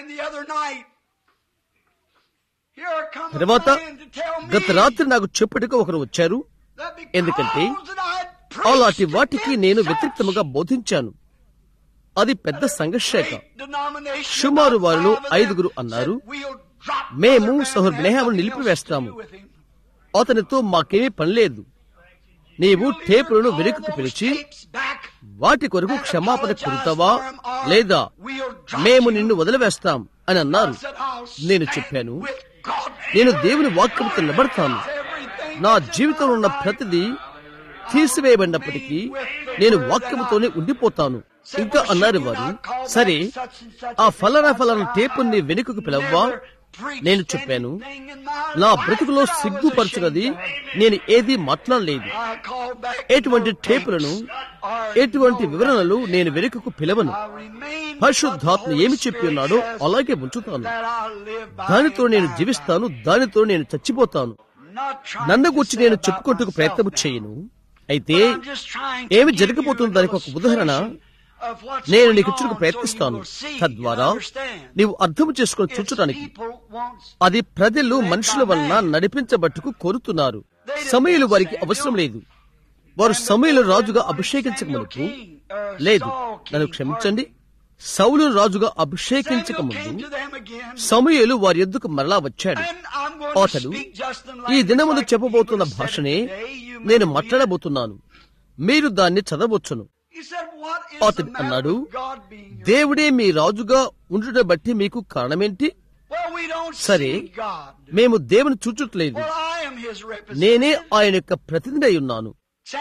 తర్వాత గత రాత్రి నాకు చెప్పుటకు ఒకరు వచ్చారు. ఎందుకంటే అలాంటి వాటికి నేను వ్యతిరేక్తముగా బోధించాను. అది పెద్ద సంఘర్షక. సుమారు వారిలో ఐదుగురు అన్నారు, మేము సహోదరు బ్రహ్మాను నిలిపివేస్తాము, అతనితో మాకేమీ పనిలేదు. నీవు టేపులను వెనుకకు పిలిచి వాటి కొరకు క్షమాపణ కోరుతావా లేదా మేము నిన్ను వదిలివేస్తాం అని అన్నారు. నేను చెప్పాను, నేను దేవుని వాక్యంతో నిలబడతాను. నా జీవితంలో ఉన్న ప్రతిదీ తీసివేయబడినప్పటికీ నేను వాక్యముతోనే ఉండిపోతాను. ఇంకా అన్నారు వారు, సరే ఆ ఫలానా ఫలానా టేపుని వెనుకకు పిలవ్వా. నేను చెప్పాను, నా బ్రతుకులో సిగ్గుపరచున్నది నేను ఏది మాట్లాడలేదు. ఎటువంటి టేపులను, ఎటువంటి వివరణలు నేను వెనుకకు పిలవను. పరిశుద్ధాత్మ ఏమి చెప్పి ఉన్నాడో అలాగే ఉంచుతాను. దానితో నేను జీవిస్తాను, దానితో నేను చచ్చిపోతాను. నన్ను గురించి నేను చెప్పుకుంటూ ప్రయత్నం చేయను. అయితే ఏమి జరగబోతుందో దానికి ఒక ఉదాహరణ నేను నీకు ఇచ్చుటకు ప్రయత్నిస్తాను. తద్వారా నీవు అర్థం చేసుకుని చూచడానికి. అది ప్రజలు మనుషుల వలన నడిపించబట్టుకు కోరుతున్నారు. సమయలు వారికి అవసరం లేదు. వారు సమయలు రాజుగా అభిషేకించక మునుపు లేదు, నన్ను క్షమించండి, సౌలు రాజుగా అభిషేకించక ముందు సమూయేలు వారి యొద్దకు మరలా వచ్చాడు. అతడు ఈ దినమును చెప్పబోతున్న భాషనే నేను మాట్లాడబోతున్నాను. మీరు దాన్ని చదవచ్చును. అతడు అన్నాడు, దేవుడే మీ రాజుగా ఉండుట బట్టి మీకు కారణమేంటి? సరే, మేము దేవుని చూచుట్లేదు, నేనే ఆయన యొక్క ప్రతినిధి అయి ఉన్నాను.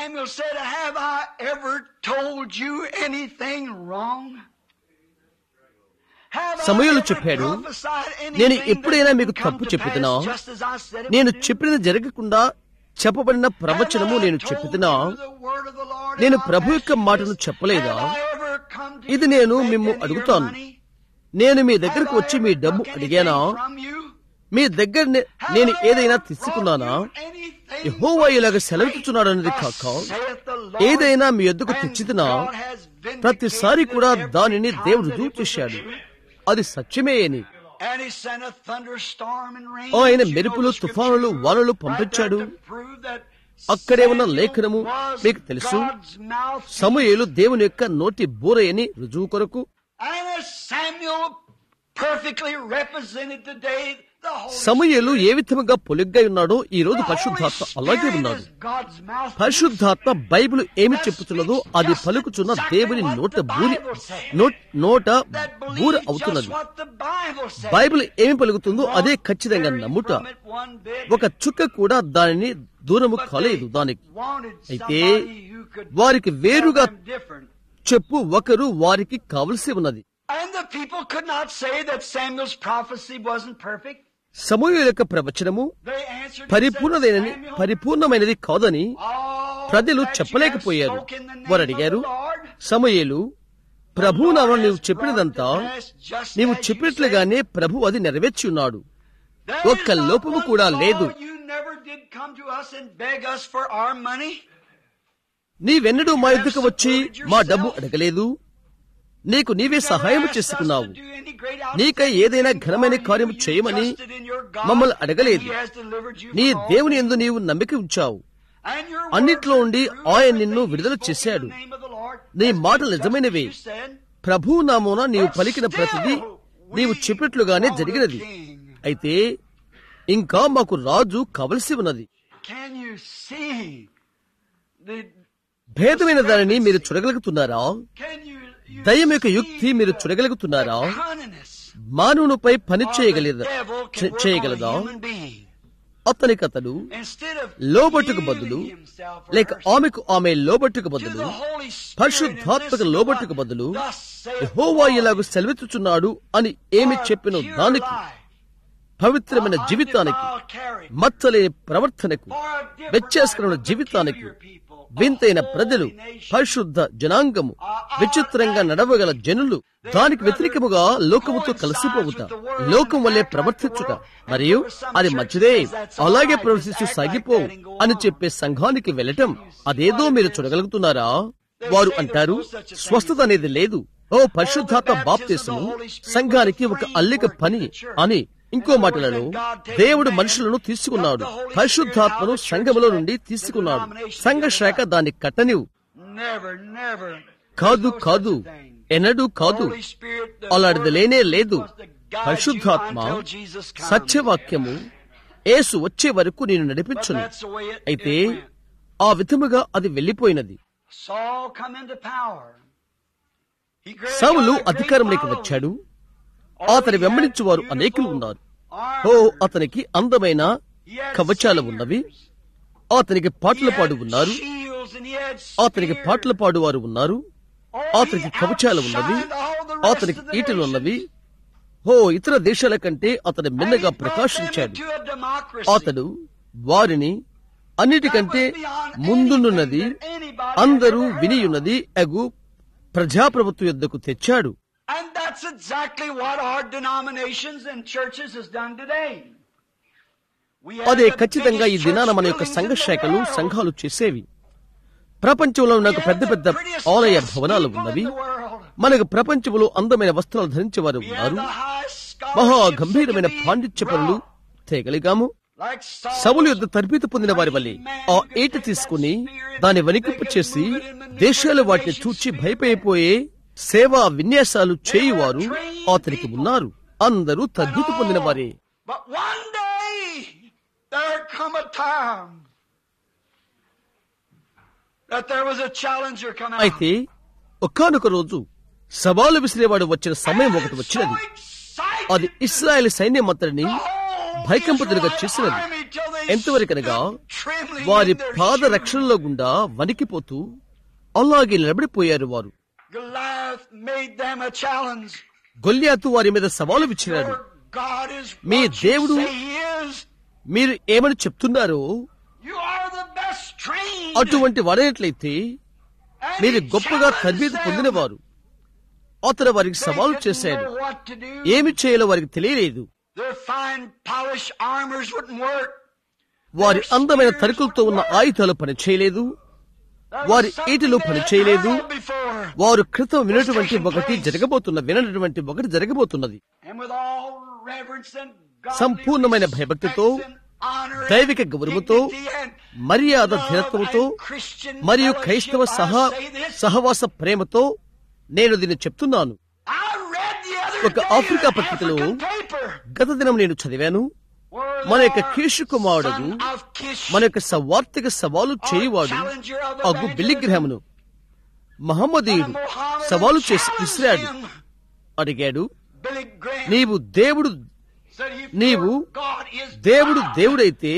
సమూయేలు చెప్పాడు, నేను ఎప్పుడైనా మీకు తప్పు చెప్పినా, నేను చెప్పినది జరగకుండా చెప్పబడిన ప్రవచనము నేను చెప్పినా, నేను ప్రభు యొక్క మాటను చెప్పలేదా? ఇది నేను మిమ్ము అడుగుతాను. నేను మీ దగ్గరకు వచ్చి మీ డబ్బు అడిగానా? మీ దగ్గర నేను ఏదైనా తీసుకున్నానా? యెహోవా ఇలాగ సెలవిస్తున్నాడు అన్నది కాక, ఏదైనా మీ యొద్దకు తెచ్చితినా ప్రతిసారి కూడా దానిని దేవుడు రుజువు చేశాడు. అది సత్యమే అని. ఆయన మెరుపులు, తుఫానులు, వానలు పంపించాడు. అక్కడే ఉన్న లేఖనము మీకు తెలుసు, సమూయేలు దేవుని యొక్క నోటి బూరయని రుజువు కొరకు. సమూయేలు ఏ విధముగా పొలిగ్గా ఉన్నాడో ఈ రోజు పరిశుద్ధాత్మ అలాగే ఉన్నాడు. పరిశుద్ధాత్మ బైబిల్ ఏమి చెప్పుతున్నదో అది పలుకుచున్న దేవుని నోట బూరి నోట బూర అవుతున్నది. బైబిల్ ఏమి పలుకుతుందో అదే ఖచ్చితంగా నమ్ముట. ఒక చుక్క కూడా దానిని దూరము కాలేదు దానికి. అయితే వారికి వేరుగా చెప్పు ఒకరు వారికి కావలసి ఉన్నది. సమూయేలు యొక్క ప్రవచనము పరిపూర్ణమైనది పరిపూర్ణమైనది కాదని ప్రజలు చెప్పలేకపోయారు. వారు అడిగారు, సమూయేలు, ప్రభు నామమున నీవు చెప్పినదంతా నీవు చెప్పినట్లుగానే ప్రభు అది నెరవేర్చి ఉన్నాడు. ఒక్క లోపము కూడా లేదు. నీవెన్నడూ మా యుద్ధకు వచ్చి మా డబ్బు అడగలేదు. నీకు నీవే సహాయం చేసుకున్నావు. నీకై ఏదైనా ఘనమైన కార్యం చేయమని మమ్మల్ని అడగలేదు. నీ దేవుని యందు నీవు నమ్మిక ఉంచావు. అన్నిట్లో ఉండి ఆయన నిన్ను విడుదల చేశాడు. నీ మాటలు నిజమైనవే. ప్రభు నామమున నీవు పలికిన ప్రతిదీ నీవు చెప్పినట్లుగానే జరిగినది. అయితే ఇంకా మాకు రాజు కావలసి ఉన్నది. భేదమైన దానిని మీరు చూడగలుగుతున్నారా? దయ్యం యొక్క యుక్తి మీరు చూడగలుగుతున్నారా? మానవునిపై పని చేయగలదా చేయగలదా అతనికి అతడు లోబట్టుకు బదులు, లేక ఆమెకు ఆమె లోబట్టుకు బదులు, పరిశుద్ధాత్మక లోబట్టుకు బదులు యెహోవా ఇలాగ సెలవిచ్చుచున్నాడు అని ఏమి చెప్పినో దానికి, పవిత్రమైన జీవితానికి, మచ్చలేని ప్రవర్తనకు, వ్యత్యాసకరమైన జీవితానికి, వింతైన ప్రజలు, పరిశుద్ధ జనాంగము, విచిత్రంగా నడవగల జనులు, దానికి వ్యతిరేకముగా లోకముతో కలిసిపోవుట, లోకం వల్లే ప్రవర్తించుట, మరియు అది మంచిదే, అలాగే ప్రవర్తిస్తూ సాగిపో అని చెప్పే సంఘానికి వెళ్ళటం, అదేదో మీరు చూడగలుగుతున్నారా? వారు అంటారు, స్వస్థత అనేది లేదు. ఓ, పరిశుద్ధాత్మ బాప్తిసము సంఘానికి ఒక అల్లిక పని అని. ఇంకో మాటలలో, దేవుడు మనుషులను తీసుకున్నాడు, పరిశుద్ధాత్మను సంఘములో నుండి తీసుకున్నాడు. సంఘ శాఖ దాన్ని కట్టనివు. కాదు కాదు ఎన్నడూ కాదు. అలాంటిది లేనే లేదు. పరిశుద్ధాత్మ సత్యవాక్యము యేసు వచ్చే వరకు నేను నడిపించును. అయితే ఆ విధముగా అది వెళ్లిపోయినది. సౌలు అధికారంలోకి వచ్చాడు. అతని వెంబడించువారు అనేకులు ఉన్నారు. ఓ, అతనికి అందమైన కవచాలు ఉన్నవి. అతనికి పాటలు పాడు ఉన్నారు. అతనికి పాటలు పాడువారు ఉన్నారు. అతనికి కవచాలు ఉన్నవి. అతనికి ఈటలు ఉన్నవి. ఓ, ఇతర దేశాల కంటే అతడు మిన్నగా ప్రకాశించాడు. అతడు వారిని అన్నిటికంటే ముందున్నది, అందరూ వినియున్నది అగు ప్రజాప్రభుత్వ యుద్ధకు తెచ్చాడు. And that's exactly what our denominations and churches has done today. అదే ఖచ్చితంగా ఈ దినాన మన యొక్క సంఘ శాఖలు, సంఘాలు చేసేవి. ప్రపంచంలో నాకు పెద్ద పెద్ద ఆలయ భవనాలు ఉన్నవి. మనకు ప్రపంచంలో అందమైన వస్త్రాలు ధరించేవారు ఉన్నారు. మహా గంభీరమైన పాండిత్య పనులు తేగలిగాము. సౌలు యుద్ధ తర్బీతు పొందిన వారి వల్లే ఆ ఈట తీసుకుని దాన్ని వణికింపు చేసి దేశాలు వాటిని చూచి భయపడిపోయే సేవా విన్యాసాలు చేయువారు అతనికి ఉన్నారు. అందరూ తర్బీతు పొందిన వారే. that there was a challenger come out. అయితే ఒకానొక రోజు సవాలు విసిరేవాడు వచ్చిన సమయం ఒకటి వచ్చినది. అది ఇశ్రాయేలు సైన్యమంతటిని భయకంపితులుగా చేసినది. ఎంతవరకనగా వారి పాద రక్షణలో గుండా వణికిపోతూ అలాగే నిలబడిపోయారు. వారు గొల్యాతు వారి మీద సవాలు విచ్చినాడు. మీ దేవుడు మీరు ఏమని చెప్తున్నారో అటువంటి వాడైనట్లయితే మీరు గొప్పగా తరబేతి పొందినవారు. అతను వారికి సవాలు చేశాడు. ఏమి చేయాలో వారికి తెలియలేదు. వారి అందమైన తరుకులతో ఉన్న ఆయుధాలు పనిచేయలేదు. వారి ఈటిలో పనిచేయలేదు. వారు క్రితం వినటువంటి ఒకటి జరగబోతున్న వినటువంటి ఒకటి జరగబోతున్నది. సంపూర్ణమైన భయభక్తితో, దైవిక గౌరవముతో, మర్యాద ధీరత్వముతో మరియు క్రైస్తవ సహా సహవాస ప్రేమతో నేను దీన్ని చెప్తున్నాను. ఒక ఆఫ్రికా పత్రికలో గత దినం నేను చదివాను. మన యొక్క కీషు కుమారుడు, మన యొక్క సవార్తిక సవాలు చేయువాడు అగు బిల్లిగ్రహమును మహమ్మదీయుడు సవాలు చేసి విసిరాడు. అడిగాడు, నీవు దేవుడు నీవు దేవుడు దేవుడైతే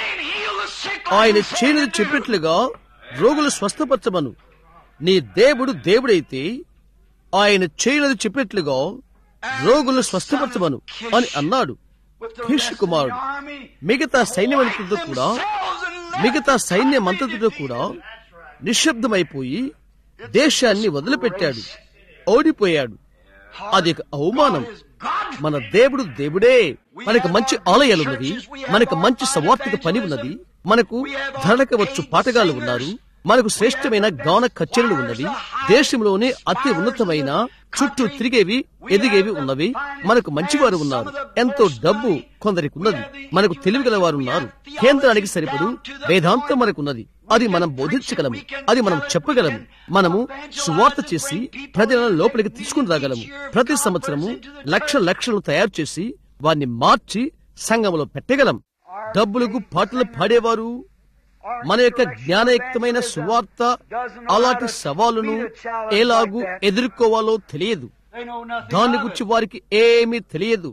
ఆయన చేయనిది చెప్పినట్లుగా రోగులు స్వస్థపరచమను. నీ దేవుడు దేవుడైతే ఆయన చేయనిది చెప్పినట్లుగా రోగులు స్వస్థపరచమను అని అన్నాడు. కీషు కుమారుడు మిగతా సైన్యమంతటితో కూడా మిగతా సైన్యమంతటితో కూడా నిశ్శబ్దమైపోయి దేశాన్ని వదిలిపెట్టాడు, ఓడిపోయాడు. అది ఒక అవమానం. మన దేవుడు దేవుడే. మనకు మంచి ఆలయాలున్నది, మనకు మంచి సవార్తిక పని ఉన్నది, మనకు ధరక వచ్చు పాటగాళ్ళు ఉన్నారు, మనకు శ్రేష్టమైన గాన కచేరీలు ఉన్నవి, దేశంలోనే అతి ఉన్నతమైన చుట్టూ తిరిగేవి ఎదిగేవి ఉన్నవి, మనకు మంచివారు ఉన్నారు, ఎంతో డబ్బు కొందరికి ఉన్నది, మనకు తెలివిగల వారు ఉన్నారు, కేంద్రానికి సరిపడు వేదాంతం మనకున్నది. అది మనం బోధించగలము, అది మనం చెప్పగలము, మనము సువార్త చేసి ప్రజలను లోపలికి తీసుకుని రాగలము. ప్రతి సంవత్సరము లక్ష లక్షలు తయారు చేసి వారిని మార్చి సంఘంలో పెట్టగలం. డబ్బులకు పాటలు పాడేవారు మన యొక్క జ్ఞానయుక్తమైన సువార్త అలాంటి సవాలును ఎలాగూ ఎదుర్కోవాలో తెలియదు. దాని గురించి వారికి ఏమీ తెలియదు.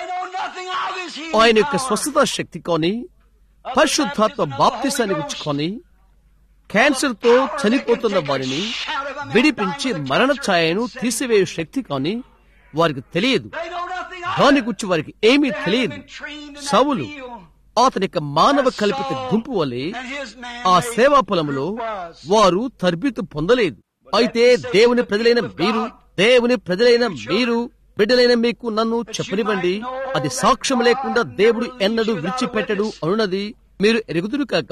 ఆయన యొక్క స్వస్థత శక్తి కొని, పరిశుద్ధాత్మ బాప్తిసాన్ని గురించి కొని, క్యాన్సర్ తో చనిపోతున్న వారిని విడిపించి మరణ ఛాయను తీసివేయు శక్తి కానీ వారికి తెలియదు. దాని గురించి వారికి ఏమీ తెలియదు. సౌలు అతని యొక్క మానవ కల్పిత గుంపు వలె ఆ సేవా పొలంలో వారు తరబేతు పొందలేదు. అయితే దేవుని ప్రజలైన మీరు దేవుని ప్రజలైన మీరు బిడ్డలైన మీకు నన్ను చెప్పనివ్వండి, అది సాక్ష్యం లేకుండా దేవుడు ఎన్నడూ విడిచిపెట్టడు అనున్నది మీరు ఎరుగుదురు కాక.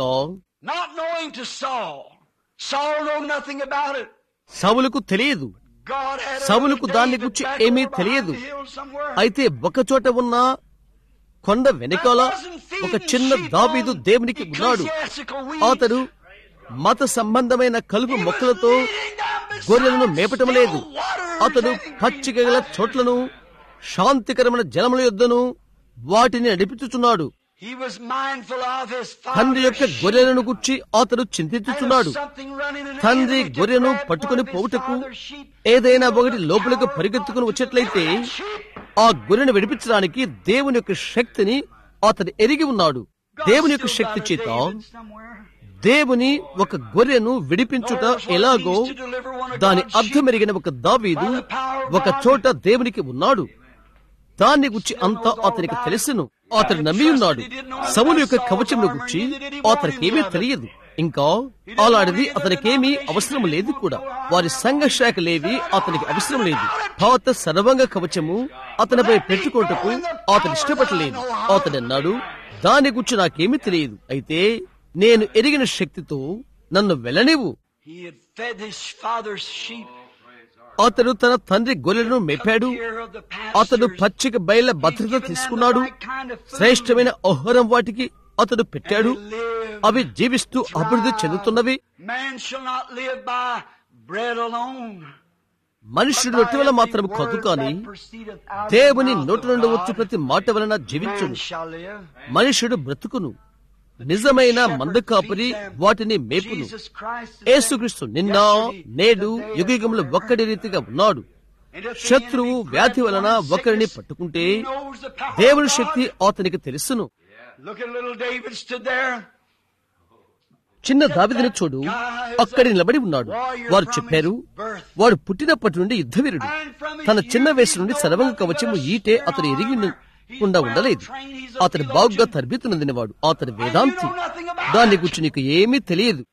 సౌలుకు తెలియదు, సౌలుకు దాని గురించి ఏమీ తెలియదు. అయితే ఒకచోట ఉన్న కొండ వెనకాల ఒక చిన్న దావీదు దేవునికి ఉన్నాడు. అతడు మత సంబంధమైన కలుపు మొక్కలతో గొర్రెలను మేపటం లేదు. అతడు పచ్చిక గల చోట్లను, శాంతికరమైన జలముల యొద్దను వాటిని నడిపించుచున్నాడు. తండ్రి యొక్క గొర్రెలను గుర్చి అతడు చింతించుచున్నాడు. తండ్రి గొర్రెను పట్టుకుని పోవుటకు ఏదైనా ఒకటి లోపలకు పరిగెత్తుకుని వచ్చేట్లయితే ఆ గొర్రెను విడిపించడానికి దేవుని యొక్క శక్తిని అతడు ఎరిగి ఉన్నాడు. దేవుని యొక్క శక్తి చేత దేవుని ఒక గొర్రెను విడిపించుట ఎలాగో దాని అర్థమెరిగిన ఒక దావీదు ఒక చోట దేవునికి ఉన్నాడు. దాన్ని గురించి అంతా అతనికి తెలుసును. అతడు నమ్మి ఉన్నాడు. సౌలు యొక్క కవచంను గురించి అతనికేమీ తెలియదు. ఇంకా అలాంటిది అతనికేమీ అవసరం లేదు కూడా. వారి సంఘ శాఖలేవి అతనికి అవసరం లేదు. పాత సర్వంగ కవచము అతనిపై పెట్టుకోటకు అతను ఇష్టపడలేదు. అతడు అన్నాడు, దాని గురించి నాకేమీ తెలియదు, అయితే నేను ఎరిగిన శక్తితో నన్ను వెళ్ళనివ్వు. అతడు తన తండ్రి గొర్రెలను మేపాడు. అతడు పచ్చిక బయల భద్రత తీసుకున్నాడు. శ్రేష్టమైన ఆహారం వాటికి అతడు పెట్టాడు. అవి జీవిస్తూ అభివృద్ధి చెందుతున్నవి. మనుష్యుడు నోటి వల్ల మాత్రం కాదు, కానీ దేవుని నోటి నుండి వచ్చు ప్రతి మాట వలన జీవించును. మనుష్యుడు బ్రతుకును. నిజమైన మందకాపరి వాటిని మేపును. యేసుక్రీస్తు నిన్న నేడు యుగయుగంలో ఒక్కడి రీతిగా ఉన్నాడు. శత్రువు వ్యాధి వలన ఒకరిని పట్టుకుంటే దేవుని శక్తి అతనికి తెలుసును. చిన్న దావీదుని చూడు, అక్కడి నిలబడి ఉన్నాడు. వారు చెప్పారు, వాడు పుట్టినప్పటి నుండి యుద్ధవీరుడు. తన చిన్న వయసు నుండి సర్వంగ కవచము ఈటే అతను ఎరిగికుండా ఉండలేదు. అతను బాగుగా తరబితు నొందినవాడు. అతని వేదాంతి. దాన్ని గురించి నీకు ఏమీ తెలియదు.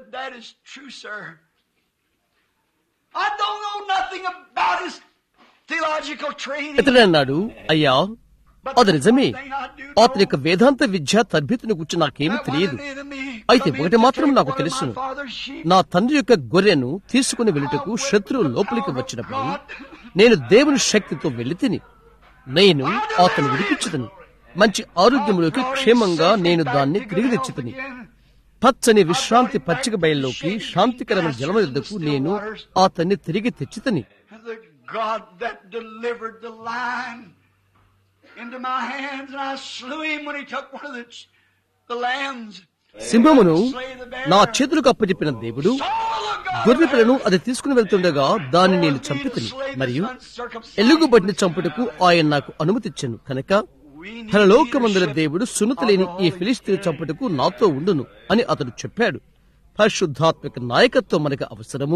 ఇతడు అన్నాడు, అయ్యా అది నిజమే, అతని యొక్క వేదాంత విద్య తరబితుని గురించి నాకేమీ తెలియదు. అయితే ఒకటి మాత్రం నాకు తెలుసును, నా తండ్రి యొక్క గొర్రెను తీసుకుని వెళ్ళుటకు శత్రువు లోపలికి వచ్చినప్పుడు నేను దేవుని శక్తితో వెళ్లి తిని నేను అతను విడిపించుతను. మంచి ఆరోగ్యంలోకి క్షేమంగా నేను దాన్ని తిరిగి తెచ్చుతని. పచ్చని విశ్రాంతి పచ్చిక బయల్లోకి శాంతికరమైన జలమ యుద్ధకు నేను అతన్ని తిరిగి తెచ్చుతని. సింహమును నా చేతులకు అప్పచెప్పిన దేవుడు గొర్రె పిల్లను అది తీసుకుని వెళ్తుండగా దాన్ని నేను చంపుతుని, మరియు ఎలుగుబడిని చంపుటకు ఆయన నాకు అనుమతిచ్చాను. కనుక పరలోకమందుల దేవుడు సున్నతి లేని ఈ ఫిలిస్తీని చంపుటకు నాతో ఉండును అని అతడు చెప్పాడు. పరిశుద్ధాత్మక నాయకత్వం మనకు అవసరము.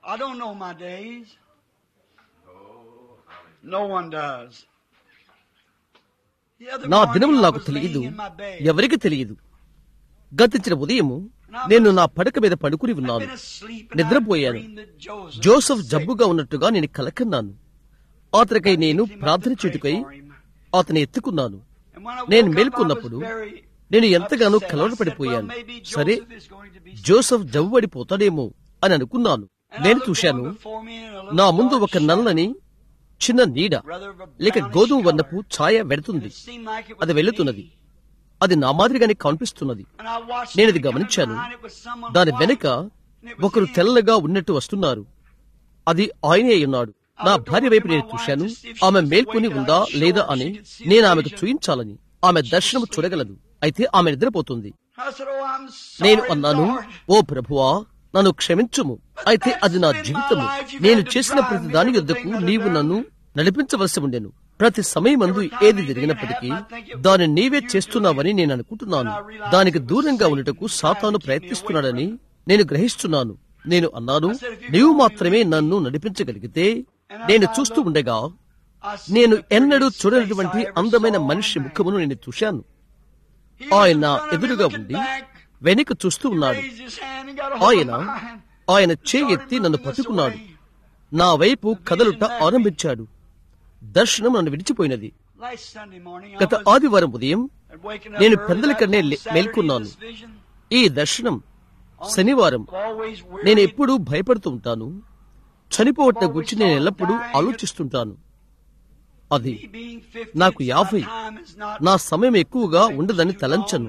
నా దినములు నాకు తెలియదు, ఎవరికి తెలియదు. గతించిన ఉదయము నేను నా పడక మీద పడుకుని ఉన్నాను, నిద్రపోయాను. జోసెఫ్ జబ్బుగా ఉన్నట్టుగా నేను కలకన్నాను. అతనికై నేను ప్రార్థన చేటుకై అతని ఎత్తుకున్నాను. నేను మేల్కొన్నప్పుడు నేను ఎంతగానో కలవరపడిపోయాను. సరే, జోసెఫ్ జబ్బుపడిపోతాడేమో అని అనుకున్నాను. నేను చూశాను, నా ముందు ఒక నల్లని చిన్న నీడ లేక గోధుమ వర్ణపు ఛాయ వెడుతుంది. అది వెళుతున్నది. అది నా మాదిరిగానే కనిపిస్తున్నది. నేను అది గమనించాను. దాని వెనుక ఒకరు తెల్లగా ఉన్నట్టు వస్తున్నారు. అది ఆయనే ఉన్నాడు. నా భార్య వైపు నేను చూశాను. ఆమె మేల్కొని ఉందా లేదా అని నేను ఆమెకు చూయించాలని. ఆమె దర్శనం చూడగలదు, అయితే ఆమె నిద్రపోతుంది. నేను అన్నాను, ఓ ప్రభువా, నన్ను క్షమించుము. అయితే అది నా జీవితము. నేను చేసిన ప్రతి దాని యొద్దకు నీవు నన్ను నడిపించవలసి ఉండెను. ప్రతి సమయమందు ఏది జరిగినప్పటికీ దాన్ని నీవే చేస్తున్నావని నేను అనుకుంటున్నాను. దానికి దూరంగా ఉండటకు సాతాను ప్రయత్నిస్తున్నాడని నేను గ్రహిస్తున్నాను. నేను అన్నాను, నీవు మాత్రమే నన్ను నడిపించగలిగితే. నేను చూస్తూ ఉండగా నేను ఎన్నడూ చూడనటువంటి అందమైన మనిషి ముఖమును నేను చూశాను. ఆయన ఎదురుగా ఉండి వెనుక చూస్తూ ఉన్నాడు. ఆయన ఆయన చేయెత్తి నన్ను పట్టుకున్నాడు. నా వైపు కదలుట ఆరంభించాడు. దర్శనం నన్ను విడిచిపోయినది. గత ఆదివారం ఉదయం నేను పెందలకన్నే మేల్కొన్నాను. ఈ దర్శనం శనివారం. నేను ఎప్పుడూ భయపడుతూ ఉంటాను. చనిపోవటం గురించి నేను ఎల్లప్పుడూ ఆలోచిస్తుంటాను. అది నాకు యాభై నా సమయం ఎక్కువగా ఉండదని తలంచను.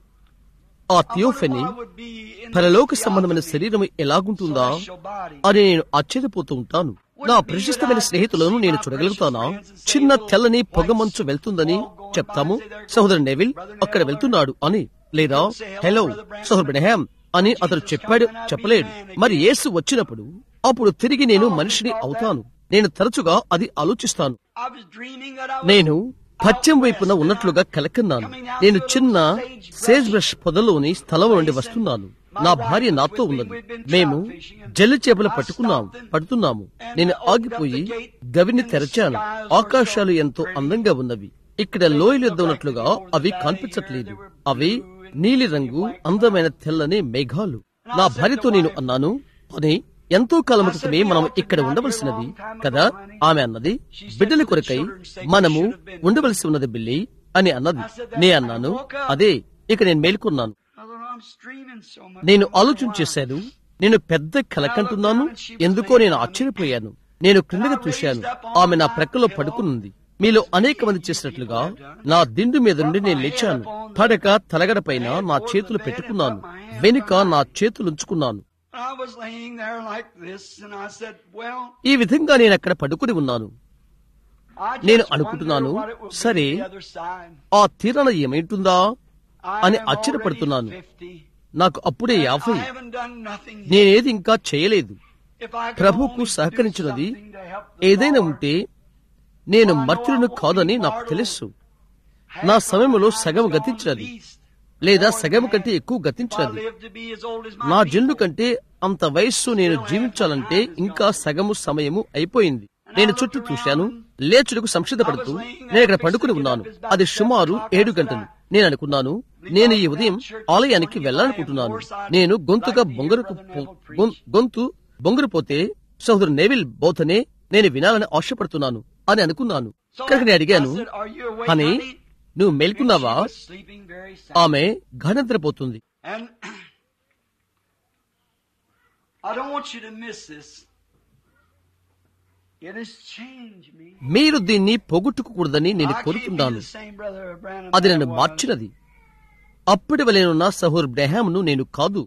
ఆ థియోఫెనీ పరలోక సంబంధమైన శరీరం ఎలాగుంటుందా అని నేను ఆశ్చర్యపోతూ ఉంటాను. నా ప్రశస్తమైన స్నేహితులను నేను చూడగలుగుతానా? చిన్న తెల్లని పొగమంచు వెళ్తుందని చెప్తాము, సహోదరు నెవిల్ అక్కడ వెళ్తున్నాడు అని, లేదా హలో సహోదరు బ్రహ్యాం అని అతడు చెప్పాడు చెప్పలేడు. మరి యేసు వచ్చినప్పుడు అప్పుడు తిరిగి నేను మనిషిని అవుతాను. నేను తరచుగా అది ఆలోచిస్తాను. నేను పశ్చిమ వైపున ఉన్నట్లుగా కలకన్నాను. నేను చిన్న సేజ్ బ్రష్ పొదలోని స్థలం నుండి వస్తున్నాను. నా భార్య నాతో ఉన్నది. మేము జల్లి చేపలు పట్టుకున్నాము పడుతున్నాము. నేను ఆగిపోయి గవిని తెరచాను. ఆకాశాలు ఎంతో అందంగా ఉన్నవి. ఇక్కడ లోయలు ఎద్ద ఉన్నట్లుగా అవి కనిపించట్లేదు. అవి నీలి రంగు అందమైన తెల్లని మేఘాలు. నా భార్యతో నేను అన్నాను, అని ఎంతో కాలం క్రితమే మనం ఇక్కడ ఉండవలసినది కదా. ఆమె అన్నది, బిడ్డల కొరకై మనము ఉండవలసి ఉన్నది బిల్లి అని అన్నది. నే అన్నాను, అదే. ఇక నేను మేల్కొన్నాను. నేను ఆలోచన చేశాను. నేను పెద్ద కలకంటున్నాను. ఎందుకో నేను ఆశ్చర్యపోయాను. నేను క్రిందగా చూశాను. ఆమె నా ప్రక్కలో పడుకునుంది. మీలో అనేక మంది చేసినట్లుగా నా దిండు మీద నుండి నేను లేచాను. పడక తలగడ పైన నా చేతులు పెట్టుకున్నాను. వెనుక నా చేతులు ఉంచుకున్నాను. ఈ విధంగా నేను అక్కడ పడుకుని ఉన్నాను. నేను అనుకుంటున్నాను, సరే ఆ తీరాన ఏమైంటుందా అని ఆశ్చర్యపడుతున్నాను. నాకు అప్పుడే యాభై. నేనేది ఇంకా చేయలేదు. ప్రభువుకు సహకరించినది ఏదైనా ఉంటే నేను మర్త్యులను కాదని నాకు తెలుసు. నా సమయంలో సగం గతించినది, లేదా సగం కంటే ఎక్కువ గతించినది. నా జన్లు కంటే అంత వయస్సు నేను జీవించాలంటే ఇంకా సగము సమయము అయిపోయింది. నేను చుట్టూ చూశాను. లేచుడుకు సంసిద్ధపడుతూ నేను ఇక్కడ పండుకుని ఉన్నాను. అది సుమారు ఏడు గంటలు. నేను అనుకున్నాను, నేను ఈ ఉదయం ఆలయానికి వెళ్ళాలనుకుంటున్నాను. నేను గొంతుగా బొంగరుకు గొంతు బొంగరుపోతే సోదరు నేవిల్ బోధనే నేను వినాలని ఆశపడుతున్నాను అని అనుకున్నాను. కనుక నేను అడిగాను, అని నువ్వు మేల్కున్నావా? ఆమె గాఢనిద్రపోతుంది. మీరు దీన్ని పోగొట్టుకోకూడదని నేను కోరుతున్నాను. అది నన్ను మార్చినది. అప్పటి వలెనున్న సహోర్ బ్రహాంను నేను కాదు.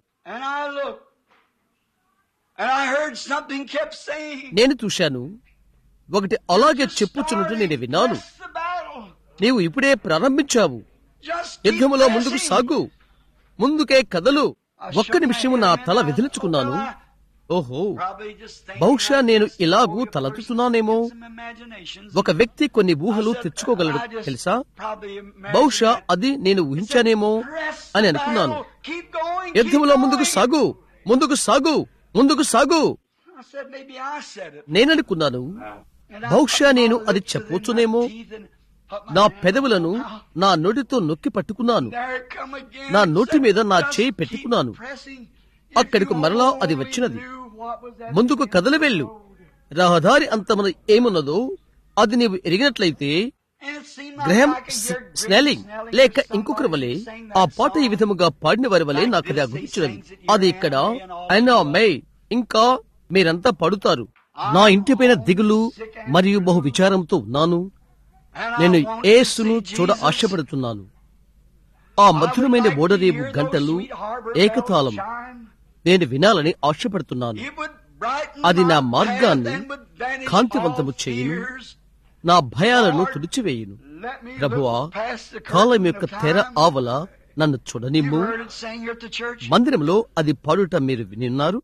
నేను చూశాను, ఒకటి అలాగే చెప్పుచున్నట్టు నేను విన్నాను. నీవు ఇప్పుడే ప్రారంభించావు. యుద్ధములో ముందుకు సాగు, ముందుకే కదలు. ఒక్క నిమిషము నా తల విదిలించుకున్నాను. ఓహో, బహుశా నేను ఇలాగూ తలతుతున్నానేమో. ఒక వ్యక్తి కొన్ని ఊహలు తెచ్చుకోగలడు తెలుసా? బహుశా అది నేను ఊహించానేమో అని అనుకున్నాను. యుద్ధములో ముందుకు సాగు, ముందుకు సాగు, ముందుకు సాగు. నేననుకున్నాను, బహుశా నేను అది చెప్పవచ్చునేమో. నా పెదవులను నా నోటితో నొక్కి పట్టుకున్నాను. నా నోటి మీద నా చేయి పెట్టుకున్నాను. అక్కడికి మరలా అది వచ్చినది. ముందుకు కదలి వెళ్ళు. రహదారి అంతమున ఏమున్నదో అది నీవు ఎరిగినట్లయితే గ్రహం స్నెల్లింగ్ లేక ఇంకొకరి వలె ఆ పాట ఈ విధముగా పాడిన వారి వలె నాకు అది అగుపించినది. అది ఇక్కడ అయినా మే ఇంకా మీరంతా పడుతారు. నా ఇంటిపైన దిగులు మరియు బహు విచారంతో ఉన్నాను. నేను యేసును చూడ ఆశపడుతున్నాను. ఆ మధురమైన ఓడరేపు గంటలు ఏకతాళం నేను వినాలని ఆశపడుతున్నాను. అది నా మార్గాన్ని కాంతివంతము చేయును, నా భయాలను తుడిచివేయును. ప్రభువా, కాలం యొక్క తెర ఆవల నన్ను చూడనిమ్ము. మందిరంలో అది పాడుట మీరు వినిన్నారు.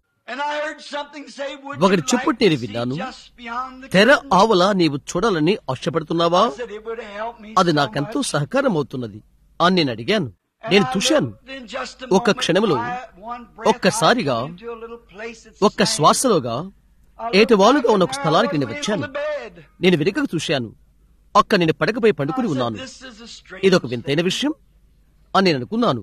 ఒకటి చెప్పుటి నేను విన్నాను, తెర ఆవల నీవు చూడాలని ఆశపడుతున్నావా? అది నాకెంతో సహకారం అవుతున్నది అని నేను అడిగాను. నేను చూశాను. ఒక్క క్షణంలో, ఒక్కసారిగా, ఒక్క శ్వాసలోగా ఏటవాలుగా ఉన్న ఒక స్థలానికి నేను వచ్చాను. నేను వెనుకకు చూశాను. అక్కడ నేను పడకపై పండుకుని ఉన్నాను. ఇదొక వింతైన విషయం అని నేను అనుకున్నాను.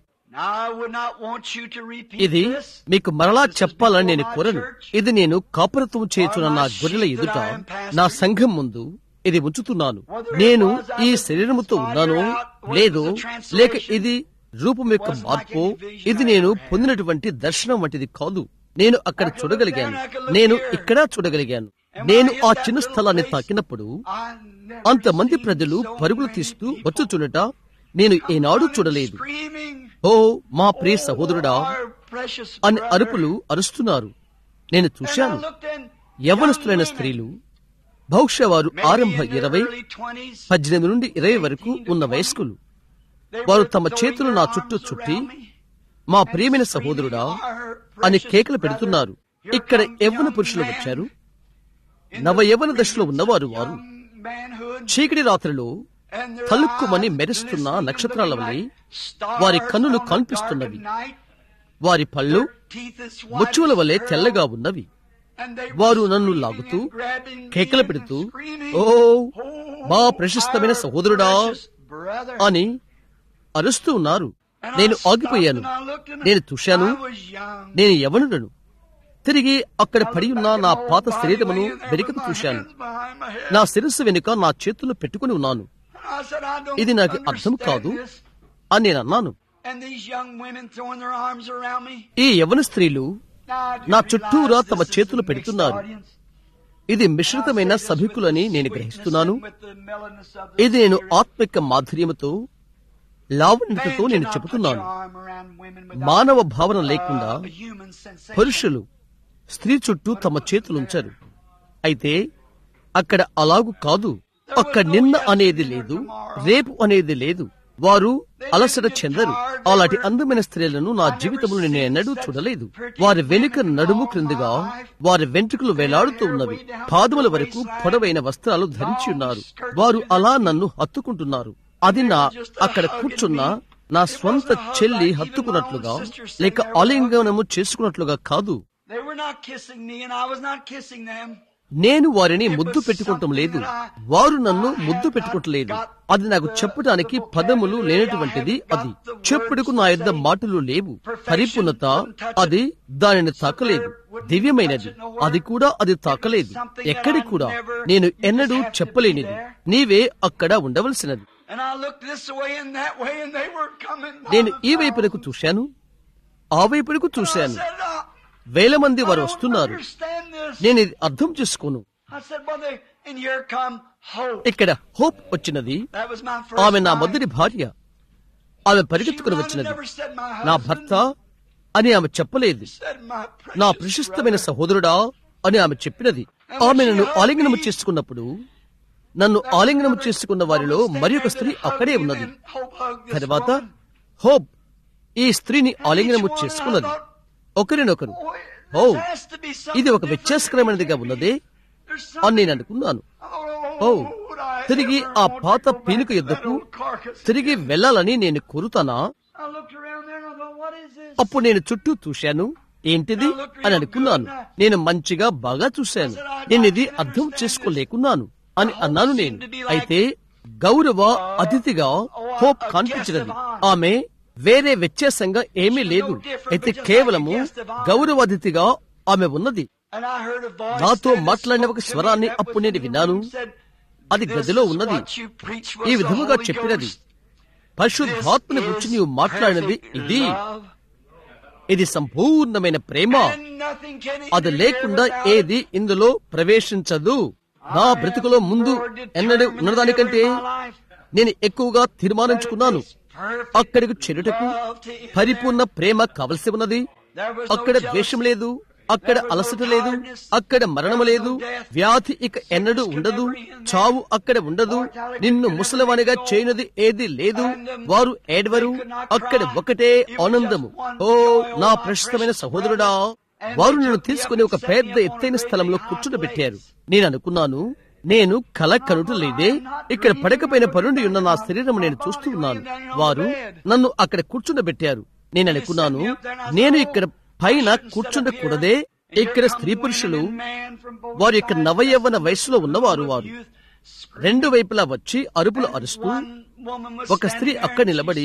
ఇది మీకు మరలా చెప్పాలని నేను కోరను. ఇది నేను కాపురత్వం చేయుచున్న నా గొర్రెల ఎదుట నా సంఘం ముందు ఇది ఉంచుతున్నాను. నేను ఈ శరీరముతో ఉన్నానో లేదో, లేక ఇది రూపం యొక్క మార్పు, ఇది నేను పొందినటువంటి దర్శనం వంటిది కాదు. నేను అక్కడ చూడగలిగాను, నేను ఇక్కడ చూడగలిగాను. నేను ఆ చిన్న స్థలాన్ని తాకినప్పుడు అంతమంది ప్రజలు పరుగులు తీస్తూ వచ్చుచున్నట నేను ఏనాడు చూడలేదు. ఓ మా ప్రియ సహోదరుడా అని అరుపులు అరుస్తున్నారు. నేను చూశాను. యవ్వనస్తులైన స్త్రీలు, బహుశా వారు ఆరంభ ఇరవై పద్దెనిమిది నుండి ఇరవై వరకు ఉన్న వయస్కులు, వారు తమ చేతులు నా చుట్టూ చుట్టి మా ప్రియమైన సహోదరుడా అని కేకలు పెడుతున్నారు. ఇక్కడ యవ్వన పురుషులు వచ్చారు. నవ యవ్వన దశలో ఉన్నవారు. వారు చీకటి రాత్రిలో తలుక్కుమని మెరుస్తున్న నక్షత్రాల వలె వారి కన్నులు కనిపిస్తున్నవి. వారి పళ్ళు ముచ్చుల వలె తెల్లగా ఉన్నవి. వారు నన్ను లాగుతూ కేకలు పెడుతూ, ఓ మా ప్రశస్తమైన సహోదరుడా అని అరుస్తూ ఉన్నారు. నేను ఆగిపోయాను. నేను చూశాను. నేను యవ్వనుడను. తిరిగి అక్కడ పడి ఉన్న నా పాత శరీరమును వెనుకకు చూశాను. నా శిరస్సు వెనుక నా చేతులు పెట్టుకుని ఉన్నాను. ఇది నాకు అర్థం కాదు అని నేను అన్నాను. ఈ యవ్వన స్త్రీలు నా చుట్టూరా తమ చేతులు పెడుతున్నారు. ఇది మిశ్రితమైన సభికులని నేను గ్రహిస్తున్నాను. ఇది నేను ఆత్మిక మాధుర్యముతో, లావణ్యతతో నేను చెబుతున్నాను. మానవ భావన లేకుండా పురుషులు స్త్రీ చుట్టూ తమ చేతులుంచరు. అయితే అక్కడ అలాగు కాదు. అక్కడ నిన్న అనేది లేదు, రేపు అనేది లేదు. వారు అలసట చెందరు. అలాంటి అందమైన స్త్రీలను నా జీవితంలో నేను ఎన్నడూ చూడలేదు. వారి వెనుక నడుము క్రిందిగా వారి వెంట్రుకలు వేలాడుతూ ఉన్నవి. పాదముల వరకు పొడవైన వస్త్రాలు ధరించి ఉన్నారు. వారు అలా నన్ను హత్తుకుంటున్నారు. అది నా అక్కడ కూర్చున్న నా స్వంత చెల్లి హత్తుకున్నట్లుగా లేక ఆలింగనము చేసుకున్నట్లుగా కాదు. నేను వారిని ముద్దు పెట్టుకోవటం లేదు, వారు నన్ను ముద్దు పెట్టుకోవట్లేదు. అది నాకు చెప్పడానికి పదములు లేనటువంటిది. అది చెప్పుడుకు నా యొద్ద మాటలు లేవు. పరిపూర్ణత అది దానిని తాకలేదు. దివ్యమైనది అది కూడా అది తాకలేదు. ఎక్కడి కూడా నేను ఎన్నడూ చెప్పలేనిది. నీవే అక్కడ ఉండవలసినది. నేను ఈ వైపునకు చూశాను, ఆ వైపునకు చూశాను. వేల మంది వారు వస్తున్నారు. నేను ఇది అర్థం చేసుకోను. ఇక్కడ హోప్ వచ్చినది. ఆమె నా మొదటి భార్య. ఆమె పరిగెత్తుకుని వచ్చినది. నా భర్త అని ఆమె చెప్పలేదు. నా ప్రశస్తమైన సహోదరుడా అని ఆమె చెప్పినది. ఆమె నన్ను ఆలింగనము చేసుకున్నప్పుడు నన్ను ఆలింగనము చేసుకున్న వారిలో మరి ఒక స్త్రీ అక్కడే ఉన్నది. తర్వాత హోప్ ఈ స్త్రీని ఆలింగనము చేసుకున్నది. ఒకరినొకరు. ఓ, ఇది ఒక వ్యత్యాసకరమైనదిగా ఉన్నదే అని నేను అనుకున్నాను. ఓ, తిరిగి ఆ పాత పీనుక యుద్ధకు తిరిగి వెళ్లాలని నేను కోరుతానా? అప్పుడు నేను చుట్టూ చూశాను. ఏంటిది అని అనుకున్నాను. నేను మంచిగా బాగా చూశాను. నేను ఇది అర్థం చేసుకోలేకున్నాను అని అన్నాను నేను. అయితే గౌరవ అతిథిగా హోప్ కనిపించినది. ఆమె వేరే వ్యత్యాసంగా ఏమీ లేదు. అయితే కేవలము గౌరవ అతిథిగా ఆమె ఉన్నది. నాతో మాట్లాడిన ఒక స్వరాన్ని అప్పుడు నేను విన్నాను. అది గదిలో ఉన్నది. ఈ విధముగా చెప్పినది, పరిశుద్ధాత్మని గురించి నీవు మాట్లాడినది ఇది. ఇది సంపూర్ణమైన ప్రేమ. అది లేకుండా ఏది ఇందులో ప్రవేశించదు. నా బ్రతుకులో ముందు ఎన్నడూ ఉన్నదానికంటే నేను ఎక్కువగా తీర్మానించుకున్నాను. అక్కడికి చేరుటకు పరిపూర్ణ ప్రేమ కావలసి ఉన్నది. అక్కడ ద్వేషం లేదు, అక్కడ అలసట లేదు, అక్కడ మరణము లేదు, వ్యాధి ఇక ఎన్నడూ ఉండదు, చావు అక్కడ ఉండదు, నిన్ను ముసలివానిగా చేయనది ఏది లేదు. వారు ఏడ్వరు. అక్కడ ఒకటే ఆనందము. ఓ నా ప్రశస్తమైన సహోదరుడా, వారు నన్ను తీసుకుని ఒక పెద్ద ఎత్తైన స్థలంలో కూర్చుండబెట్టారు. నేను అనుకున్నాను, నేను కల కనుట లేదే, ఇక్కడ పడకపైన పరుండి ఉన్న నా శరీరం నేను చూస్తూ ఉన్నాను. వారు నన్ను అక్కడ కూర్చుండబెట్టారు. నేను అనుకున్నాను, నేను ఇక్కడ పైన కూర్చుండకూడదే. ఇక్కడ స్త్రీ పురుషులు వారి యొక్క నవయవ్వన వయసులో ఉన్నవారు. వారు రెండు వైపులా వచ్చి అరుపులు అరుస్తూ, ఒక స్త్రీ అక్కడ నిలబడి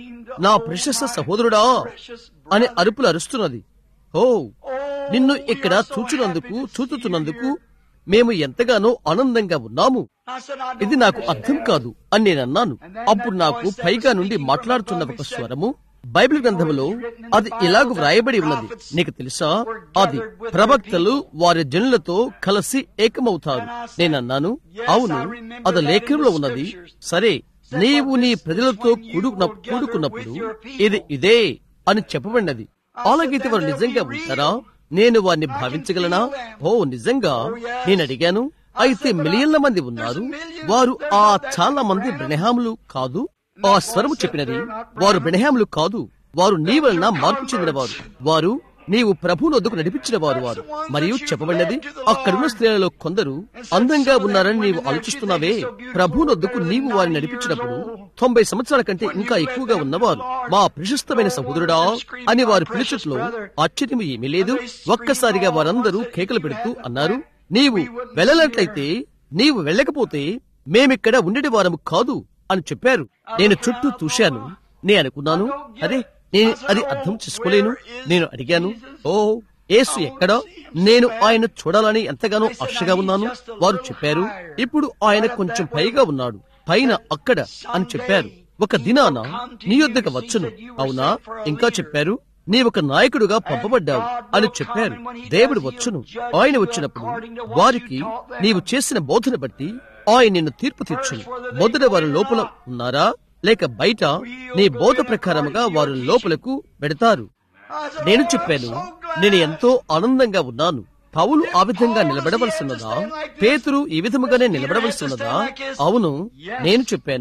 నా ప్రశస్త సహోదరుడా అని అరుపులు అరుస్తున్నది. ఓ, నిన్ను ఇక్కడ చూచున్నందుకు చూచుతున్నందుకు మేము ఎంతగానో ఆనందంగా ఉన్నాము. ఇది నాకు అర్థం కాదు అని నేను అన్నాను. అప్పుడు నాకు పైగా నుండి మాట్లాడుతున్న ఒక స్వరము, బైబిల్ గ్రంథములో అది ఇలాగ వ్రాయబడి ఉన్నది, నీకు తెలుసా, అది ప్రవక్తలు వారి జనులతో కలిసి ఏకమవుతారు. నేనన్నాను, అవును, అది లేఖనంలో ఉన్నది. సరే, నీవు నీ ప్రజలతో కూడుకున్న కూడుకున్నప్పుడు ఇది ఇదే అని చెప్పబడినది. అలాగైతే వారు నిజంగా ఉంటారా? నేను వారిని భావించగలనా? ఓ నిజంగా నేను అడిగాను. అయితే మిలియన్ల మంది ఉన్నారు. వారు ఆ చాలా మంది బ్రెనెహాములు కాదు. ఆ స్వరము చెప్పినది, వారు బ్రెనెహాములు కాదు, వారు నీ వలన మార్పు చెందిన వారు, వారు నీవు ప్రభువును వద్దకు నడిపించిన వారు వారు. మరియు చెప్పబడినది, అక్కడున్న స్త్రీలలో కొందరు అందంగా ఉన్నారని నీవు ఆలోచిస్తున్నావే, ప్రభువును వద్దకు నీవు వారిని నడిపించినప్పుడు తొంభై సంవత్సరాల కంటే ఇంకా ఎక్కువగా ఉన్నవారు మా ప్రశస్తమైన సహోదరుడా అని వారు పిలుచుట్లో ఆశ్చర్యం ఏమీ లేదు. ఒక్కసారిగా వారందరూ కేకలు పెడుతూ అన్నారు, నీవు వెళ్ళనట్లయితే, నీవు వెళ్ళకపోతే మేమిక్కడ ఉండేటి వారము కాదు అని చెప్పారు. నేను చుట్టూ చూశాను. నే అనుకున్నాను, అదే నేను అది అర్థం చేసుకోలేను. నేను అడిగాను, ఓ యేసు ఎక్కడా? నేను ఆయన చూడాలని ఎంతగానో ఆశగా ఉన్నాను. వారు చెప్పారు, ఇప్పుడు ఆయన కొంచెం పైగా ఉన్నాడు, పైన అక్కడ అని చెప్పారు. ఒక దినాన నీ యొద్దకు వచ్చును. అవునా? ఇంకా చెప్పారు, నీ ఒక నాయకుడుగా పంపబడ్డావు అని చెప్పారు. దేవుడు వచ్చును. ఆయన వచ్చినప్పుడు వారికి నీవు చేసిన బోధన బట్టి ఆయన నిన్ను తీర్పు తీర్చును. మొదట వారు లోపల ఉన్నారా లేక బయట నీ బోధ ప్రకారముగా వారు లోపలకు పెడతారు. నేను చెప్పాను, నేను ఎంతో ఆనందంగా ఉన్నాను. పౌలు ఆ విధంగా నిలబడవలసిన్నదా? పేతురు ఈ విధముగానే నిలబడవలసిన్నదా? అవును, నేను చెప్పాను,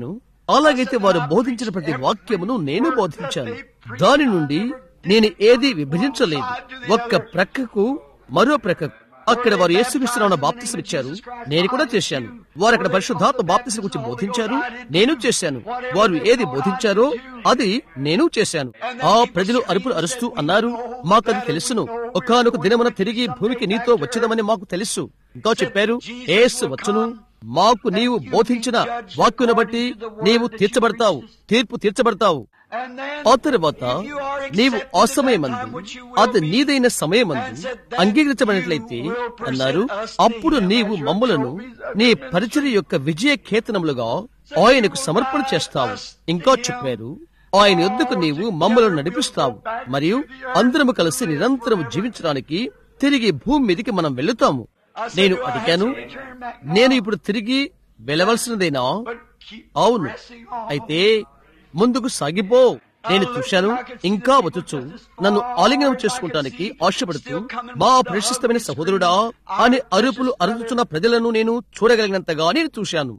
అలాగైతే వారు బోధించిన ప్రతి వాక్యమును నేను బోధించాను. దాని నుండి నేను ఏది విభజించలేదు. ఒక్క ప్రక్కకు మరో ప్రక్కకు. అక్కడ వారు యేసుక్రీస్తునామమున బాప్తిసం ఇచ్చారు, నేను కూడా చేశాను. వారు అక్కడ పరిశుద్ధాత్మ బాప్తిసం గురించి బోధించారు, నేను చేశాను. వారు ఏది బోధించారో అది నేను చేశాను. ఆ ప్రజలు అరుపులు అరుస్తూ అన్నారు, మాకది తెలుసును, ఒకానొక దినమున తిరిగి భూమికి నీతో వచ్చేదమని మాకు తెలుసు. ఇంకా చెప్పారు, యేసు వచ్చును, మాకు నీవు బోధించిన వాక్యను బట్టి నీవు తీర్చబడతావు, తీర్పు తీర్చబడతావు. ఆ తరువాత నీవు ఆ సమయమందు అది నీదైన సమయమందు అంగీకరించబడినట్లయితే అన్నారు, అప్పుడు నీవు మమ్ములను నీ పరిచర్య యొక్క విజయ కేతనములుగా ఆయనకు సమర్పణ చేస్తావు. ఇంకా చెప్పారు, ఆయన యొద్దకు నీవు మమ్మలను నడిపిస్తావు మరియు అందరము కలిసి నిరంతరము జీవించడానికి తిరిగి భూమి మీదకి మనం వెళుతాము. నేను అడిగాను, నేను ఇప్పుడు తిరిగి వెళ్ళవలసినదేనా? అవును. అయితే ముందుకు సాగిపో. నేను చూశాను, ఇంకా వచ్చుచు నన్ను ఆలింగనం చేసుకుంటానికి ఆశపడుతూ మా ప్రశస్తమైన సహోదరుడా అని అరుపులు అరుచున్న ప్రజలను నేను చూడగలిగినంతగా నేను చూశాను.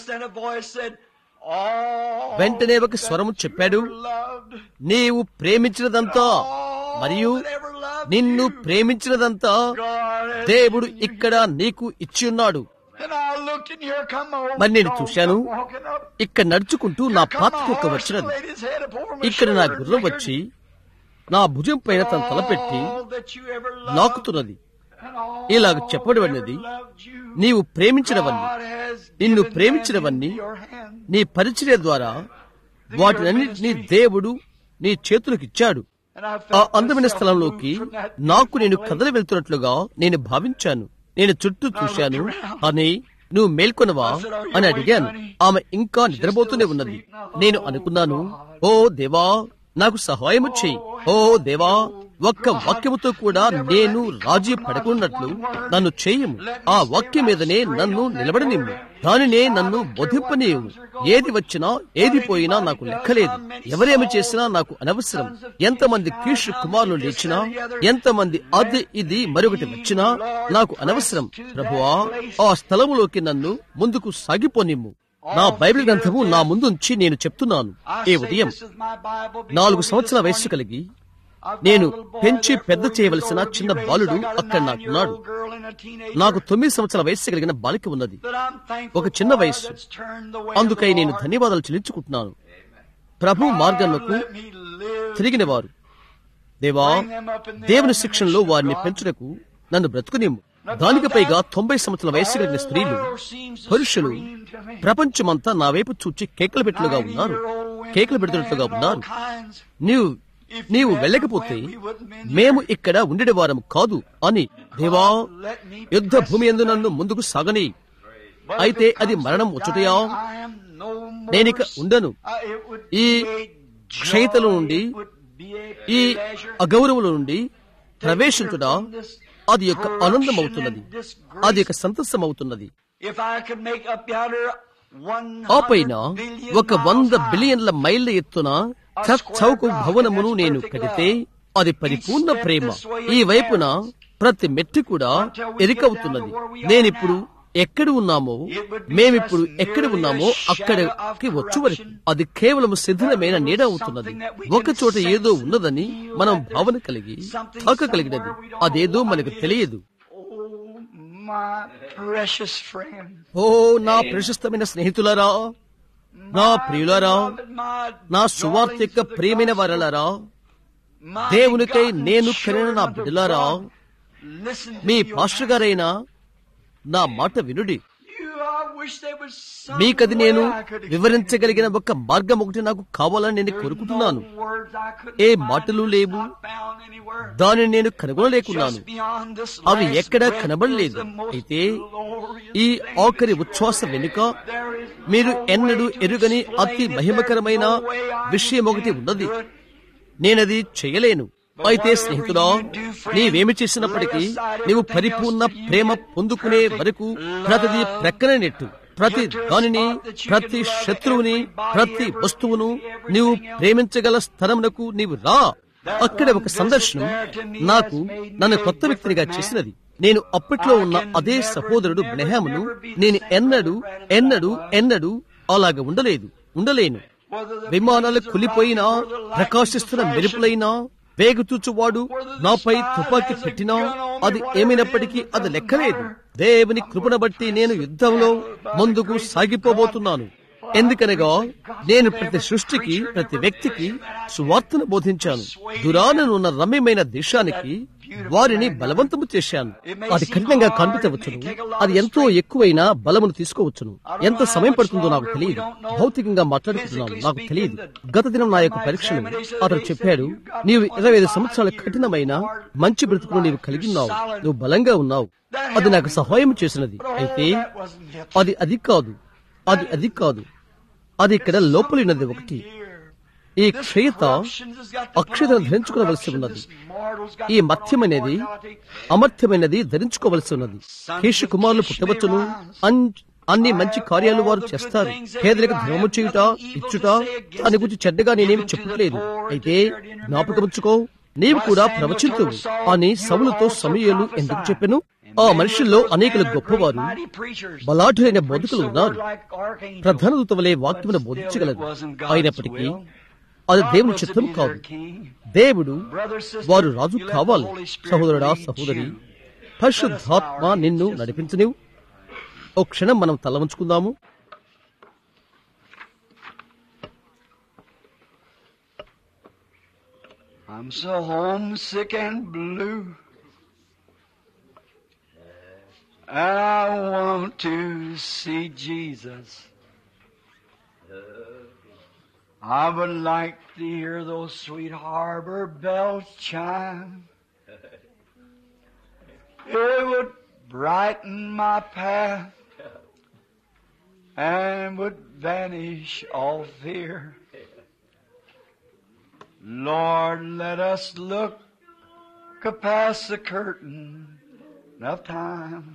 వెంటనే ఒక స్వరము చెప్పాడు, నీవు ప్రేమించినదంతా మరియు నిన్ను ప్రేమించినదంతా దేవుడు ఇక్కడ నీకు ఇచ్చి ఉన్నాడు. మరి నేను చూశాను, ఇక్కడ నడుచుకుంటూ నా పాత్కుక్క వచ్చినది. ఇక్కడ నా గుర్రం వచ్చి నా భుజం పైన తన తలపెట్టి నాకుతున్నది. ఇలాగ చెప్పబడినది, నీవు ప్రేమించినవన్నీ, నిన్ను ప్రేమించినవన్నీ నీ పరిచర్య ద్వారా వాటినన్నిటినీ దేవుడు నీ చేతులకిచ్చాడు. ఆ అందమైన స్థలంలోకి నాకు నేను కదలి వెళ్తున్నట్లుగా నేను భావించాను. నేను చుట్టూ చూశాను. అని నువ్వు మేల్కొనవా అని అడిగాను. ఆమె ఇంకా నిద్రపోతూనే ఉన్నది. నేను అనుకున్నాను, ఓ దేవా నాకు సహాయము చెయ్యి. ఓ దేవా, ఒక్క వాక్యముతో కూడా నేను రాజీ పడకున్నట్లు నన్ను చేయము. ఆ వాక్యం మీదనే నన్ను నిలబడనిమ్ము, దానినే నన్ను బోధింపనీయము. ఏది వచ్చినా ఏది పోయినా నాకు లెక్కలేదు. ఎవరేమి చేసినా నాకు అనవసరం. ఎంతమంది కీషు కుమారులు లేచినా, ఎంతమంది అది ఇది మరొకటి వచ్చినా నాకు అనవసరం. ప్రభువా, ఆ స్థలములోకి నన్ను ముందుకు సాగిపోనిమ్ము. నా బైబిల్ గ్రంథము నా ముందుంచి నేను చెప్తున్నాను. ఈ ఉదయం నాలుగు సంవత్సరాల వయస్సు కలిగి నేను పెంచి పెద్ద చేయవలసిన చిన్న బాలుడు అక్కడ నాకున్నాడు. నాకు తొమ్మిది సంవత్సరాల వయస్సు కలిగిన బాలిక ఉన్నది, ఒక చిన్న వయస్సు. అందుకై నేను ధన్యవాదాలు చెల్లించుకుంటున్నాను. ప్రభు మార్గంలోకి తిరిగిన వారు, దేవా, దేవుని శిక్షణలో వారిని పెంచుటకు నన్ను బ్రతుకునేము. దానికి పైగా తొంభై సంవత్సరాల వయస్సు కలిగిన స్త్రీలు, పురుషులు ప్రపంచమంతా నా వైపు చూచి కేకలు పెట్టులుగా ఉన్నారు, కేకలు పెడుతున్నట్లుగా ఉన్నారు. నీవు నీవు వెళ్ళకపోతే మేము ఇక్కడ ఉండేటి వారం కాదు అని. దేవా, యుద్ధ భూమి యందు నన్ను ముందుకు సాగని. అయితే అది మరణం వచ్చుటయా? నేనిక ఉండను. ఈ క్షయితల నుండి, ఈ అగౌరవుల నుండి ప్రవేశించుట అది యొక్క ఆనందం అవుతున్నది, అది యొక్క సంతోషం అవుతున్నది. ఆ పైన ఒక వంద బిలియన్ల మైళ్ళ ఎత్తున చౌకు భవనమును నేను కడితే అది పరిపూర్ణ ప్రేమ. ఈ వైపున ప్రతి మెట్టు కూడా ఎరికవుతున్నది. నేనిప్పుడు ఎక్కడ ఉన్నామో, మేమిప్పుడు ఎక్కడ ఉన్నామో అక్కడికి వచ్చు వరకు అది కేవలం శిథిలమైన నీడ అవుతున్నది. ఒక చోట ఏదో ఉన్నదని మనం భావన కలిగి తాకగలిగినది, అదేదో మనకు తెలియదు. ఓ నా ప్రశస్తమైన స్నేహితులారా, నా ప్రియులారా, నా సువార్త యొక్క ప్రియమైన వారలారా, దేవునికై నేను కరిన నా బిడ్డలారా, మీ పాస్టర్ గారైన నా మాట వినుడి. మీకది నేను వివరించగలిగిన ఒక మార్గం ఒకటి నాకు కావాలని నేను కోరుకుంటున్నాను. ఏ మాటలు లేవు, దానిని నేను కనుగొనలేకున్నాను. అవి ఎక్కడా కనబడలేదు. అయితే ఈ ఆఖరి ఉచ్ఛ్వాస వెనుక మీరు ఎన్నడూ ఎరుగని అతి మహిమకరమైన విషయం ఒకటి ఉన్నది. నేనది చేయలేను. అయితే స్నేహితుడా, నీవేమి చేసినప్పటికీ నీవు పరిపూర్ణ ప్రేమ పొందుకునే వరకు ప్రతిదీ ప్రక్కన నెట్టు. ప్రతి దానిని, ప్రతి శత్రువుని, ప్రతి వస్తువును నీవు ప్రేమించగల స్థలమునకు నీవు రా. అక్కడ ఒక సందర్శనం నాకు నన్ను కొత్త వ్యక్తినిగా చేసినది. నేను అప్పట్లో ఉన్న అదే సహోదరుడు బ్రహ్మామును నేను ఎన్నడూ ఎన్నడూ ఎన్నడూ అలాగ ఉండలేదు. ఉండలేను. విమానాలు కూలిపోయినా, ప్రకాశిస్తున్న మెరుపులైనా, వేగుతూచువాడు నాపై తుపాకీ పెట్టినా, అది ఏమైనప్పటికీ అది లెక్కలేదు. దేవుని కృపను బట్టి నేను యుద్ధంలో ముందుకు సాగిపోబోతున్నాను. ఎందుకనగా నేను ప్రతి సృష్టికి, ప్రతి వ్యక్తికి సువార్తను బోధించాను. దురాననున్న రమ్యమైన దేశానికి వారిని బలవంతము చేశాను. అది కఠినంగా కనిపించవచ్చును, అది ఎంతో ఎక్కువైన బలమును తీసుకోవచ్చును. ఎంత సమయం పడుతుందో నాకు తెలియదు. భౌతికంగా మాట్లాడుకుంటున్నాను, నాకు తెలియదు. గత దినం నా యొక్క పరీక్షను అతను చెప్పాడు, నీవు ఇరవై ఐదు సంవత్సరాల కఠినమైన మంచి బ్రతుకును నీవు కలిగి ఉన్నావు, నువ్వు బలంగా ఉన్నావు. అది నాకు సహాయం చేసినది. అయితే అది అది కాదు, అది అది కాదు. అది ఇక్కడ లోపలినది ఒకటి. ఈ క్షయత అక్షతను ధరించుకోవలసి ఉన్నది. ఈ మత్యమైనది, అమర్థ్యమైనది ధరించుకోవలసి ఉన్నది. కేశ కుమారులు పుట్టవచ్చును, అన్ని మంచి కార్యాలు వారు చేస్తారు. పేదలకు ధర్మము చేయుట, ఇచ్చుట, దాని గురించి చెడ్డగా నేనేమి చెప్పట్లేదు. అయితే జ్ఞాపకముంచుకో, నీవు కూడా ప్రవచింతువు అని సౌలుతో సమూయేలు ఎందుకు చెప్పెను? ఆ మనుషుల్లో అనేకులు గొప్పవారు, బలాఢ్యులైన బోధకులు ఉన్నారు. ప్రధాన దూత వలె వాక్యమును బోధించగలరు. అయినప్పటికీ అది దేవుని చిత్తం కాదు. దేవుడు వారు రాజు కావాలి. సహోదరుడా, సహోదరి, పరిశుద్ధాత్మ నిన్ను నడిపించనివు. ఓ క్షణం మనం తల వంచుకుందాము. I'm so homesick and blue, and I want to see Jesus. I would like to hear those sweet harbor bells chime. It would brighten my path and would vanish all fear. Lord, let us look past the curtain of time.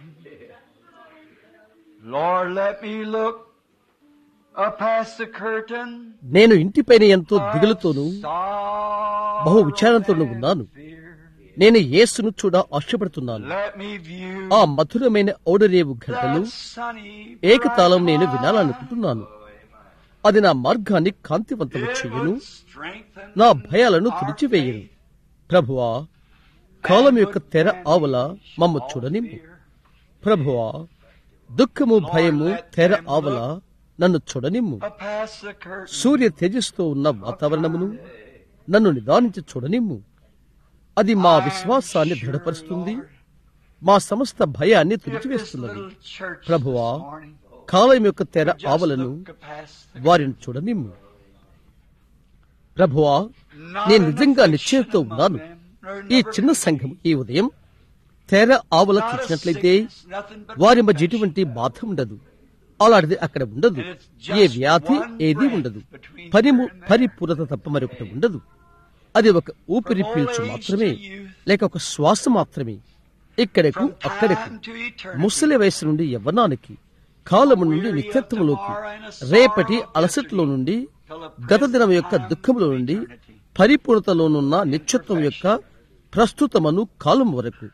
Lord, let me look past the curtain. నేను ఇంటిపైన ఎంతో దిగులుతోనూ బహు విచారంతోనూ ఉన్నాను. నేను యేసును చూడ ఆశపడుతున్నాను. ఆ మధురమైన ఓడరేవు గంటలు ఏకతాళం నేను వినాలనుకుంటున్నాను. అది నా మార్గాన్ని కాంతివంతము చెయ్యును, నా భయాలను తుడిచివేయును. ప్రభువా, కాలం యొక్క తెర ఆవల మమ్ము చూడనిమ్ము. ప్రభువా, దుఃఖము భయము తెర ఆవల నన్ను చూడనిమ్ము. సూర్య తేజస్తో ఉన్న వాతావరణమును నన్ను నిదానించి చూడనిమ్ము. అది మా విశ్వాసాన్ని దృఢపరుస్తుంది, మా సమస్త భయాన్ని తుడిచివేస్తున్నది. ప్రభువా, కాలం యొక్క తెర ఆవలను వారిని చూడనిమ్ము. ప్రభువా, నేను నిజంగా నిశ్చయంతో ఉన్నాను. ఈ చిన్న సంఘం ఈ ఉదయం తెర ఆవల చూసినట్లయితే వారి మధ్య ఎటువంటి బాధ ఉండదు. అలాంటిది అక్కడ ఉండదు. ఏ వ్యాధి ఏదీ ఉండదు. పరిము పరిపూర్ణత తప్ప మరొకటి ఉండదు. అది ఒక ఊపిరి పీల్చు మాత్రమే, లేక ఒక శ్వాస మాత్రమే. ఇక్కడకు అక్కడకు, ముసలి వయసు నుండి యవ్వనానికి, కాలము నుండి నిత్యత్వములోకి, రేపటి అలసట్లో నుండి, గత దినం యొక్క దుఃఖములో నుండి, పరిపూర్ణతలోనున్న నిత్యత్వం యొక్క ప్రస్తుతమను కాలం వరకు.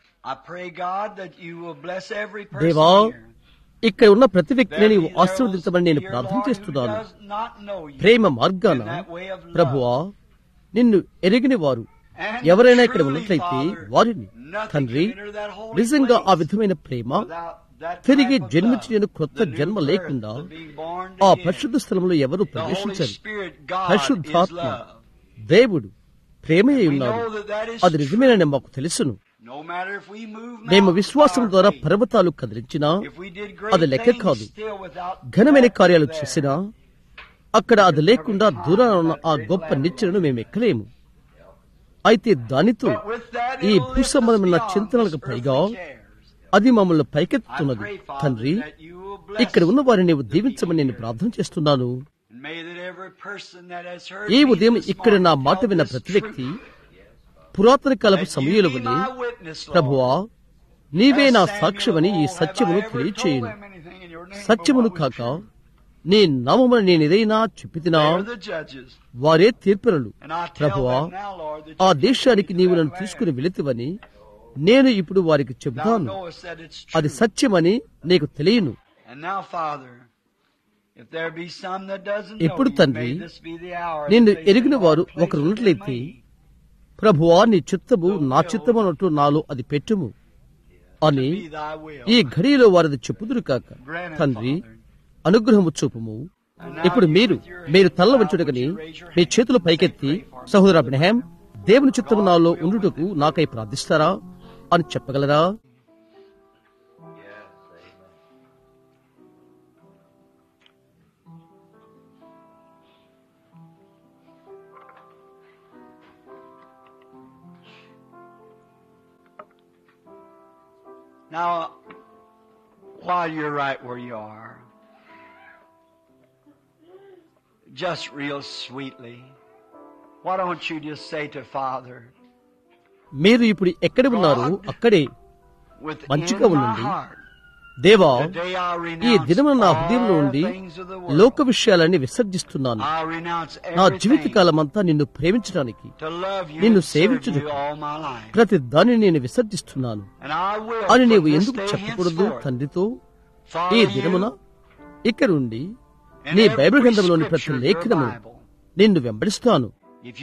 దేవా, ఇక్కడ ఉన్న ప్రతి వ్యక్తిని నీవు ఆశీర్వదించమని నేను ప్రార్థన చేస్తున్నాను. ప్రేమ మార్గాన ప్రభువా, నిన్ను ఎరిగిన వారు ఎవరైనా ఇక్కడ ఉన్నట్లయితే వారిని, తండ్రి, నిజంగా ఆ విధమైన ప్రేమ, తిరిగి జన్మించిన క్రొత్త జన్మ లేకుండా ఆ పరిశుద్ధ స్థలంలో ఎవరు ప్రవేశించరు. పరిశుద్ధాత్మ దేవుడు ప్రేమయే ఉన్నాడు. అది నిజమేనని మాకు తెలుసును. మేము విశ్వాసం ద్వారా పర్వతాలు కదిలించినా అది లెక్క కాదు. ఘనమైన కార్యాలు చేసినా అక్కడ అది లేకుండా దూరాన ఉన్న ఆ గొప్ప నిచ్చెనను మేము ఎక్కలేము. అయితే దానితో ఈ భూసంబంధమైన చింతనలకు పైగా అది మమ్మల్ని పైకెత్తుతున్నది. తండ్రి, ఇక్కడ ఉన్న వారిని నీవు దీవించమని నేను ప్రార్థన చేస్తున్నాను. ఈ ఉదయం ఇక్కడ నా మాట విన్న ప్రతి వ్యక్తి పురాతన కాలపు సమయంలో వలె, ప్రభువా, నీవే నా సాక్ష్యమని ఈ సత్యమును తెలియచేయును. సత్యమును కాక నీ నామమున నేనేదైనా చెప్పితినా వారే తీర్పురలు. ప్రభువా, ఆ దేశానికి నీవు నన్ను తీసుకుని వెళితివని నేను ఇప్పుడు వారికి చెబుతాను. అది సత్యమని నీకు తెలియను. ఇప్పుడు తండ్రి, నిన్ను ఎరిగిన వారు ఒకరు ఉన్నట్లయితే, ప్రభువా నీ చిత్తము నా చిత్తము అన్నట్టు నాలో అది పెట్టుము అని ఈ ఘడియలో వారిది చెప్పుదురు కాక. తండ్రి, అనుగ్రహము చూపుము. ఇప్పుడు మీరు మీరు తల్ల వంచుటకని మీ చేతులు పైకెత్తి, సహోదర అబ్రహాం, దేవుని చిత్తము నాలో ఉండుటకు నాకై ప్రార్థిస్తారా అని చెప్పగలరా? Now, while you're right where you are, just real sweetly, why don't you just say to Father, మీరు ఇప్పుడు ఎక్కడ ఉన్నారు అక్కడే మంచిగా ఉండండి. దేవా, ఈ దినమున నా హృదయంలో ఉండి లోక విషయాలన్నీ విసర్జిస్తున్నాను. నా జీవితకాలమంతా నిన్ను ప్రేమించడానికి, నిన్ను సేవించుటకు ప్రతి దానిని నేను విసర్జిస్తున్నాను అని నీవు ఎందుకు చెప్పకూడదు తండ్రితో? ఈ దినమున ఇక్కడ ఉండి నీ బైబిల్ గ్రంథంలోని ప్రతి లేఖనము నిన్ను వెంబడిస్తాను.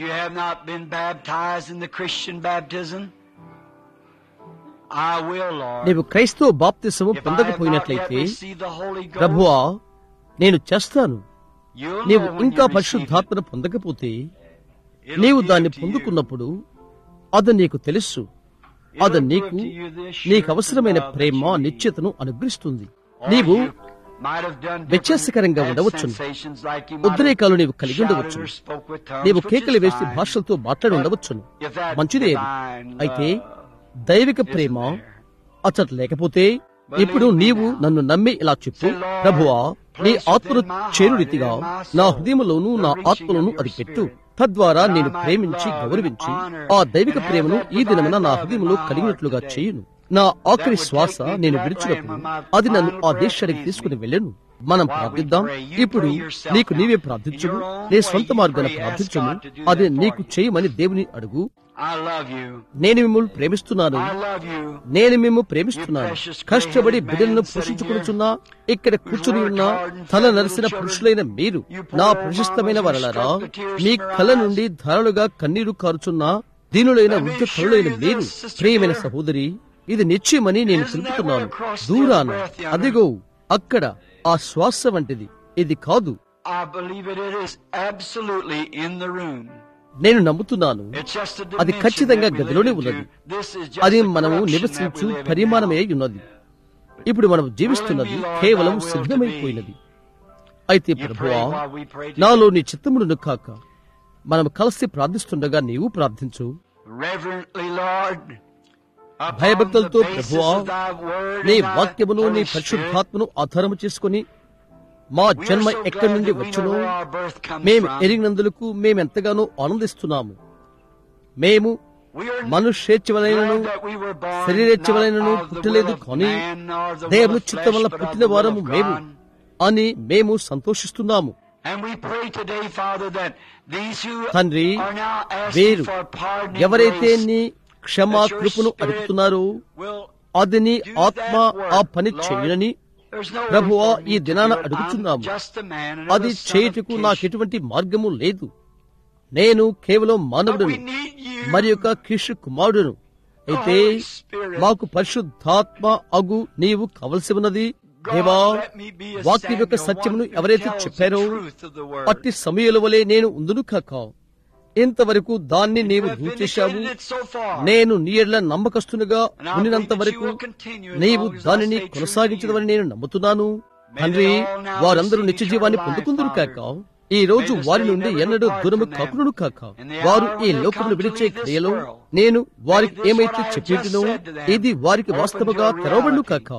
నీవు క్రైస్తవ బాప్తిసము పొందకపోయినట్లయితే, ప్రభువా నేను చేస్తాను. నీవు ఇంకా పరిశుద్ధాత్మను పొందకపోతే, నీవు దాన్ని పొందుకున్నప్పుడు అది నీకు తెలుసు. అది నీకు నీకు అవసరమైన ప్రేమ నిశ్చయతను అనుగ్రహిస్తుంది. నీవు వ్యత్యాసకరంగా ఉండవచ్చును. ఉద్రేకాలు నీవు కలిగి ఉండవచ్చును. నీవు కేకలు వేసి భాషలతో మాట్లాడి ఉండవచ్చును. మంచిదే. అయితే దైవిక ప్రేమ అచ్చట లేకపోతే, ఇప్పుడు నీవు నన్ను నమ్మి ఇలా చెప్పు, ప్రభువా నీ ఆత్మను చేరు రీతిగా నా హృదయంలోనూ నా ఆత్మలోనూ అది పెట్టు. తద్వారా నేను ప్రేమించి గౌరవించి ఆ దైవిక ప్రేమను ఈ దినమున నా హృదయంలో కలిగినట్లుగా చేయును. నా ఆఖరి శ్వాస నేను విడిచినప్పుడు అది నన్ను ఆ దేశానికి తీసుకుని వెళ్ళను. మనం ప్రార్థిద్దాం. ఇప్పుడు నీకు నీవే ప్రార్థించుము, నీ స్వంత మార్గాన్ని ప్రార్థించుము. అది నీకు చేయమని దేవుని అడుగు. నేను మిమ్మల్ని ప్రేమిస్తున్నాను, నేను మిమ్ము ప్రేమిస్తున్నాను. కష్టపడి బిడ్డలను పోషించుకుంటున్నా, ఇక్కడ కూర్చుని ఉన్న తల నరిసిన పురుషులైన మీరు, నా ప్రశస్తమైన వరలారా, మీ కళ్ళ నుండి ధారాలుగా కన్నీరు కారుచున్న దీనులైన వృద్ధ కరులైన మీరు, ప్రియమైన సహోదరి, ఇది నిశ్చయమని నేను తెలుపుతున్నాను. దూరాన అదిగో అక్కడ ఆ శ్వాస వంటిది. ఇది కాదు. నేను నమ్ముతున్నాను, అది ఖచ్చితంగా గదిలోనే ఉన్నది. అది మనము నివసించు పరిమాణమే ఉన్నది. ఇప్పుడు మనం జీవిస్తున్నది కేవలం సిద్ధమైపోయినది. అయితే ప్రభువా, నాలో నీ చిత్తమును కాక మనం కలిసి ప్రార్థిస్తుండగా నీవు ప్రార్థించు. భయభక్తులతో ప్రభువా, నీ వాక్యమును నీ పరిశుద్ధాత్మను ఆధారము చేసుకుని మా జన్మ ఎక్కడి నుండి వచ్చునో మేము ఎరిగినందులకు మేమెంతగానో ఆనందిస్తున్నాము. మేము మనుష్యేచ్ఛవలైనను శరీరేచ్ఛవలైనను పుట్టలేదు, కానీ దేవుని చిత్తం వల్ల పుట్టిన వారము మేము అని మేము సంతోషిస్తున్నాము. తండ్రి, వీరు ఎవరైతే నీ క్షమా కృపను అడుగుతున్నారో అది నీ ఆత్మ ఆ పని చేయునని ప్రభువా ఈ దినాన అడుగుతున్నాము. అది చేయుటకు నాకెటువంటి మార్గము లేదు. నేను కేవలం మానవుడును, మరి యొక్క కృష్ణ కుమారుడును. అయితే మాకు పరిశుద్ధాత్మ అగు నీవు కావలసి ఉన్నది. దేవా, వాక్యం యొక్క సత్యమును ఎవరైతే చెప్పారో అట్టి సమయాల వలె నేను ఉందును కాక. ఇంతవరకు దాన్ని నీవు దూచేశావు. నేను నీ ఎడల నమ్మకస్తునిగా ఉండినంత వరకు నీవు దానిని కొనసాగించదవని నేను నమ్ముతున్నాను. తండ్రి, వారందరూ నిత్య జీవాన్ని పొందుకుందురు కాక. ఈ రోజు వారి నుండి ఎన్నడూ దూరము కాకును కాక. వారు ఈ లోకమును విడిచే క్రియలో నేను వారికి ఏమైతే చెప్పేటినో ఇది వారికి వాస్తవంగా తెరవబడును కాక.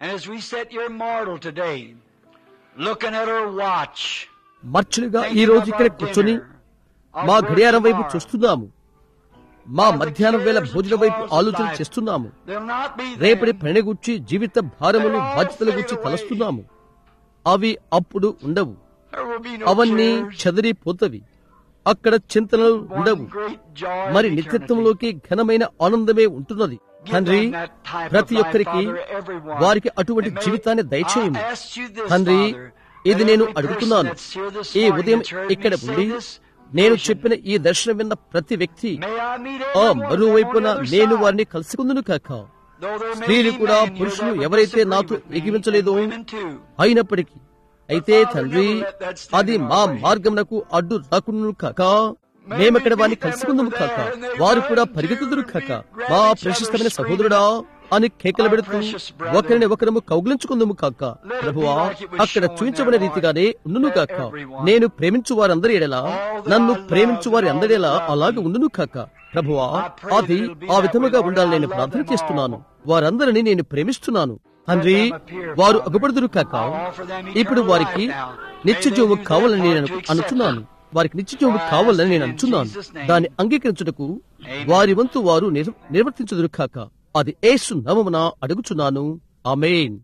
మర్చులుగా ఈ రోజు ఇక్కడ కూర్చొని మా గడియారం వైపు చూస్తున్నాము. మా మధ్యాహ్నం వేళ భోజనం వైపు ఆలోచన చేస్తున్నాము. రేపటి పని గురించి, జీవిత భారములు బాధ్యతల గురించి తలస్తున్నాము. అవి అప్పుడు ఉండవు. అవన్నీ చెదిరిపోతవి. అక్కడ చింతనలు ఉండవు. మరి నిత్యత్వంలోకి ఘనమైన ఆనందమే ఉంటున్నది. తండ్రి, ప్రతి ఒక్కరికి వారికి అటువంటి జీవితాన్ని దయచేయము. తండ్రి, ఇది నేను అడుగుతున్నాను. ఈ ఉదయం ఇక్కడ ఉండి నేను చెప్పిన ఈ దర్శనం విన్న ప్రతి వ్యక్తి ఆ మరోవైపున నేను వారిని కలుసుకుందును కాక. స్త్రీలు కూడా పురుషులు ఎవరైతే నాతో ఎగిరించలేదో అయినప్పటికీ, అయితే తండ్రి అది మా మార్గమునకు అడ్డు రాకుండా కాక, మేమక్కడ వారిని కలుసుకుందాము కాక, వారు కూడా పరిగెత్తుదురు కాక, మా ప్రశస్తమైన సహోదరుడా అని కేకలు పెడుతూ ఒకరిని ఒకరము కౌగిలించుకుందాము కాక. ప్రభువా, అక్కడ చూపించబడిన రీతిగానే ఉండును కాక. నేను ప్రేమించు వారందరి ఎడలా, నన్ను ప్రేమించు వారి అందరిలా అలాగే ఉండును కాక. ప్రభువా, అది ఆ విధముగా ఉండాలని నేను ప్రార్థన చేస్తున్నాను. వారందరినీ నేను ప్రేమిస్తున్నాను తండ్రి. వారు అగుపడుదురు కాక. ఇప్పుడు వారికి నిత్యజీవము కావాలని నేను అనుచున్నాను. వారికి నిత్యజీవము కావాలని నేను అనుచున్నాను. దాన్ని అంగీకరించుటకు వారి వంతు వారు నిర్వర్తించుదురు కాక. అది యేసు నామమున అడుగుచున్నాను. ఆమేన్.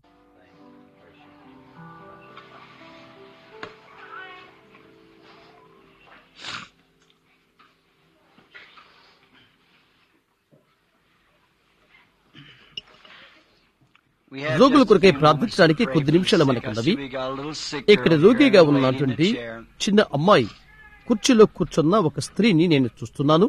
రోగుల కొరకై ప్రార్థించడానికి కొద్ది నిమిషాలు మనకున్నవి. ఇక్కడ రోగిగా ఉన్నటువంటి చిన్న అమ్మాయి కుర్చీలో కూర్చున్న ఒక స్త్రీని నేను చూస్తున్నాను.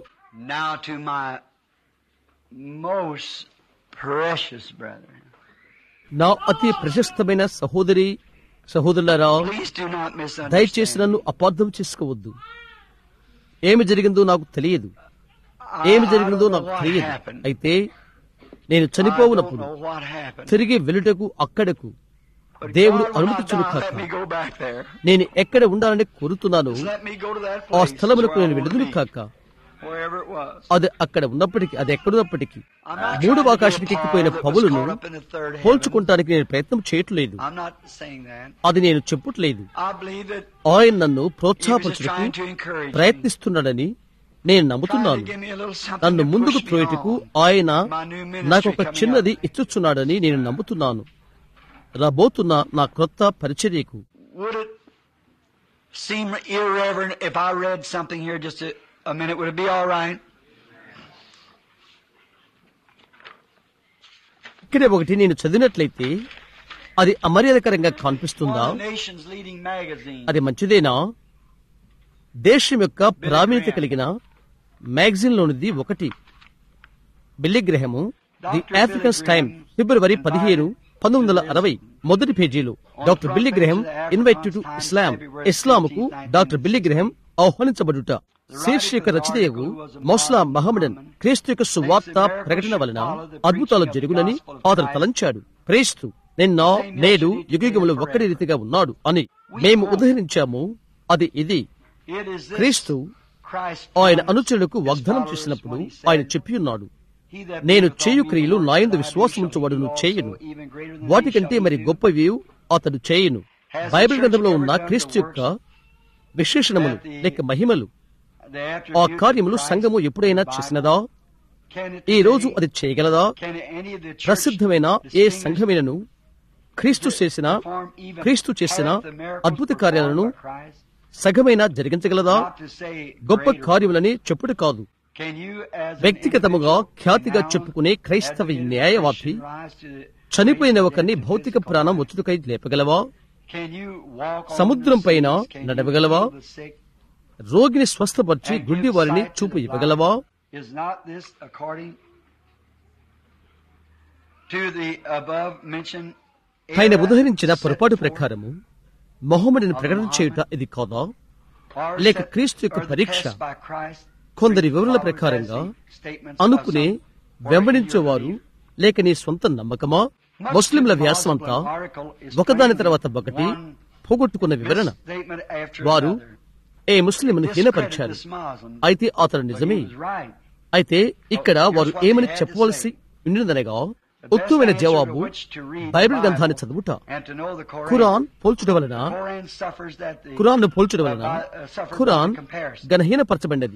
నా అతి ప్రశస్తమైన సహోదరి సహోదరులారా, దయచేసి నన్ను అపార్థం చేసుకోవద్దు. ఏమి జరిగిందో నాకు తెలియదు, ఏమి జరిగిందో నాకు తెలియదు. అయితే నేను చనిపోవునప్పుడు తిరిగి వెలుటకు అక్కడకు దేవుడు అనుమతించును కాక. నేను ఎక్కడ ఉండాలని కోరుతున్నాను ఆ స్థలములకు నేను వెళుదును కాక. అది అక్కడ ఉన్నప్పటికీ, అది ఎక్కడున్నప్పటికీ మూడవ ఆకాశానికి ఎక్కిపోయిన పౌలును పోల్చుకుంటానికి నేను ప్రయత్నం చేయట్లేదు. అది నేను చెప్పట్లేదు. ఆయన నన్ను ప్రోత్సాహపరచుటకు ప్రయత్నిస్తున్నాడని నేను నమ్ముతున్నాను. నన్ను ముందుకు త్రోయటకు ఆయన నాకు ఒక చిన్నది ఇచ్చుచున్నాడని నేను నమ్ముతున్నాను. రాబోతున్న నా క్రొత్త పరిచర్యకు. ఇక్కడే ఒకటి నేను చదివినట్లయితే అది అమర్యాదకరంగా కనిపిస్తుందా? అది మంచిదేనా? దేశం యొక్క ప్రావీణ్యత కలిగిన మ్యాగజైన్ లోనిది ఒకటి. బిల్లీ గ్రహము ది ఆఫ్రికన్స్ టైమ్ ఫిబ్రవరి పదిహేను పంతొమ్మిది వందల అరవై మొదటి పేజీలో doctor Billy Graham invite to Islam, ఇస్లాముకు డాక్టర్ బిల్లీ గ్రహం ఆహ్వానించబడుట శీర్షిక రచయితయగు మౌస్లా మహమ్మదన్ క్రీస్తు యొక్క సువార్త ప్రకటన వలన అద్భుతాలు జరుగునని అతను తలంచాడు. క్రీస్తు నిన్న నేడు యుగయుగములు ఒక్కడి రీతిగా ఉన్నాడు అని మేము ఉదహరించాము. అది ఇది. క్రీస్తు ఆయన అనుచరులకు వాగ్దానం చేసినప్పుడు ఆయన చెప్పి ఉన్నాడు, నేను చేయు క్రియలు నాయందు విశ్వాసముంచువాడును చేయను, వాటికంటే మరి గొప్పవి అతడు చేయను. బైబిల్ గ్రంథంలో ఉన్న క్రీస్తు యొక్క విశేషణములు లేక మహిమలు, ఆ కార్యములు సంఘము ఎప్పుడైనా చేసినదా? ఈ రోజు అది చేయగలదా? ప్రసిద్ధమైన ఏ సంఘమైనను క్రీస్తు చేసిన క్రీస్తు చేసిన అద్భుత కార్యాలను సగమైనా జరిగించగలదా? గొప్ప కార్యములని చెప్పుడు కాదు. వ్యక్తిగతముగా ఖ్యాతిగా చెప్పుకునే క్రైస్తవ న్యాయవాది చనిపోయిన ఒకరిని భౌతిక ప్రాణం వచ్చుటకై లేపగలవా? సముద్రం పైన నడవగలవా? రోగిని స్వస్థపరిచి గుడ్డి వారిని చూపు ఇవ్వగలవా? ఆయన ఉదహరించిన పొరపాటు ప్రకారము మొహమ్మదుని ప్రకటన చేయుట ఇది కాదా? లేక క్రీస్తు యొక్క పరీక్ష కొందరి వివరణ ప్రకారంగా అనుకునే వెంబడించేవారు లేక నీ సొంత నమ్మకమా? ముస్లింల వ్యాసం అంతా ఒకదాని తర్వాత ఒకటి పోగొట్టుకున్న వివరణ. వారు ఏ ముస్లింను హీనపరిచారు. అయితే అతడు నిజమే. అయితే ఇక్కడ వారు ఏమని చెప్పవలసి ఉండినదనగా ఉత్తమమైన జవాబు బైబిల్ గ్రంథాన్ని చదువుట. ఖురాన్ పోల్చడం వలన ఖురాన్ ను పోల్చడం వలన ఖురాన్ గణహీనపరచబడినది.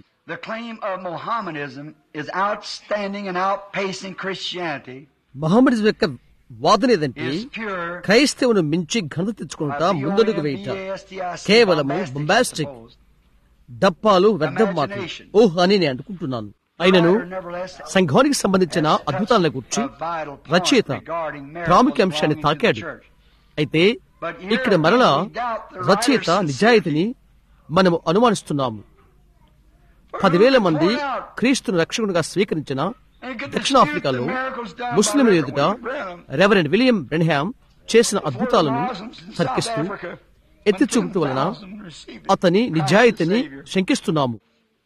మహమ్మద్ యొక్క వాదన ఏదంటే క్రైస్తవును మించి ఘనత తెచ్చుకుంటా ముందడుగు వేయట కేవలము బొంబాస్టిక్ డప్పాలు వ్యర్థం మాటలు ఓహ్ అని నేను అనుకుంటున్నాను. అయినను సంఘానికి సంబంధించిన అద్భుతాలను గురించి రచయిత ప్రాముఖ్య అంశాన్ని తాకాడు. అయితే ఇక్కడ మరలా రచయిత నిజాయితీని మనము అనుమానిస్తున్నాము. పదివేల మంది క్రీస్తును రక్షకునిగా స్వీకరించిన దక్షిణాఫ్రికాలో ముస్లింల ఎదుట రెవరెండ్ విలియం బ్రెన్హామ్ చేసిన అద్భుతాలను తర్కిస్తూ ఎత్తి చూపుతూ వలన అతని నిజాయితీని శంకిస్తున్నాము.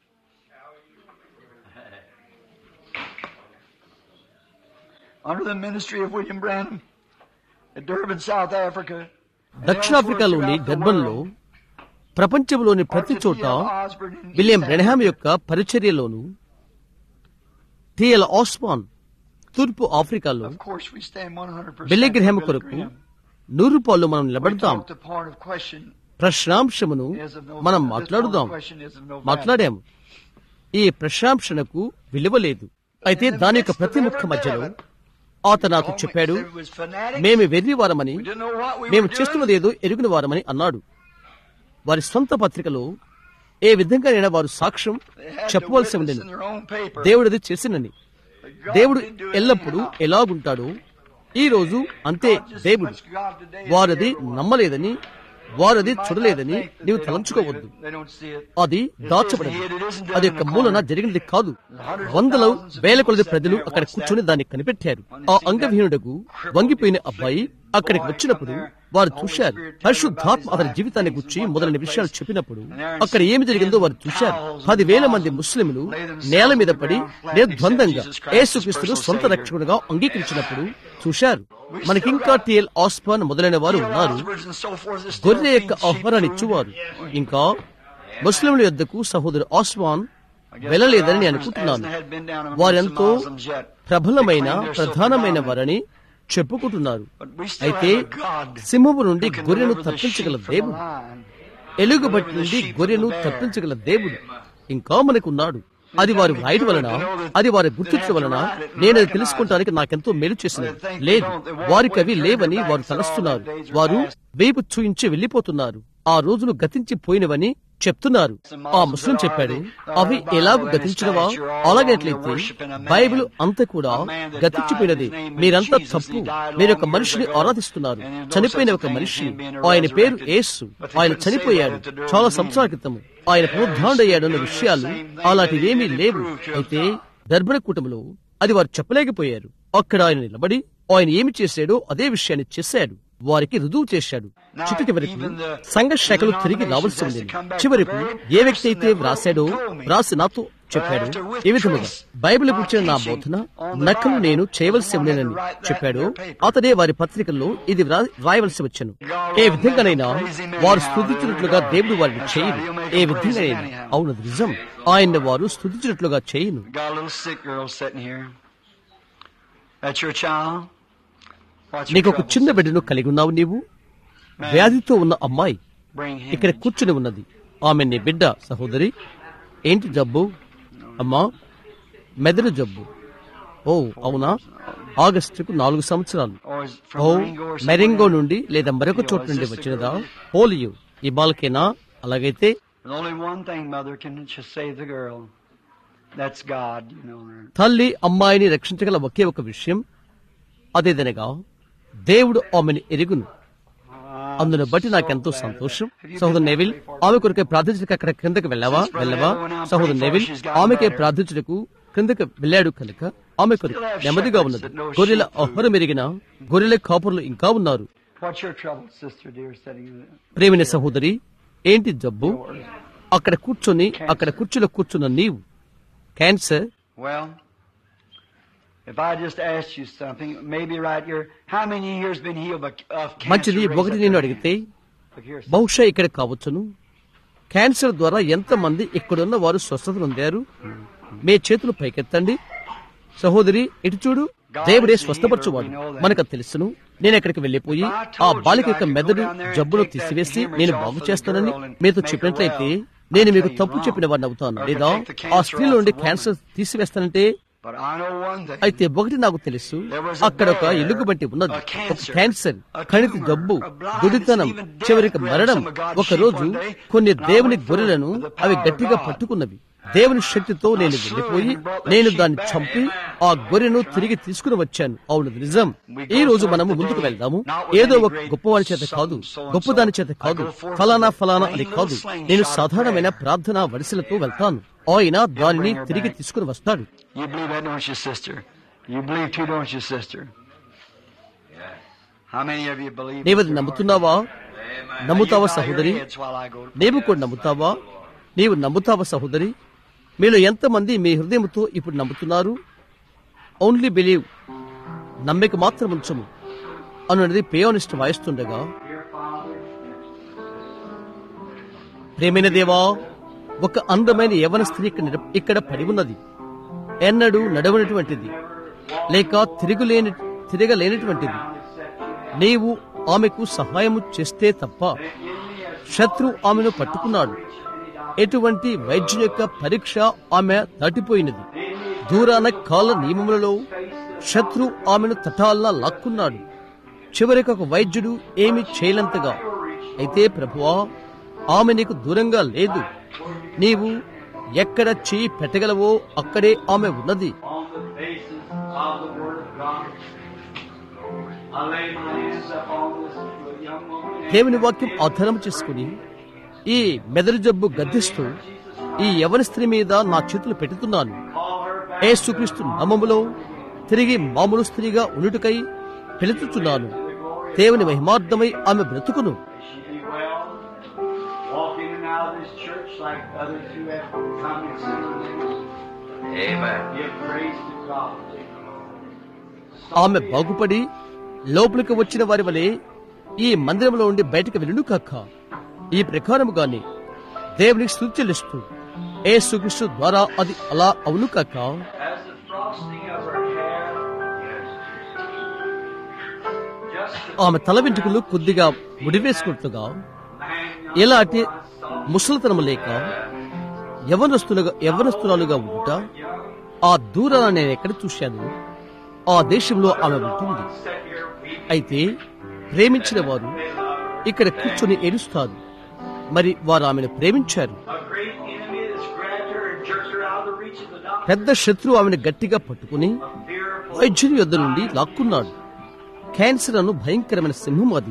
దక్షిణాఫ్రికాలోని డర్బన్లో ప్రపంచంలోని ప్రతి చోట విలియం బ్రెన్హామ్ యొక్క పరిచర్యలోను టిఎల్ ఆస్మాన్ తూర్పు ఆఫ్రికాలో బిల్లీ గ్రహాం కొరకు నూరు రూపాయలు మనం నిలబడతాం. ప్రశ్నాంశమును మనం మాట్లాడుదాం మాట్లాడాము ఈ ప్రశ్నాంశనకు విలువ లేదు. అయితే దాని యొక్క ప్రతి ముఖ మధ్యలో అతను నాకు చెప్పాడు, మేము వెర్రివారమని, మేము చేస్తున్నదేదో ఎరుగున వారమని అన్నాడు. వారి సొంత పత్రికలో ఏ విధంగానైనా వారు సాక్ష్యం చెప్పవలసి ఉండేది. దేవుడిది చేసినని, దేవుడు ఎల్లప్పుడూ ఎలాగుంటాడో ఈ రోజు అంతే దేవుడు. వారది నమ్మలేదని, వారది చూడలేదని నీవు తలంచుకోవద్దు. అది దాచబడింది, అది యొక్క మూలన జరిగినది కాదు. వందల వేల కొలది ప్రజలు అక్కడ కూర్చొని దాన్ని కనిపెట్టారు. ఆ అంగవిహీనుడకు వంగిపోయిన అబ్బాయి అక్కడికి వచ్చినప్పుడు వారు చూశారు. పరిశుద్ధాత్మ అతని జీవితాన్ని గురించి మొదలైన విషయాలు చెప్పినప్పుడు అక్కడ ఏమి జరిగిందో వారు చూశారు. పదివేల మంది ముస్లింలు నేల మీద పడి నిర్ద్వందంగా యేసుక్రీస్తును సొంత రక్షకుడిగా అంగీకరించినప్పుడు చూశారు. మనకింకా టిఎల్ ఆస్మాన్ మొదలైన వారు ఉన్నారు, గొర్రె యొక్క ఆహారాన్ని ఇచ్చువారు. ఇంకా ముస్లింల యొద్దకు సహోదరు ఆస్మాన్ వెళ్ళలేదని నేను అనుకుంటున్నాను. వారెంతో ప్రబలమైన ప్రధానమైన వారని చెప్పుకుంటున్నారు. అయితే సింహము నుండి గొర్రెను తప్పించగల దేవుడు, ఎలుగుబట్టి నుండి గొర్రెను తప్పించగల దేవుడు ఇంకా మనకున్నాడు. అది వారు వ్రాయడం వలన, అది వారి గుర్తించడం వలన నేను అది తెలుసుకుంటానికి నాకెంతో మేలు చేసినది. లేదు, వారికి అవి లేవని వారు తలస్తున్నారు. వారు వేపు చూయించి వెళ్లిపోతున్నారు. ఆ రోజులు గతించి పోయినవని చెప్తున్నారు. ఆ ముస్లిం చెప్పాడు, అవి ఎలాగూ గతించినవా? అలాగైతే బైబిల్ అంతా కూడా గతించిపోయినది. మీరంతా తప్పు. మీరు ఒక మనిషిని ఆరాధిస్తున్నారు, చనిపోయిన ఒక మనిషి. ఆయన పేరు యేసు. ఆయన చనిపోయాడు చాలా సంవత్సరాల క్రితము. ఆయన పునరుద్ధానుడయ్యాడు అన్న విషయాలు అలాంటివేమీ లేవు. అయితే దర్బన కూటమిలో అది వారు చెప్పలేకపోయారు. అక్కడ ఆయన నిలబడి ఆయన ఏమి చేశాడో అదే విషయాన్ని చేశాడు. వారికి రుజువు చేశాడు. చివరికి వరకు సంఘ శాఖలు తిరిగి రావాల్సి ఉంది. చివరకు ఏ వ్యక్తి అయితే వ్రాసాడో వ్రాసి నాతో చెప్పాడు, ఏ విధముగా బైబిల్ కూర్చిన నా బోధన నకలు నేను చేయవలసి ఉండేనని చెప్పాడు. అతడే వారి పత్రికల్లో ఇది వ్రాయవలసి వచ్చాను. ఏ విధంగానైనా వారు స్తుతించినట్లుగా దేవుడు వారిని చేయను. ఏ విధంగానైనా అవును నిజం, ఆయన వారు స్తుతించినట్లుగా చేయను. నీకు ఒక చిన్న బిడ్డను కలిగి ఉన్నావు. నీవు వ్యాధితో ఉన్న అమ్మాయి ఇక్కడ కూర్చుని ఉన్నది. ఆమె నీ బిడ్డ. సహోదరి, ఏంటి జబ్బు? అమ్మా, మెదడు జబ్బు. ఓ అవునా? ఆగస్టుకు నాలుగు సంవత్సరాలు. ఓ మెరింగో నుండి లేదా మరొక చోటు నుండి వచ్చినదా? పోలియో ఈ బాలకేనా? అలాగైతే తల్లి అమ్మాయిని రక్షించగల ఒకే ఒక విషయం, అదేదనగా దేవుడు ఆమెను ఎరుగును. అందును బట్టి నాకెంతో సంతోషం. సహోదరు నెవిల్, ఆమె కొరకే ప్రార్థించడానికి అక్కడ క్రిందకు వెళ్ళవా వెళ్ళవా సహోదరు నెవిల్, ఆమెకే ప్రార్థించడానికి క్రిందకు వెళ్ళాడు కనుక ఆమె కొరకు నెమ్మదిగా ఉన్నది. గొర్రెల ఆహారం ఎరిగిన గొర్రెల కాపురులు ఇంకా ఉన్నారు. ప్రేమిన సహోదరి, ఏంటి జబ్బు? అక్కడ కూర్చొని అక్కడ కుర్చీలో కూర్చున్న నీవు క్యాన్సర్. మంచిది. ఒకటి నేను అడిగితే బహుశా ఇక్కడ కావచ్చును. క్యాన్సర్ ద్వారా ఎంతమంది ఇక్కడున్న వారు స్వస్థత పొందారు? మీ చేతులు పైకెత్తండి. సహోదరి, ఇటు చూడు. దేవుడే స్వస్థపరచువాడు, మనకు తెలుసును. నేను ఎక్కడికి వెళ్లిపోయి ఆ బాలిక యొక్క మెదడు జబ్బును తీసివేసి నేను బాగు చేస్తానని మీతో చెప్పినట్లయితే నేను మీకు తప్పు చెప్పిన వాడిని అవుతాను. లేదా ఆ స్త్రీలో నుండి క్యాన్సర్ తీసివేస్తానంటే, అయితే ఒకటి నాకు తెలుసు, అక్కడ ఒక ఎలుగుబంటి ఉన్నది, ఒక క్యాన్సర్, కణితి జబ్బు, దుడితనం, చివరికి మరణం. ఒక రోజు కొన్ని దేవుని గొర్రెలను అవి గట్టిగా పట్టుకున్నవి. దేవుని శక్తితో నేను వెళ్ళిపోయి నేను దాన్ని చంపి ఆ గొర్రెను తిరిగి తీసుకుని వచ్చాను. అవును, నిజం. ఈ రోజు మనము ముందుకు వెళ్దాము. ఏదో ఒక గొప్పవారి చేత కాదు, గొప్పదాని చేత కాదు, ఫలానా ఫలానా అని కాదు. నేను సాధారణమైన ప్రార్థనా వరుసలతో వెళ్తాను. ఆయన దానిని తిరిగి తీసుకుని వస్తాడు. నీవది నమ్ముతున్నావా? నమ్ముతావా సహోదరి? నీవు కూడా నమ్ముతావా? నీవు నమ్ముతావా సహోదరి? మీలో ఎంతమంది మీ హృదయంతో ఇప్పుడు నమ్ముతున్నారు? ఓన్లీ బిలీవ్, నమ్మిక మాత్రం ఉంచము అన్నది పియానిస్ట్ వాయిస్తుండగా, ప్రేమైన దేవా, ఒక అందమైన యవన స్త్రీ ఇక్కడ పడి ఉన్నది. ఎన్నడూ నడవనటువంటిది, లేక తిరుగులేని తిరగలేనటువంటిది. నీవు ఆమెకు సహాయము చేస్తే తప్ప శత్రు ఆమెను పట్టుకున్నాడు. ఎటువంటి వైద్యుని యొక్క పరీక్ష ఆమె దాటిపోయినది. దూరాన కాల నియమములలో శత్రు ఆమెను తటాల్లా లాక్కున్నాడు. చివరికి ఒక వైద్యుడు ఏమి చేయలంతగా. అయితే ప్రభువా, ఆమె నీకు దూరంగా లేదు. నీవు ఎక్కడ చేయి పెట్టగలవో అక్కడే ఆమె ఉన్నది. దేవుని వాక్యం ఆధారం చేసుకుని ఈ మెదడు జబ్బు గద్దిస్తూ ఈ యవన స్త్రీ మీద నా చేతులు పెట్టుతున్నాను. యేసుక్రీస్తు నామములో తిరిగి మామూలు స్త్రీగా ఉండుటకై పిలుచుచున్నాను. దేవుని మహిమార్థమై ఆమె బ్రతుకును. ఆమె బాగుపడి లోపలికి వచ్చిన వారి వలె ఈ మందిరంలో ఉండి బయటకు వెళ్ళును కాక. ఈ ప్రకారముగానే దేవునికి స్తుతి చెల్లిస్తూ యేసుక్రీస్తు ద్వారా అది అలా అవును కాక. ఆమె తల వెంట్రుకలు కొద్దిగా ముడివేసుకుంటుగా, ఎలాంటి ముసలితనము లేక యవనస్తులుగా యవనస్తురాలుగా ఉంట ఆ దూరాన నేను ఎక్కడ చూశాను. ఆ దేశంలో ఆమె ఉంటుంది. అయితే ప్రేమించిన వారు ఇక్కడ కూర్చొని ఏడుస్తారు. మరి వారు ఆమెను ప్రేమించారు. పెద్ద శత్రువు ఆమెను గట్టిగా పట్టుకుని వైద్యుని యొద్ద నుండి లాక్కున్నాడు. క్యాన్సర్ అను భయంకరమైన సింహం అది.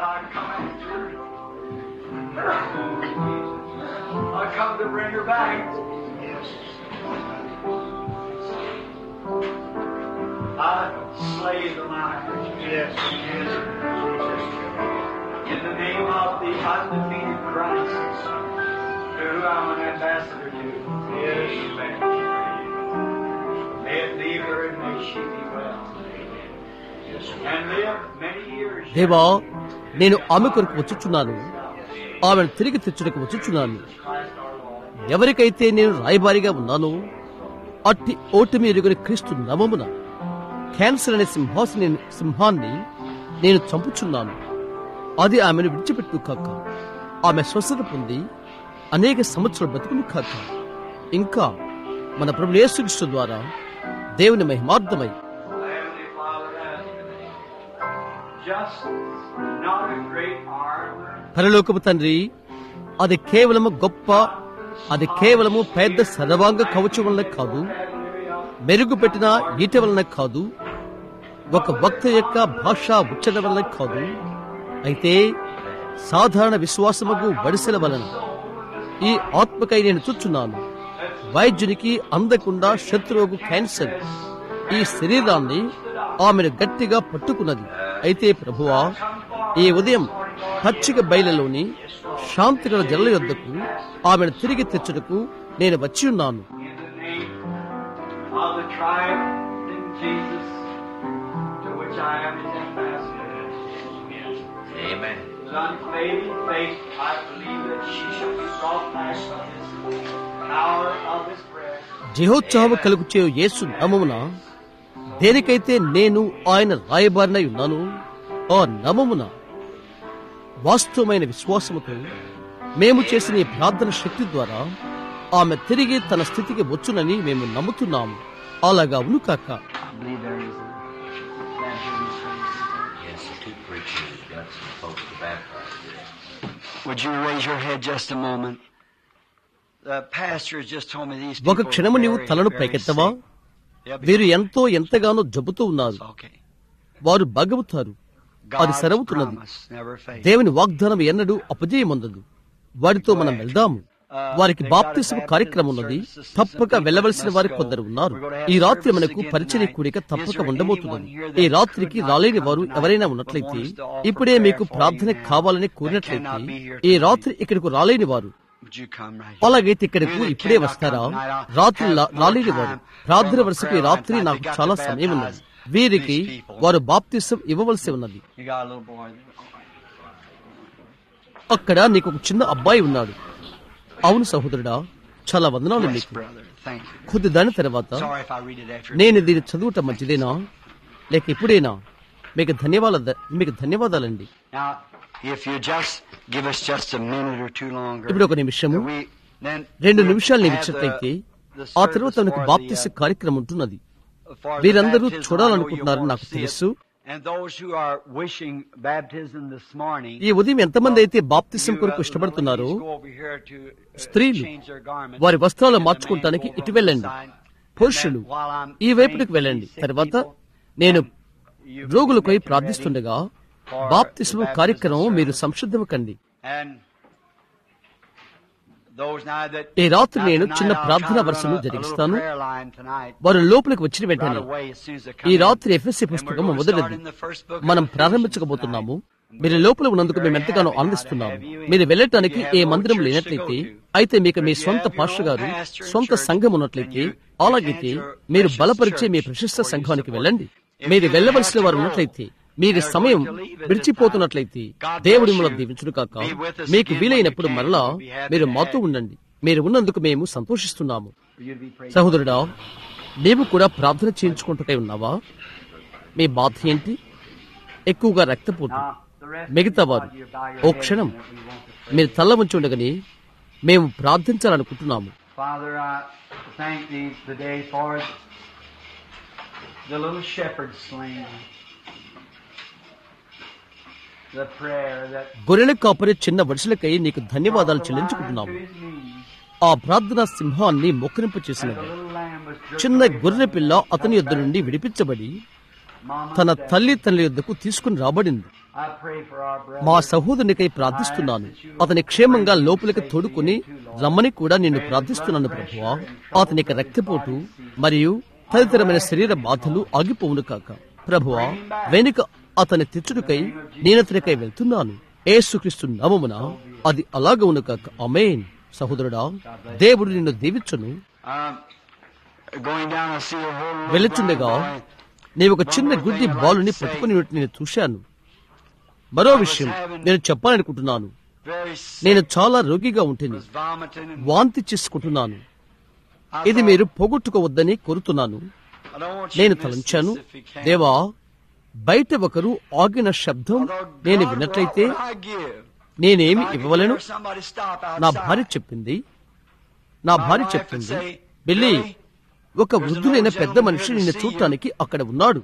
In the name of the undefeated Christ, who I'm an ambassador to. Amen. May it leave her and may she be well. And live many years. దేవా, నేను ఆమె కొరకు వచ్చుచున్నాను. ఆమెను తిరిగి తెచ్చుటకు వచ్చుచున్నాను. ఎవరికైతే నేను రాయబారిగా ఉన్నానో అట్టి ఓటమి ఎరుగని క్రీస్తు నామమున క్యాన్సర్ అనే సింహాసని సింహాన్ని నేను చంపుచున్నాను. అది ఆమెను విడిచిపెట్టు కాక. ఆమె స్వస్థత పొంది అనేక సంవత్సరాలు బతుకును కాక. ఇంకా మన ప్రభువు యేసుక్రీస్తు ద్వారా దేవుని మహిమార్థమై పరలోకపు తండ్రి, అది కేవలము గొప్ప, అది కేవలము పెద్ద సర్వాంగ కవచం వలన కాదు, మెరుగుపెట్టిన ఈట వలన కాదు, ఒక వక్త యొక్క భాషా ఉచ్చరణ వలన కాదు, అయితే సాధారణ విశ్వాసముకు వడిసెల వలన ఈ ఆత్మకై నేను చూచున్నాను. వైద్యునికి అందకుండా శత్రువుకు క్యాన్సర్ ఈ శరీరాన్ని ఆమెను గట్టిగా పట్టుకున్నది. అయితే ప్రభువా, ఈ ఉదయం పచ్చిక బయలులోని శాంతిగల జనుల యొద్దకు ఆమెను తిరిగి తెచ్చుటకు నేను వచ్చి ఉన్నాను. జెహోత్సాహము కలుగు చేయు యేసు నామమున దేనికైతే నేను ఆయన రాయబారినై ఉన్నాను, ఆ నామమున వాస్తవమైన విశ్వాసముతో మేము చేసిన ఈ ప్రార్థన శక్తి ద్వారా ఆమె తిరిగి తన స్థితికి వచ్చునని మేము నమ్ముతున్నాము. అలాగా అవును కాక. Would you raise your head just a moment? ఒక క్షణము నీవు తలను పైకెత్తవా? వీరు ఎంతో ఎంతగానో జబ్బుతూ ఉన్నారు, వారు బాగవుతారు, అది సరవుతున్నది. దేవుని వాగ్దానం ఎన్నడూ అపజయమందదు. వారితో మనం వెళ్దాము. వారికి బాప్తిస్మ కార్యక్రమం ఉన్నది. తప్పక వెళ్ళవలసిన వారి కొందరు ఉన్నారు. ఈ రాత్రి మనకు పరిచయ కూడిక తప్పక ఉండబోతున్నది. ఈ రాత్రికి రాలేని వారు ఎవరైనా ఉన్నట్లయితే, ఇప్పుడే మీకు ప్రార్థన కావాలని కోరినట్లయితే, ఈ రాత్రి ఇక్కడకు రాలేని వారు అలాగైతే ఇక్కడకు ఇప్పుడే వస్తారా? రాత్రి రాలేని వారు ప్రార్థన వరుసకు ఈ రాత్రి నాకు చాలా సమయం ఉన్నది. వీరికి వారు బాప్తిసం ఇవ్వవలసి ఉన్నది. అక్కడ నీకు ఒక చిన్న అబ్బాయి ఉన్నాడు. అవును సహోదరుడా, చాలా వందనాలు మీకు. కొద్ది దాని తర్వాత నేను దీన్ని చదువుట మంచిదేనా లేక ఇప్పుడేనా? మీకు ధన్యవాదాలు మీకు ధన్యవాదాలండి. ఇప్పుడు ఒక నిమిషము, రెండు నిమిషాలు నేను ఇచ్చినట్లయితే ఆ తర్వాత మనకు బాప్తిస్మ కార్యక్రమం ఉంటున్నది. వీరందరూ చూడాలనుకుంటున్నారని నాకు తెలుసు. ఈ ఉదయం ఎంతమంది అయితే బాప్తిసం కొరకు ఇష్టపడుతున్నారో స్త్రీలు వారి వస్త్రాలు మార్చుకోవటానికి ఇటు వెళ్ళండి. పురుషులు ఈ వైపుకి వెళ్ళండి. తర్వాత నేను రోగులపై ప్రార్థిస్తుండగా బాప్తిస్మ కార్యక్రమం మీరు సంసిద్ధం కండి. ఈ రాత్రి నేను చిన్న ప్రార్థనా వరుసను జరిగిస్తాను. వారు లోపలికి వచ్చిన వెంటనే ఈ రాత్రి ఎఫ్ఎస్సి పుస్తకం మొదటిది మనం ప్రారంభించకపోతున్నాము. మీరు లోపల ఉన్నందుకు మేము ఎంతగానో ఆనందిస్తున్నాము. మీరు వెళ్ళటానికి ఏ మందిరం లేనట్లయితే, అయితే మీకు మీ సొంత పాస్టర్ గారు సొంత సంఘం ఉన్నట్లయితే, అలాగైతే మీరు బలపరిచే మీ ప్రశస్త సంఘానికి వెళ్ళండి. మీరు వెళ్ళవలసిన వారు ఉన్నట్లయితే, మీరు సమయం విడిచిపోతున్నట్లయితే దేవుడి మిమ్మల్ని దీవించును కాక. మీకు వీలైనప్పుడు మరలా మీరు మాతో ఉండండి. మీరు ఉన్నందుకు మేము సంతోషిస్తున్నాము. సహోదరుడా, నీవు కూడా ప్రార్థన చేయించుకుంటూ ఉన్నావా? మీ బాధ ఏంటి? ఎక్కువగా రక్తపోటు. మిగతా వారు ఓ క్షణం మీరు తల్ల ఉంచి ఉండగానే మేము ప్రార్థించాలనుకుంటున్నాము. గొర్రెల కాపరి చిన్న వరుసలకై నీకు ధన్యవాదాలు చెల్లించుకుంటున్నాము. ఆ ప్రార్థనా సింహాన్ని మొక్కరింపు చేసినది. చిన్న గొర్రె పిల్ల అతని యొద్ద నుండి విడిపించబడి తన తల్లి తల్లి యొద్దకు తీసుకుని రాబడింది. మా సహోదరునికై ప్రార్థిస్తున్నాను. అతని క్షేమంగా లోపలికి తోడుకుని రమ్మని కూడా నిన్ను ప్రార్థిస్తున్నాను ప్రభువా. అతనికి రక్తపోటు మరియు తదితరమైన శరీర బాధలు ఆగిపోవును కాక. ప్రభువా, వెనుక అతని తెచ్చుడుకై నేనతనికై వెళ్తున్నాను. యేసుక్రీస్తు నామమున అది అలాగవును కాక. ఆమేన్. సహోదరుడా, దేవుడు నిన్ను దీవించును. వెళుచుండగా నీవు ఒక చిన్న గుడ్డి బాలుని పట్టుకుని నేను చూశాను. మరో విషయం నేను చెప్పాలనుకుంటున్నాను. నేను చాలా రోగిగా ఉంటేని వాంతి చేసుకుంటున్నాను. ఇది మీరు పోగొట్టుకోవద్దని కోరుతున్నాను. నేను తలంచాను, దేవా, బయట ఒకరు ఆగిన శబ్దం నేను విన్నట్లయితే నేనేమి ఇవ్వవలను? నా భార్య చెప్పింది నా భార్య చెప్పింది బిల్లీ, ఒక వృద్ధులైన పెద్ద మనిషి నిన్ను చూడటానికి అక్కడ ఉన్నాడు.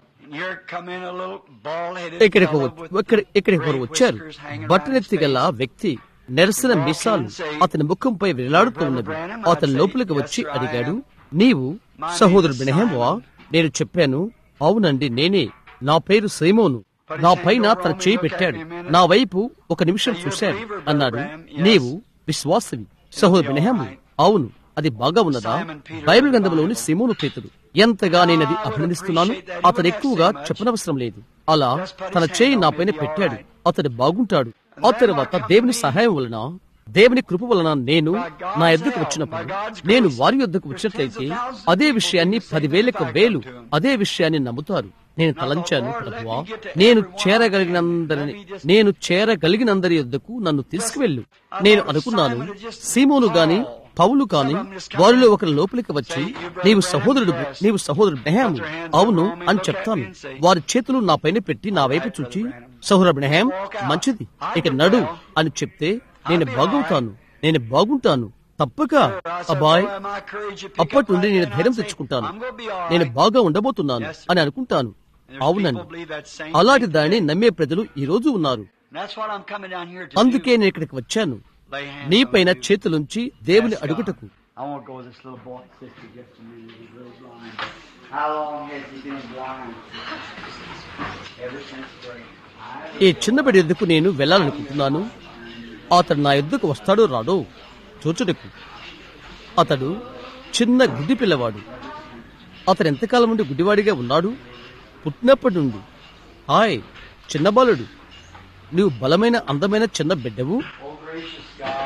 ఇక్కడికి ఇక్కడికి వారు వచ్చారు. బట్టనెత్తి గల వ్యక్తి, నెరసిన మీసాలు అతని ముఖంపై వేలాడుతూ ఉన్నది. అతని లోపలికి వచ్చి అడిగాడు, నీవు సహోదరుడు బ్రహ్మవా? నేను చెప్పాను, అవునండి నేనే. నా పేరు సీమోను. నా పైన తన చేయి పెట్టాడు. నా వైపు ఒక నిమిషం చూశాడు. అన్నాడు, నీవు విశ్వాసవి సహోదరు బ్రహ్మ? అవును. అది బాగా ఉన్నదా? బైబిల్ గ్రంథంలోని సీమోను పేతురు. ఎంతగా నేనది అభినందిస్తున్నాను. అతను ఎక్కువగా చెప్పనవసరం లేదు. అలా తన చేయి నా పైన పెట్టాడు. అతడు బాగుంటాడు. ఆ తర్వాత దేవుని సహాయం వలన, దేవుని కృప వలన నేను నా యొద్దకు వచ్చినప్పుడు, నేను వారి యొద్దకు వచ్చినట్లయితే అదే విషయాన్ని పదివేలకు వేలు అదే విషయాన్ని నమ్ముతారు. నేను తలంచాను, ప్రభువా, నేను చేరగలిగినందరిని నేను చేరగలిగినందరి యొద్దకు నన్ను తీసుకువెళ్ళు. నేను అనుకున్నాను, సీమోను గాని పౌలు కాని వారిలో ఒకరి లోపలికి వచ్చి, నీవు సహోదరుడు నీవు సహోదరుడు బ్రహ్మ? అవును అని చెప్తాను. వారి చేతులు నా పైన పెట్టి నా వైపు చూచి, సహోదరు బ్రహ్మ, మంచిది, ఇక నడు అని చెప్తే నేను బాగుంటాను నేను బాగుంటాను తప్పక. అబ్బాయ్, అప్పటి నుండి నేను ధైర్యం తెచ్చుకుంటాను. నేను బాగా ఉండబోతున్నాను అని అనుకుంటాను. అవునండి, అలాంటి దాన్ని నమ్మే ప్రజలు ఈ రోజు ఉన్నారు. అందుకే నేను ఇక్కడికి వచ్చాను. lay hands నీపైన on you. చేతులుంచి దేవుని అడుగుటకు. I want to go with this little boy, sister, just a minute. He's a little blind. How long has he been blind? Ever since birth. ఈ చిన్న బిడ్డ ఎద్దుకు నేను వెళ్ళాలనుకుంటున్నాను. అతడు నా ఎద్దుకు వస్తాడో రాడో చూచుటకు. అతడు చిన్న గుడ్డి పిల్లవాడు. అతను ఎంతకాలం నుండి గుడ్డివాడిగా ఉన్నాడు? పుట్టినప్పటి నుండి. హాయ్ చిన్న బాలుడు, నువ్వు బలమైన అందమైన చిన్న బిడ్డవు. Oh, gracious God.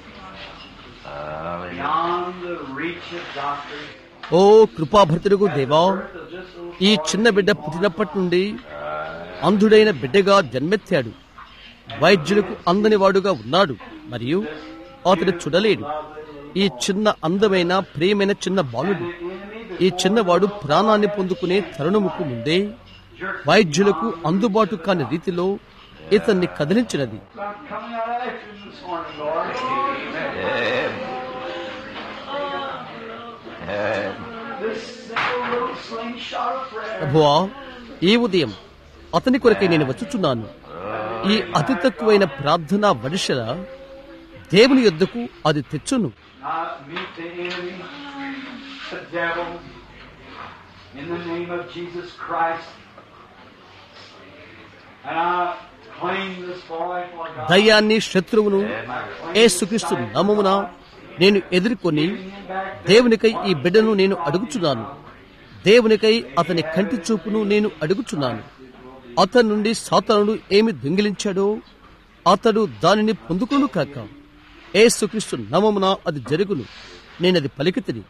Beyond the reach of doctors. ఓ కృపాభర్తుడుగు దేవా, ఈ చిన్న బిడ్డ పుట్టినప్పటి నుండి అంధుడైన బిడ్డగా జన్మెత్తాడు. వైద్యులకు అందని వాడుగా ఉన్నాడు మరియు అతడు చూడలేడు. ఈ చిన్న అందమైన ప్రియమైన చిన్న బాలుడు, ఈ చిన్నవాడు ప్రాణాన్ని పొందుకునే తరుణముకు ముందే వైద్యులకు అందుబాటు కాని రీతిలో ఇతన్ని కదిలించినది. ప్రభువా, ఈ ఉదయం అతని కొరకై నేను వచ్చుచున్నాను. ఈ అతి తక్కువైన ప్రార్థనా వడిషల దేవుని యొద్దకు అది తెచ్చును. దయ్యాన్ని, శత్రువును యేసుక్రీస్తు నామమున నేను ఎదుర్కొని దేవునికై ఈ బిడ్డను నేను అడుగుచున్నాను. దేవునికై అతని కంటి చూపును నేను అడుగుచున్నాను. అతని నుండి సాతానుడు ఏమి దొంగిలించాడో అతడు దానిని పొందుకొను కాక. యేసుక్రీస్తు నామమున అది జరుగును. నేనది పలికితిని.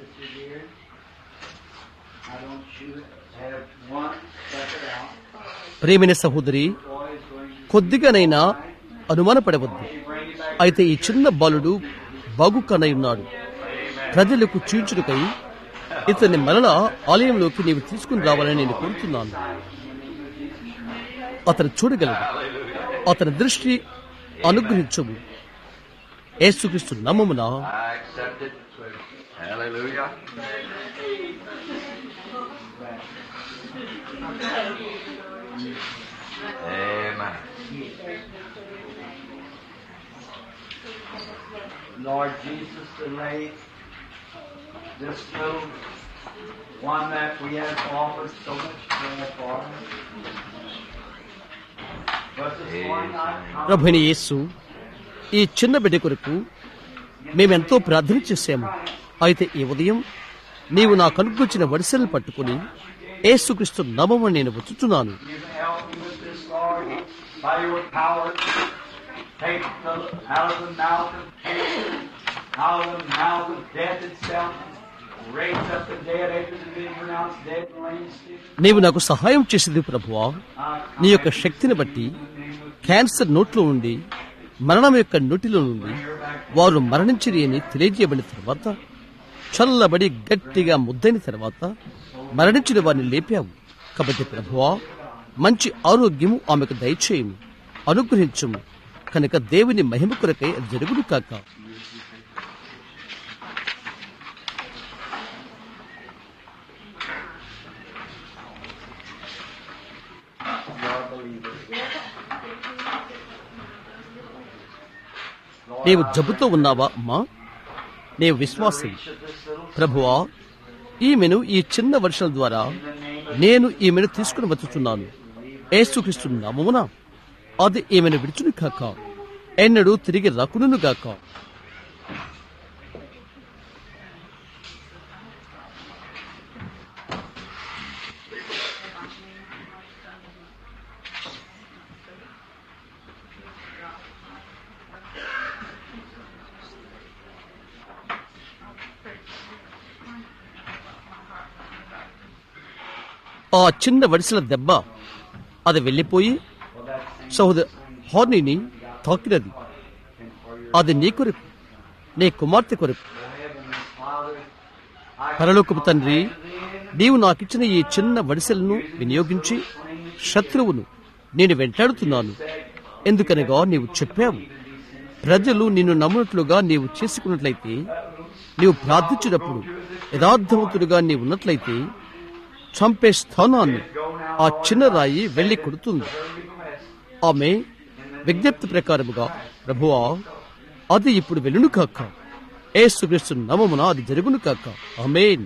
ప్రేమైన సహోదరి, కొద్దిగానైనా అనుమానపడవద్దు. అయితే ఈ చిన్న బాలుడు బాగు కనయున్నాడు. ప్రజలకు చీల్చుడుకై ఇతన్ని మరలా ఆలయంలోకి నీవు తీసుకుని రావాలని నేను కోరుతున్నాను. అతను చూడగలడు. అతని దృష్టి అనుగ్రహించము. యేసుక్రీస్తు నామమున. Lord Jesus, delay this little one that we have offered so much prayer for. But this morning I come. ప్రభువైన యేసు, ఈ చిన్న బిడ్డ కొరకు మేమెంతో ప్రార్థన చేశాము. అయితే ఈ ఉదయం నీవు నాకు అనుగ్రహించిన వడిసెలను పట్టుకుని యేసుక్రీస్తు నామమున నేను వచ్చుచున్నాను. You can help me with this, Lord, by your power. Take the, out of the mouth of pain, out of the mouth of death itself, raise up the dead after they've been pronounced dead and laying stiff. నీవు నాకు సహాయం చేసేది ప్రభువా. నీ యొక్క శక్తిని బట్టి cancer నోట్లో నుండి, మరణం యొక్క నోటిలో నుండి వారు మరణించిరి అని తెలియజేయబడిన తర్వాత, చల్లబడి గట్టిగా ముద్దైన తర్వాత మరణించిన వారిని లేపావు. కాబట్టి ప్రభువా, మంచి ఆరోగ్యము ఆమెకు దయచేయము, అనుగ్రహించము. కనుక దేవుని మహిమ కొరకై అది జరుగును కాక. నీవు జబ్బుతో ఉన్నావా అమ్మా? నీవు విశ్వాసం. ప్రభువా, ఈమెను ఈ చిన్న వర్షం ద్వారా నేను ఈమెను తీసుకుని వచ్చుచున్నాను. యేసుక్రీస్తు నామమున అది ఈమెను విడుచును కాక, ఎన్నడూ తిరిగి రాకును గాక. ఆ చిన్న వడిసెల దెబ్బ అది వెళ్ళిపోయి సహోదర హార్నీని తాకినది. అది నీ కొరకు, నీ కుమార్తె కొరకు. పరలోకపు తండ్రి, నీవు నాకిచ్చిన ఈ చిన్న వడిసెలను వినియోగించి శత్రువును నేను వెంటాడుతున్నాను. ఎందుకనగా నీవు చెప్పావు, ప్రజలు నిన్ను నమ్మునట్లుగా నీవు చేసుకున్నట్లయితే, నీవు ప్రార్థించినప్పుడు యథార్థవంతుడుగా నీవు ఉన్నట్లయితే చంపే స్థానాన్ని ఆ చిన్న రాయి వెళ్లి కొడుతుంది. ఆమె విజ్ఞప్తి ప్రకారముగా ప్రభువా అది ఇప్పుడు వెళ్ళును కాక. యేసుక్రీస్తు నామమున అది జరుగును కాక. ఆమేన్.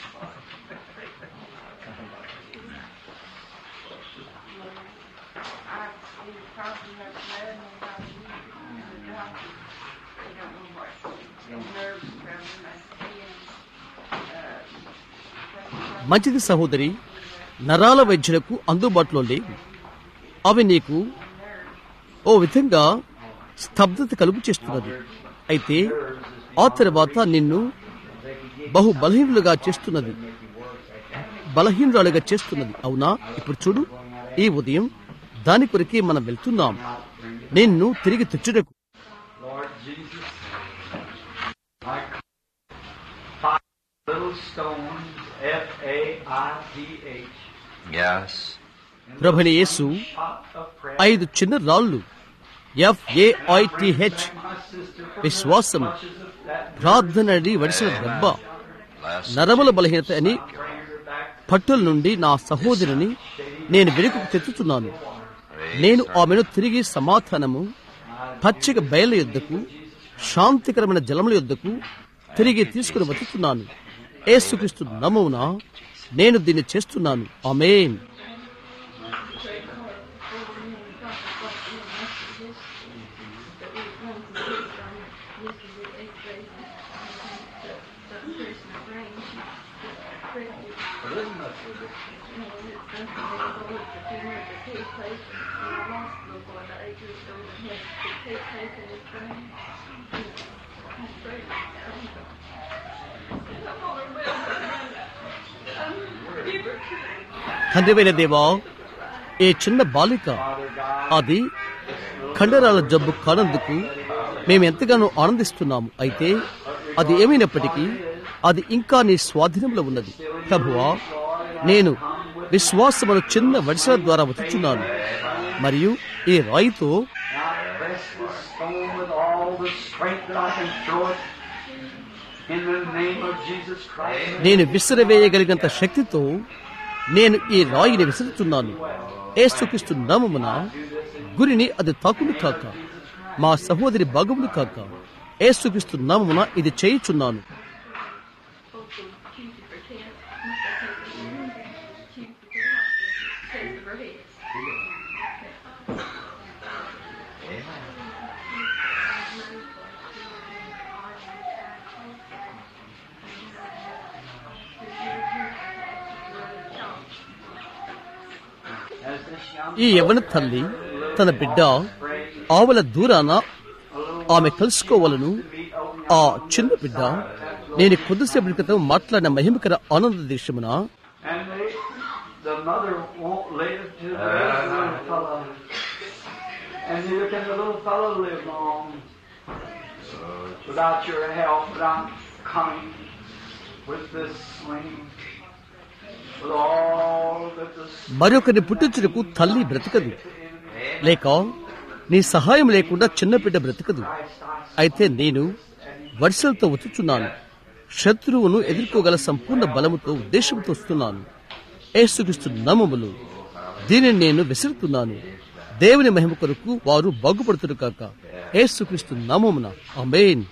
మంచిది సహోదరి, నరాల వైద్యులకు అందుబాటులో లేవు. అవి నీకు ఓ విధంగా స్తబ్దత కలుగు చేస్తున్నది. అయితే ఆ తర్వాత నిన్ను బహు బలహీనులుగా చేస్తున్నది, బలహీనురాలుగా చేస్తున్నది. అవునా? ఇప్పుడు చూడు, ఈ ఉదయం దాని కొరకే మనం వెళ్తున్నాం, నిన్ను తిరిగి తెచ్చుటకు. ప్రభుని యేసు ఐదు చిన్న రాళ్ళు, F A I T H, విశ్వాసము, ప్రార్థన అని వడిసిన దెబ్బ, నరముల బలహీనత అని పట్టుల నుండి నా సహోదరిని నేను వెనుకకు తెచ్చుతున్నాను. నేను ఆమెను తిరిగి సమాధానము, పచ్చిక బయళ్ళ యొద్దకు, శాంతికరమైన జలముల యొద్దకు తిరిగి తీసుకుని వచ్చుతున్నాను. యేసుక్రీస్తు నామమున నేను దీన్ని చేస్తున్నాను. ఆమేన్. తండ్రివైన దేవా, ఏ చిన్న బాలిక అది కండరాల జబ్బు కానందుకు మేము ఎంతగానో ఆనందిస్తున్నాము. అయితే అది ఏమైనప్పటికీ అది ఇంకా నీ స్వాధీనంలో ఉన్నది. ప్రభువా, నేను విశ్వాసమును చిన్న వడిసల ద్వారా వచ్చుచున్నాను మరియు ఈ రాయితో నేను విసిరవేయగలిగినంత శక్తితో నేను ఈ రాయిని విసురుతున్నాను. యేసుక్రీస్తు నామమున గురిని అది తాకును కాక, మా సహోదరి భాగమును కాక. యేసుక్రీస్తు నామమున ఇది చేయుచున్నాను. ఈ యవ్వన తల్లి తన బిడ్డ ఆవుల దూరాన ఆమె కలుసుకోవాలను. ఆ చిన్న బిడ్డ నేను కొద్దిసేపటి క్రితం మాట్లాడిన మహిమకర ఆనంద దేశమున మరొకరిని పుట్టించుటకు తల్లి బ్రతకదు, లేక నీ సహాయం లేకుండా చిన్న బిడ్డ బ్రతకదు. అయితే నేను వడిసలతో వచ్చుచున్నాను, శత్రువును ఎదుర్కోగల సంపూర్ణ బలముతో ఉద్దేశంతో వస్తున్నాను. యేసుక్రీస్తు నామములో దీనిని నేను విసురుతున్నాను. దేవుని మహిమ కొరకు వారు బాగుపడుతురు కాక. యేసుక్రీస్తు నామమున ఆమేన్.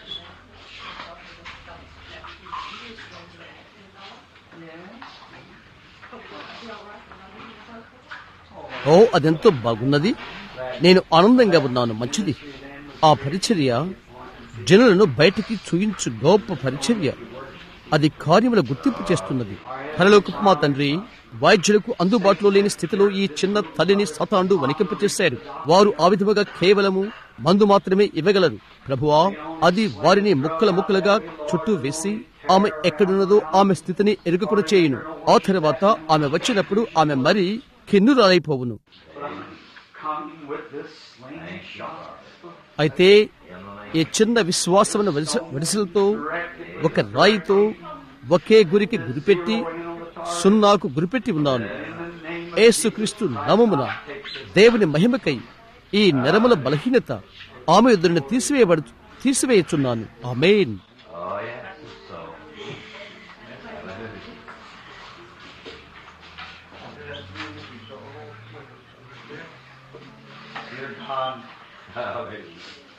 ఓ, అదెంతో బాగున్నది. నేను ఆనందంగా ఉన్నాను. మంచిది. ఆ పరిచర్య జనులను బయటికి చూయించు గొప్ప పరిచర్య. అది కార్యముల గుర్తింపు చేస్తున్నది. పరలోకపు మా తండ్రి, వైద్యులకు అందుబాటులో లేని స్థితిలో ఈ చిన్న తల్లిని సాతానుడు వణికింపచేశారు. వారు ఆ విధముగా కేవలము మందు మాత్రమే ఇవ్వగలరు. ప్రభువా, అది వారిని ముక్కల ముక్కలుగా చుట్టూ వేసి ఆమె ఎక్కడున్నదో ఆమె స్థితిని ఎరుగకుండా చేయును. ఆ తర్వాత ఆమె వచ్చినప్పుడు ఆమె మరి కిన్నురాలైపోవును. అయితే ఈ చిన్న విశ్వాసమైన వడిసలతో, ఒక రాయితో ఒకే గురికి గురిపెట్టి సున్నాకు గురిపెట్టి ఉన్నాను. యేసుక్రీస్తు నామమున దేవుని మహిమకై ఈ నరముల బలహీనత ఆమె ఎదురుని తీసివేయబడు తీసివేయుచున్నాను. ఆమేన్.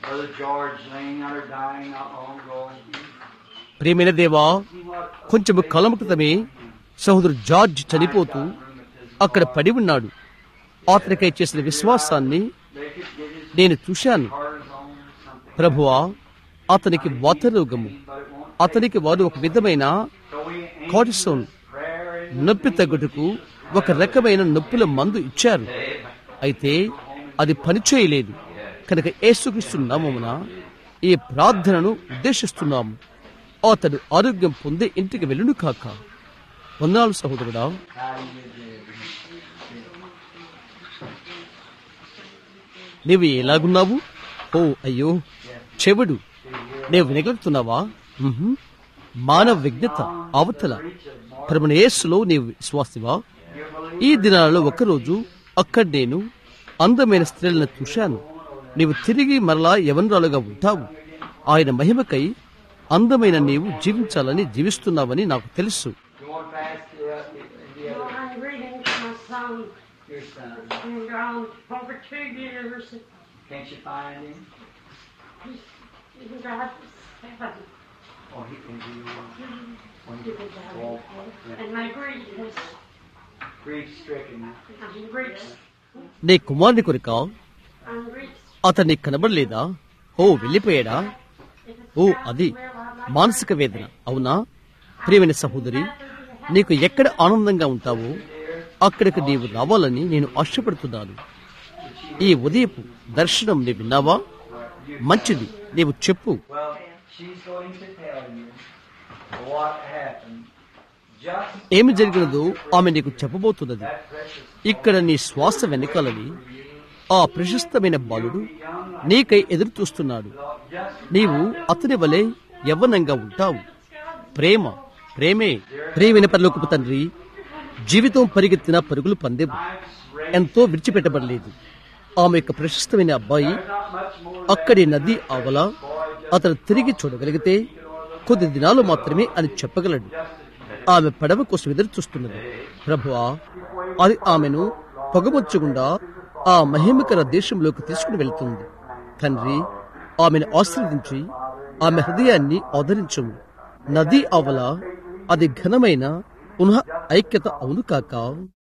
Brother George laying out her dying not long ago. ప్రియమైన దేవా, కొంచెము కాలం క్రితమే సహోదరు జార్జ్ చనిపోతూ అక్కడ పడి ఉన్నాడు. అతనికై చేసిన విశ్వాసాన్ని నేను చూశాను. ప్రభువా, అతనికి వాత రోగము, అతనికి వారు ఒక విధమైన కార్టిసోన్ నొప్పి తగ్గుటకు ఒక రకమైన నొప్పుల మందు ఇచ్చారు. అయితే అది పనిచేయలేదు. కనుక యేసుక్రీస్తు నామమున ఈ ప్రార్థనను ఉద్దేశిస్తున్నాము. అతడు ఆరోగ్యం పొందే ఇంటికి వెళ్ళును కాక. వందనాలు సహోదరుడా. నీవు ఎలాగున్నావు? ఓ అయ్యో, చెవుడు, నీవు వినగలుగుతున్నావా? మానవ విజ్ఞత అవతల ప్రభుని యేసులో నీవు విశ్వాసివా? ఈ దినాలలో ఒకరోజు అక్కడ నేను అందమైన స్త్రీలను చూశాను. నీవు తిరిగి మరలా యవనరాలుగా ఉంటావు. ఆయన మహిమకై అందమైన నీవు జీవించాలని జీవిస్తున్నావని నాకు తెలుసు. నీ కుమారుని కొరిక అతన్ని కనబడలేదా? ఓ వెళ్ళిపోయాడా? ఓ అది మానసిక వేదన, అవునా? ప్రియమైన సహోదరి, నీకు ఎక్కడ ఆనందంగా ఉంటావో అక్కడికి నీవు రావాలని నేను ఆశపడుతున్నాను. ఈ ఉదయపు దర్శనం నీవు విన్నావా? మంచిది, నీవు చెప్పు. ఏమి జరిగినదో ఆమె నీకు చెప్పబోతున్నది. ఇక్కడ నీ శ్వాస వెనకాలని ఆ ప్రశస్తమైన బాలుడు నీకై ఎదురు చూస్తున్నాడు. నీవు అతని వలె యవ్వనంగా ఉంటావు. ప్రేమ ప్రేమే. ప్రేమైన పరలోకపు తండ్రి, జీవితం పరిగెత్తిన పరుగులు పందెము ఎంతో విడిచిపెట్టబడలేదు. ఆమె యొక్క ప్రశస్తమైన అబ్బాయి అక్కడి నది ఆవల అతను తిరిగి చూడగలిగితే కొద్ది దినాలు మాత్రమే అని చెప్పగలడు. ఆమె పడవ కోసం ఎదురు చూస్తున్నది. ప్రభువా, అది ఆమెను పొగమొచ్చకుండా ఆ మహిమకర దేశంలోకి తీసుకుని వెళ్తుంది. తండ్రి, ఆమెను ఆశీర్వదించి ఆమె హృదయాన్ని ఆదరించము. నది ఆవల అది ఘనమైన పునః ఐక్యత అవును కాక.